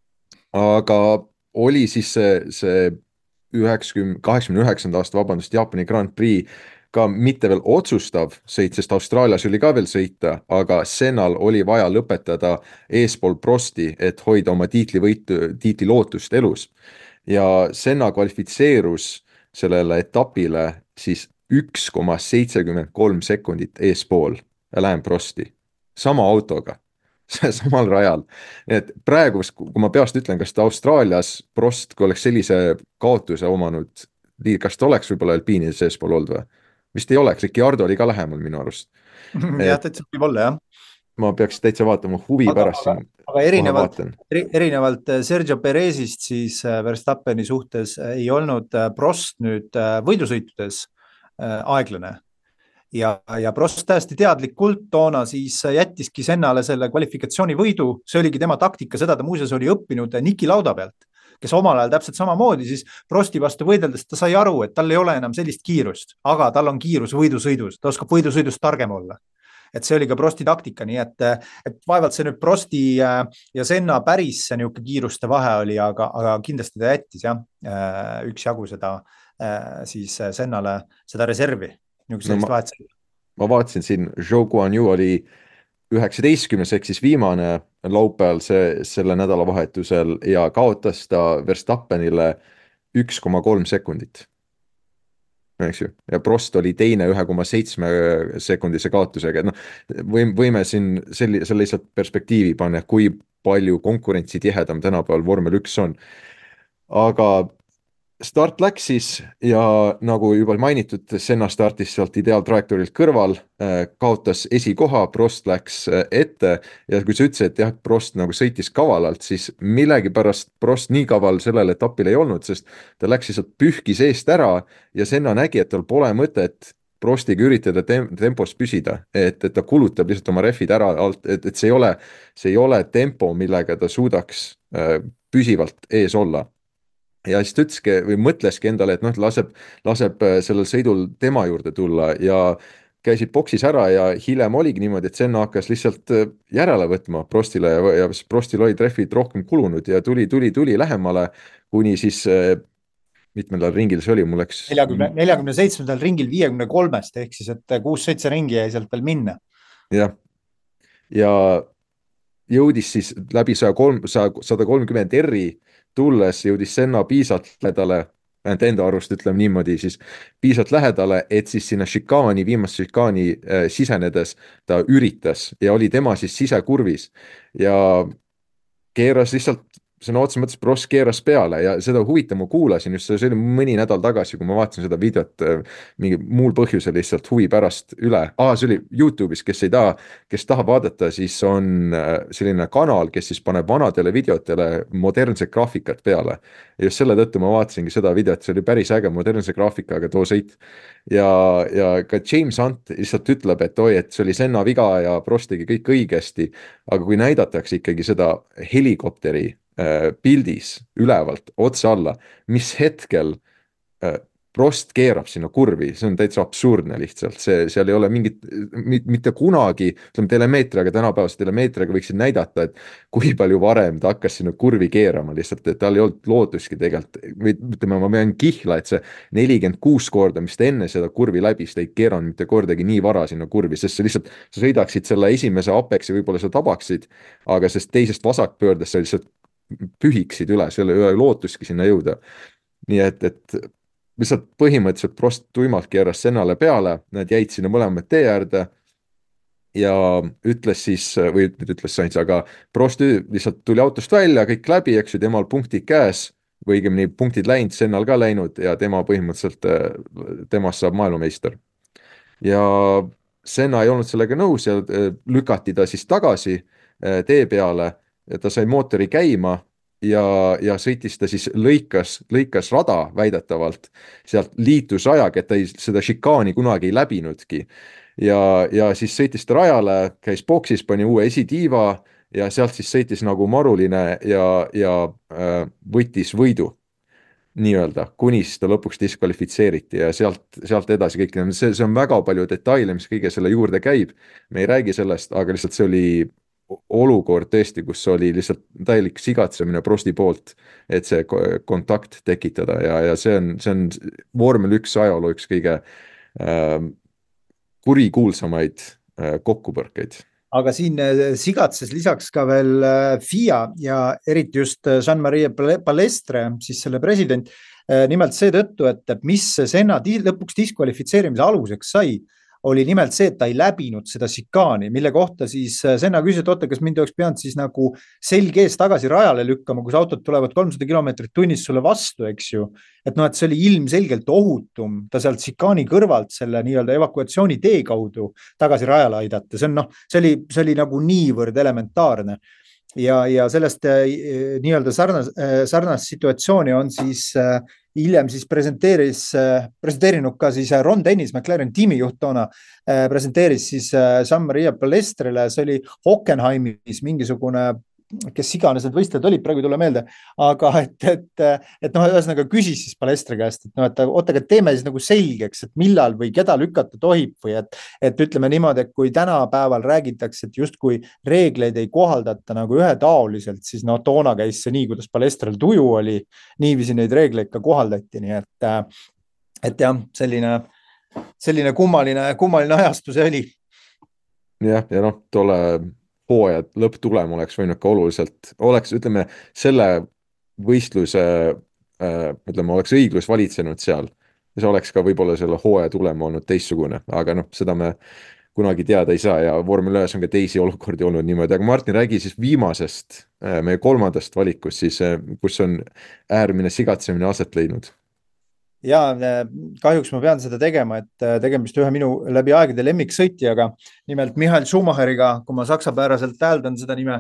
aga oli siis see, see üheksakümne, kaheksakümne üheksanda aasta, vabandust, Jaapani Grand Prix ka mitte veel otsustav sõit, sest Austraalias oli ka veel sõita, aga Sennal oli vaja lõpetada eespool Prosti, et hoida oma tiitlivõitu, tiitli lootust elus. ja Senna kvalifitseerus sellele etapile siis üks koma seitsekümmend kolm sekundit eespool Alain Prosti, sama autoga, samal rajal. Et praegu, kui ma peast ütlen, kas ta Austraalias Prost, kui oleks sellise kaotuse omanud, kas ta oleks võib-olla Alpiinides eespool olnud või? Vist ei oleks, Ricciardo oli ka lähemal minu arust. jah, täitsa võib olla, jah. Ma peaks täitsa vaatama huvi aga, pärast siin. Aga erinevalt, erinevalt Sergio Perezist siis Verstappeni suhtes ei olnud Prost nüüd võidusõitudes aeglane ja, ja Prost täiesti teadlikult toona siis jättiski Sennale selle kvalifikatsiooni võidu, see oligi tema taktika, seda ta muuseas oli õppinud Niki Lauda pealt, kes omal ajal täpselt samamoodi siis Prosti vastu võideldes, ta sai aru, et tal ei ole enam sellist kiirust, aga tal on kiirus võidusõidus, ta oskab võidusõidust targem olla. Et see oli ka Prosti taktika, nii et, et vaevalt see nüüd Prosti ja Senna päris niisugune kiiruste vahe oli, aga, aga kindlasti ta jättis jah, üks jagu seda siis Sennale seda reservi. No, ma, ma vaatasin siin, Zhou Guanyu oli üheksateistkümnes ehk siis viimane laupäeval see, selle nädalavahetusel ja kaotas ta Verstappenile üks koma kolm sekundit. Eks ju, ja Prost oli teine ühe koma seitsme sekundise kaotusega, et noh, võime, võime siin selle, selle lihtsalt perspektiivi panna, kui palju konkurentsi tihedam tänapäeval vormel üks on. Aga start läks siis ja nagu juba mainitud, Senna startis sealt ideaaltrajektoorilt kõrval, kaotas esikoha, Prost läks ette ja kui sa ütlesid, et jah, Prost nagu sõitis kavalalt, siis millegipärast Prost nii kaval sellel etapil ei olnud, sest ta läks lihtsalt pühkis eest ära ja Senna nägi, et tal pole mõtet Prostiga üritada tem tempos püsida, et, et ta kulutab lihtsalt oma rehvid ära alt, et, et see ei ole, see ei ole tempo, millega ta suudaks püsivalt ees olla. Ja siis ta ütleski või mõtleski endale, et noh, laseb, laseb sellel sõidul tema juurde tulla ja käisid boksis ära ja hiljem oligi niimoodi, et Senna hakkas lihtsalt järele võtma Prostile ja, ja Prostil olid rehvid rohkem kulunud ja tuli, tuli, tuli lähemale, kuni siis mitmendal ringil see oli, mul läks. neljakümne, neljakümne seitsmendal ringil viiekümne kolmest ehk siis, et kuus-seitse ringi jäi sealt veel minna. jah, ja jõudis siis läbi saja kolm, sada kolmkümmend R-i tulles jõudis Senna piisalt lähedale, enda arust ütleme niimoodi, siis piisalt lähedale, et siis sinna šikaani, viimast šikaani äh, sisenedes ta üritas ja oli tema siis sisekurvis ja keeras lihtsalt sõna otseses mõttes Prost keeras peale ja seda huvitav, ma kuulasin just, see oli mõni nädal tagasi, kui ma vaatasin seda videot mingi muul põhjusel lihtsalt huvi pärast üle. Aa, see oli YouTube'is, kes ei taha, kes tahab vaadata, siis on selline kanal, kes siis paneb vanadele videotele modernse graafikat peale. Ja just selle tõttu ma vaatasingi seda videot, see oli päris äge modernse graafikaga too sõit. Ja, ja ka James Hunt lihtsalt ütleb, et oi, et see oli Senna viga ja Prost tegi kõik õigesti, aga kui näidatakse ikkagi seda helikopteri pildis ülevalt otse alla, mis hetkel Prost keerab sinna kurvi, see on täitsa absurdne lihtsalt, see, seal ei ole mingit, mitte kunagi, ütleme telemeetriaga, tänapäevase telemeetriaga võiksid näidata, et kui palju varem ta hakkas sinna kurvi keerama lihtsalt, et tal ei olnud lootuski tegelikult, või ütleme, ma pean kihla, et see nelikümmend kuus korda, mis ta enne seda kurvi läbis, ta ei keeranud mitte kordagi nii vara sinna kurvi, sest see lihtsalt, sa sõidaksid selle esimese apeksi, võib-olla sa tabaksid, aga sest teisest vasakpöördest sa lihtsalt pühiksid üle, selle üle lootuski sinna jõuda. Nii et, et lihtsalt põhimõtteliselt Prost tuimalt keeras Sennale peale, nad jäid sinna mõlemad tee äärde ja ütles siis, või ütles Sainz, aga Prost lihtsalt tuli autost välja, kõik läbi, eks ju, temal punktid käes, või õigemini punktid läinud, Sennal ka läinud ja tema põhimõtteliselt, temast saab maailmameister. Ja Senna ei olnud sellega nõus ja lükati ta siis tagasi tee peale, ta sai mootori käima ja, ja sõitis ta siis lõikas, lõikas rada väidetavalt sealt liitlusrajaga, et ta ei, seda šikaani kunagi ei läbinudki. Ja, ja siis sõitis ta rajale, käis boksis, pani uue esitiiva ja sealt siis sõitis nagu maruline ja, ja äh, võttis võidu nii-öelda, kuni siis ta lõpuks diskvalifitseeriti ja sealt, sealt edasi kõik, see, see on väga palju detaile, mis kõige selle juurde käib. Me ei räägi sellest, aga lihtsalt see oli olukord tõesti, kus oli lihtsalt täielik sigatsemine Prosti poolt, et see kontakt tekitada ja, ja see on, see on vormel üks ajaloo üks kõige äh, kurikuulsamaid äh, kokkupõrkeid. Aga siin sigatses lisaks ka veel F I A ja eriti just Jean-Marie Balestre, siis selle president, nimelt seetõttu, et mis Senna lõpuks diskvalifitseerimise aluseks sai, oli nimelt see, et ta ei läbinud seda šikaani, mille kohta siis Senna küsis, et oota, kas mind oleks pidanud siis nagu selge ees tagasi rajale lükkama, kus autod tulevad kolmsada kilomeetrit tunnis sulle vastu, eks ju. Et noh, et see oli ilmselgelt ohutum, ta sealt šikaani kõrvalt selle nii-öelda evakuatsiooni tee kaudu tagasi rajale aidata. See on noh, see oli, see oli nagu niivõrd elementaarne. Ja, ja sellest nii-öelda sarnas, sarnas situatsiooni on siis hiljem siis presenteeris, presenteerinud ka siis Ron Dennis, McLaren tiimi juht toona, presenteeris siis Jean-Marie Balestrele, see oli Hockenheimis mingisugune, kes iganes need võistlejad olid, praegu ei tule meelde, aga et, et, et noh, ühesõnaga küsis siis Balestre käest, et noh, et oota, et teeme siis nagu selgeks, et millal või keda lükata tohib või et, et ütleme niimoodi, et kui tänapäeval räägitakse, et justkui reegleid ei kohaldata nagu ühetaoliselt, siis no toona käis see nii, kuidas Balestrel tuju oli, niiviisi neid reegleid ka kohaldati, nii et, et jah, selline, selline kummaline, kummaline ajastu see oli. jah, ja noh, tolle hooajad lõpptulem oleks võinud ka oluliselt, oleks, ütleme, selle võistluse, ütleme, oleks õiglus valitsenud seal. See oleks ka võib-olla selle hooaja tulem olnud teistsugune, aga noh, seda me kunagi teada ei saa ja vormel ühes on ka teisi olukordi olnud niimoodi, aga Martin, räägi siis viimasest, meie kolmandast valikust siis, kus on äärmine sigatsemine aset leidnud. Ja kahjuks ma pean seda tegema, et tegemist ühe minu läbi aegade lemmiksõitjaga, nimelt Michael Schumacheriga, kui ma saksapääraselt hääldan seda nime.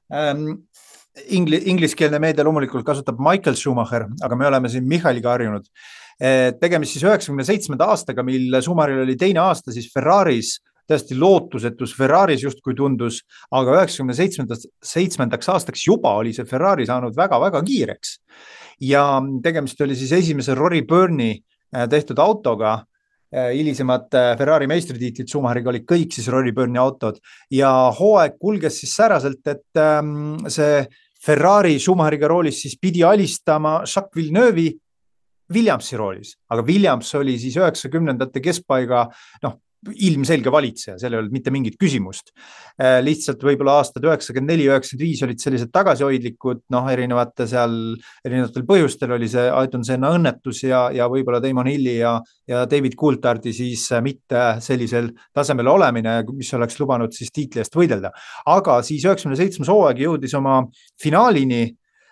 Ingli, ingliskeelne meedia loomulikult kasutab Michael Schumacher, aga me oleme siin Michaeliga harjunud. Tegemist siis üheksakümne seitsmenda aastaga, mil Schumacheril oli teine aasta siis Ferraris, tõesti lootusetus Ferraris justkui tundus, aga üheksakümne seitsmendaks aastaks juba oli see Ferrari saanud väga-väga kiireks. Ja tegemist oli siis esimese Rory Byrne'i tehtud autoga, hilisemad Ferrari meistritiitlid Schumacheriga olid kõik siis Rory Byrne'i autod ja hooaeg kulges siis säraselt, et see Ferrari Schumacheriga roolis siis pidi alistama Jacques Villeneuve'i Williamsi roolis, aga Williams oli siis üheksakümnendate keskpaiga, noh, ilmselge valitseja, seal ei olnud mitte mingit küsimust. Lihtsalt võib-olla aastad üheksakümmend neli üheksakümmend viis olid sellised tagasihoidlikud, noh, erinevate seal, erinevatel põhjustel oli see Ayrton Senna õnnetus ja, ja võib-olla Damon Hilli ja, ja David Coulthardi siis mitte sellisel tasemel olemine, mis oleks lubanud siis tiitli eest võidelda. Aga siis üheksakümne seitsmes hooaeg jõudis oma finaalini,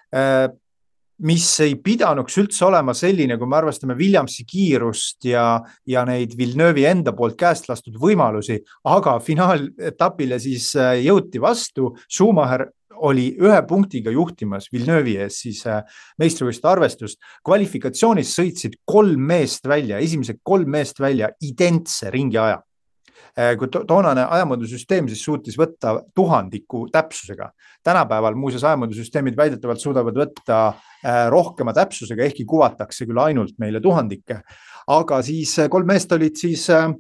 mis ei pidanuks üldse olema selline, kui me arvestame Williamsi kiirust ja, ja neid Villeneuve'i enda poolt käest lastud võimalusi, aga finaaletapile siis jõuti vastu. Schumacher oli ühe punktiga juhtimas Villeneuve'i ees siis meistrivõistluste arvestust. Kvalifikatsioonis sõitsid kolm meest välja, esimesed kolm meest välja identse ringi aja. Kui toonane ajamõõdusüsteem siis suutis võtta tuhandiku täpsusega. Tänapäeval muuseas ajamõõdusüsteemid väidetavalt suudavad võtta rohkema täpsusega, ehkki kuvatakse küll ainult meile tuhandike. Aga siis kolm meest olid siis...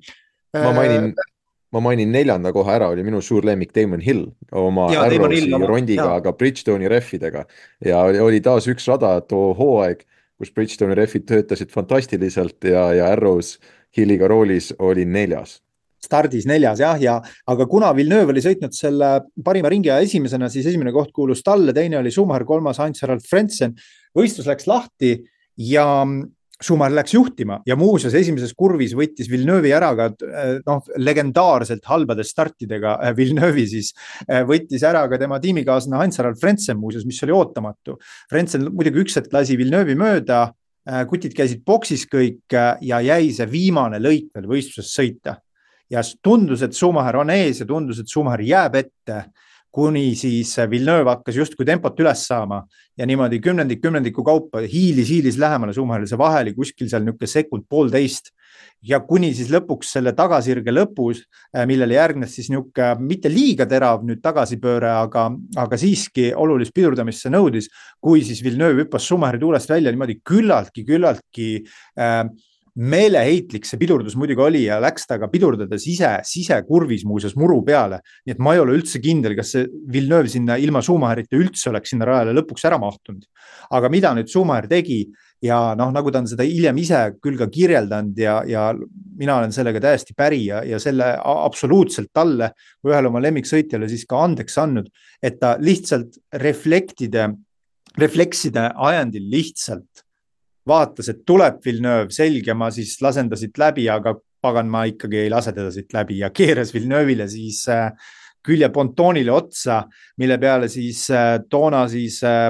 Ma mainin, ma mainin neljanda koha ära, oli minu suur lemmik Damon Hill oma Arrowsi rondiga, ja. Aga Bridgestone'i reffidega. Ja oli taas üks rada too hooaeg, kus Bridgestone'i reffid töötasid fantastiliselt ja, ja Arrows Hilliga roolis oli neljas. Stardis neljas, jah, ja, aga kuna Villeneuve oli sõitnud selle parima ringi ja esimesena, siis esimene koht kuulus talle, teine oli Schumacher, kolmas Heinz-Harald Frentzen. Võistlus läks lahti ja Schumacher läks juhtima ja muuseas esimeses kurvis võttis Villeneuve'i ära ka noh, legendaarselt halbade startidega Villeneuve'i siis võttis ära ka tema tiimikaasna Heinz-Harald Frentzen muuseas, mis oli ootamatu. Frentzen muidugi üks hetk lasi Villeneuve'i mööda, kutid käisid boksis kõik ja jäi see viimane lõik veel võistluses sõita. Ja tundus, et Schumacher on ees ja tundus, et Schumacher jääb ette, kuni siis Villeneuve hakkas just kui tempot üles saama ja niimoodi kümnendik kümnendiku kaupa hiilis, hiilis lähemale Schumacherile, see vahe oli kuskil seal niuke sekund poolteist ja kuni siis lõpuks selle tagasirge lõpus, millele järgnes siis niuke mitte liiga terav nüüd tagasipööre, aga, aga siiski olulist pidurdamisse nõudis, kui siis Villeneuve hüppas Schumacheri tuulest välja niimoodi küllaltki, küllaltki äh, meeleheitlik see pidurdus muidugi oli ja läks ta ka pidurdades ise, sisekurvis muuseas muru peale. Nii et ma ei ole üldse kindel, kas see Villeneuve sinna ilma Schumacherita üldse oleks sinna rajale lõpuks ära mahtunud. Aga mida nüüd Schumacher tegi ja noh, nagu ta on seda hiljem ise küll ka kirjeldanud ja, ja mina olen sellega täiesti päri ja, ja selle absoluutselt talle või ühele oma lemmiksõitjale siis ka andeks andnud, et ta lihtsalt reflektide, reflekside ajendil lihtsalt vaatas, et tuleb Villeneuve, selge, ma siis lasen ta siit läbi, aga pagan ma ikkagi ei lase teda siit läbi ja keeras Villeneuve'ile siis äh, külje pontoonile otsa, mille peale siis äh, toona siis äh,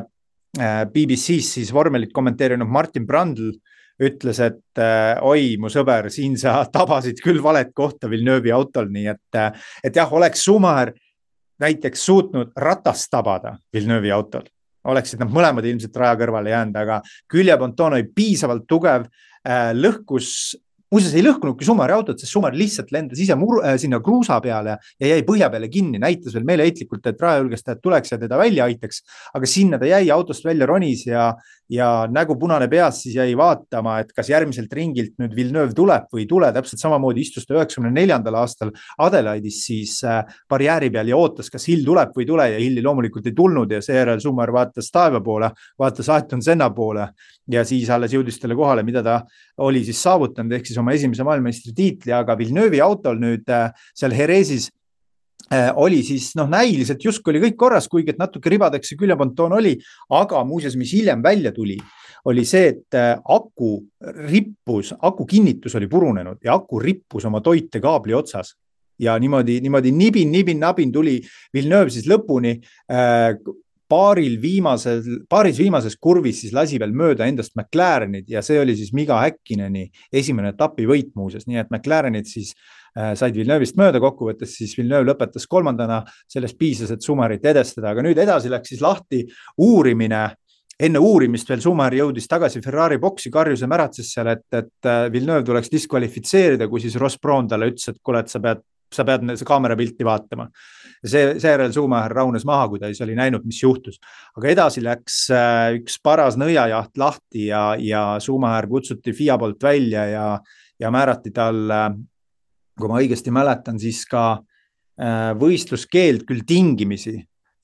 B B C's siis vormelit kommenteerinud Martin Brundle ütles, et äh, oi, mu sõber, siin sa tabasid küll valet kohta Villeneuve'i autol, nii et, et jah, oleks Schumacher näiteks suutnud ratast tabada Villeneuve'i autol. Oleksid nad mõlemad ilmselt raja kõrvale jäänud, aga küljepontoon oli piisavalt tugev, lõhkus, muuseas ei lõhkunudki Schumacheri autot, sest Schumacher lihtsalt lendas ise mur, äh, sinna kruusa peale ja jäi põhja peale kinni, näitas veel meeleheitlikult, et rajajulgestajad tuleks ja teda välja aitaks, aga sinna ta jäi autost välja ronis ja, ja nägu punane peas siis jäi vaatama, et kas järgmiselt ringilt nüüd Villeneuve tuleb või ei tule, täpselt samamoodi istus ta üheksakümne neljandal aastal Adelaide'is siis äh, barjääri peal ja ootas, kas Hill tuleb või ei tule ja Hilli loomulikult ei tulnud ja seejärel Schumacher vaatas taeva poole, vaatas Ayrton Senna poole ja siis alles jõudis talle kohale, mida ta oli siis saavutanud, ehk siis oma esimese maailmameistri tiitli, aga Villeneuve'i autol nüüd äh, seal Jerezis äh, oli siis noh, näiliselt justkui oli kõik korras, kuigi et natuke ribadeks see küljepontoon oli, aga muuseas, mis hiljem välja tuli, oli see, et äh, aku rippus, aku kinnitus oli purunenud ja aku rippus oma toitekaabli otsas ja niimoodi, niimoodi nibin, nibin, nabin tuli Villeneuve siis lõpuni äh, paaril viimasel, paaris viimases kurvis siis lasi veel mööda endast McLarenid ja see oli siis Mika Häkkineni esimene etapi võit muuseas, nii et McLarenid siis äh, said Villeneuve'ist mööda, kokkuvõttes siis Villeneuve lõpetas kolmandana, sellest piisas, et Schumacherit edestada, aga nüüd edasi läks siis lahti uurimine, enne uurimist veel Schumacher jõudis tagasi Ferrari boksi, karjus ja märatses seal, et, et Villeneuve tuleks diskvalifitseerida, kui siis Ross Brawn talle ütles, et kuule, et sa pead sa pead see kaamerapilti vaatama. See, seejärel Schumacher raunes maha, kui ta siis oli näinud, mis juhtus. Aga edasi läks üks paras nõiajaht lahti ja, ja Schumacher kutsuti F I A poolt välja ja, ja määrati tal, kui ma õigesti mäletan, siis ka võistluskeeld küll tingimisi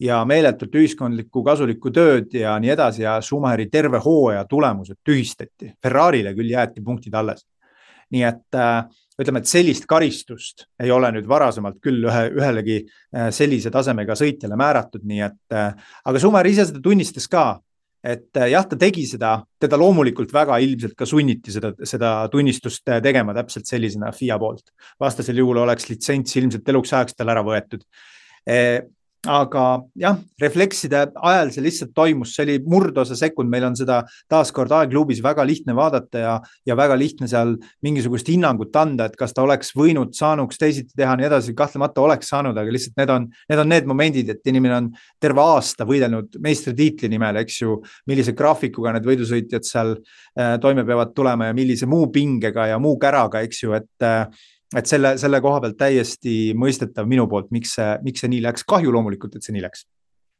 ja meeletult ühiskondlikku kasulikku tööd ja nii edasi ja Schumacheri terve hooaja tulemused tühistati. Ferrarile küll jäeti punktid alles. Nii et äh, ütleme, et sellist karistust ei ole nüüd varasemalt küll ühe, ühelegi äh, sellise tasemega sõitjale määratud, nii et äh, aga Schumacher ise seda tunnistas ka, et äh, jah, ta tegi seda, teda loomulikult väga ilmselt ka sunniti seda, seda tunnistust tegema täpselt sellisena F I A poolt. Vastasel juhul oleks litsents ilmselt eluks ajaks tal ära võetud. E aga jah, reflekside ajal see lihtsalt toimus, see oli murdosa sekund, meil on seda taaskord aegluubis väga lihtne vaadata ja, ja väga lihtne seal mingisugust hinnangut anda, et kas ta oleks võinud saanuks teisiti teha nii edasi, kahtlemata oleks saanud, aga lihtsalt need on, need on need momendid, et inimene on terve aasta võidelnud meistritiitli nimel, eks ju, millise graafikuga need võidusõitjad seal äh, toime peavad tulema ja millise muu pingega ja muu käraga, eks ju, et äh, et selle, selle koha pealt täiesti mõistetav minu poolt, miks see, miks see nii läks. Kahju loomulikult, et see nii läks.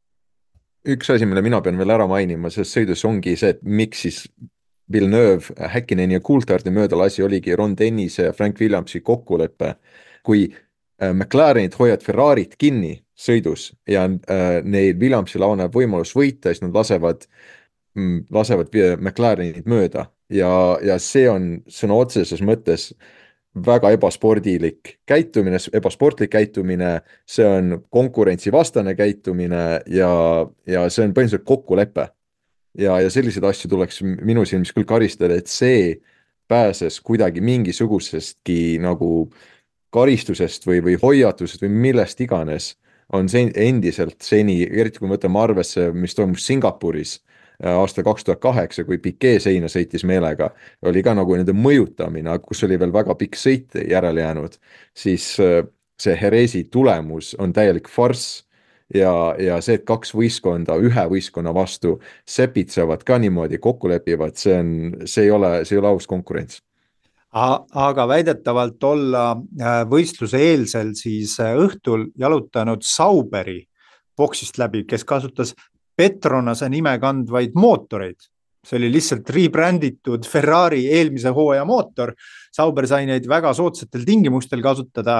Üks asi, mille mina pean veel ära mainima, selles sõidus ongi see, et miks siis Villeneuve, Häkkineni ja Coulthardi mööda lasi, oligi Ron Dennise ja Frank Williamsi kokkulepe. Kui McLarenid hoiad Ferrarit kinni sõidus ja äh, neil Williamsil avaneb võimalus võita, siis nad lasevad, lasevad McLarenid mööda ja, ja see on sõna otseses mõttes väga ebaspordilik käitumine, ebasportlik käitumine, see on konkurentsivastane käitumine ja, ja see on põhimõtteliselt kokkulepe. Ja, ja selliseid asju tuleks minu silmis küll karistada, et see pääses kuidagi mingisugusestki nagu karistusest või, või hoiatusest või millest iganes on see endiselt seni, eriti kui võtame arvesse, mis toimus Singapuris aasta kaks tuhat kaheksa, kui Piquet seina sõitis meelega, oli ka nagu nende mõjutamine, kus oli veel väga pikk sõit järele jäänud, siis see Jerezi tulemus on täielik farss ja, ja see, et kaks võistkonda ühe võistkonna vastu sepitsevad ka niimoodi, kokku lepivad, see on, see ei ole, see ei ole aus konkurents. Aga väidetavalt olla võistluse eelsel siis õhtul jalutanud Sauberi boksist läbi, kes kasutas Petronase nime kandvaid mootoreid. See oli lihtsalt rebranditud Ferrari eelmise hooaja mootor. Sauber sai neid väga soodsatel tingimustel kasutada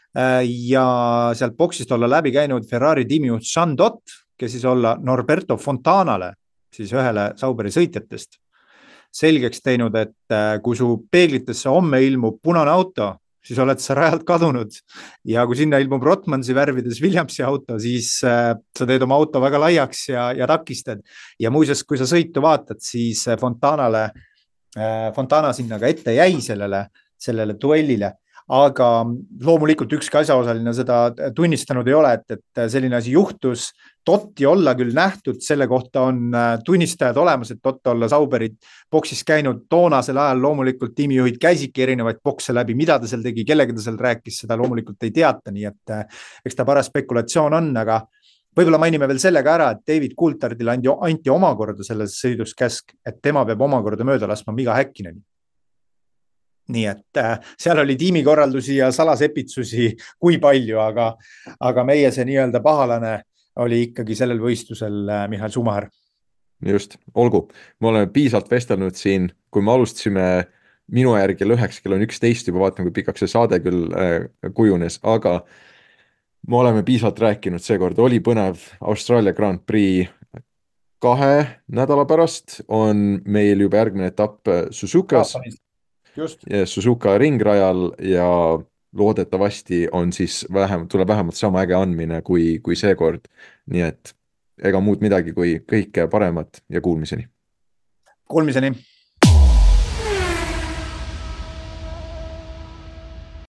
ja sealt boksist olla läbi käinud Ferrari tiimijuht Jean Dott, kes siis olla Norberto Fontanale, siis ühele Sauberi sõitjatest, selgeks teinud, et kui su peeglitesse homme ilmub punane auto, siis oled sa rajalt kadunud ja kui sinna ilmub Rotmansi värvides Williamsi auto, siis äh, sa teed oma auto väga laiaks ja, ja takistad. Ja muuseas, kui sa sõitu vaatad, siis Fontanale, äh, Fontana sinna ka ette jäi sellele, sellele duellile, aga loomulikult ükski asjaosaline seda tunnistanud ei ole, et, et selline asi juhtus. Totti olla küll nähtud, selle kohta on tunnistajad olemas, et Totti olla Sauberit boksis käinud toonasel ajal, loomulikult tiimijuhid käisidki erinevaid bokse läbi, mida ta seal tegi, kellega ta seal rääkis, seda loomulikult ei teata, nii et eks ta paras spekulatsioon on, aga võib-olla mainime veel sellega ära, et David Coulthardile anti, anti omakorda selles sõidus käsk, et tema peab omakorda mööda laskma Mika Häkkineni. Nii et äh, seal oli tiimikorraldusi ja salasepitsusi kui palju, aga, aga meie see nii-öelda pahalane oli ikkagi sellel võistlusel äh, Michael Schumacher. Just, olgu. Me oleme piisalt vestelnud siin, kui me alustasime minu järgi lõheks kell on üksteist, juba vaatan, kui pikaks see saade küll äh, kujunes, aga me oleme piisalt rääkinud seekord, oli põnev Austraalia Grand Prix kahe nädala pärast, on meil juba järgmine etapp Suzukas. Just. Suzuka ringrajal ja loodetavasti on siis vähem, tuleb vähemalt sama äge andmine kui, kui seekord. Nii et ega muud midagi kui kõike paremat ja kuulmiseni. Kuulmiseni.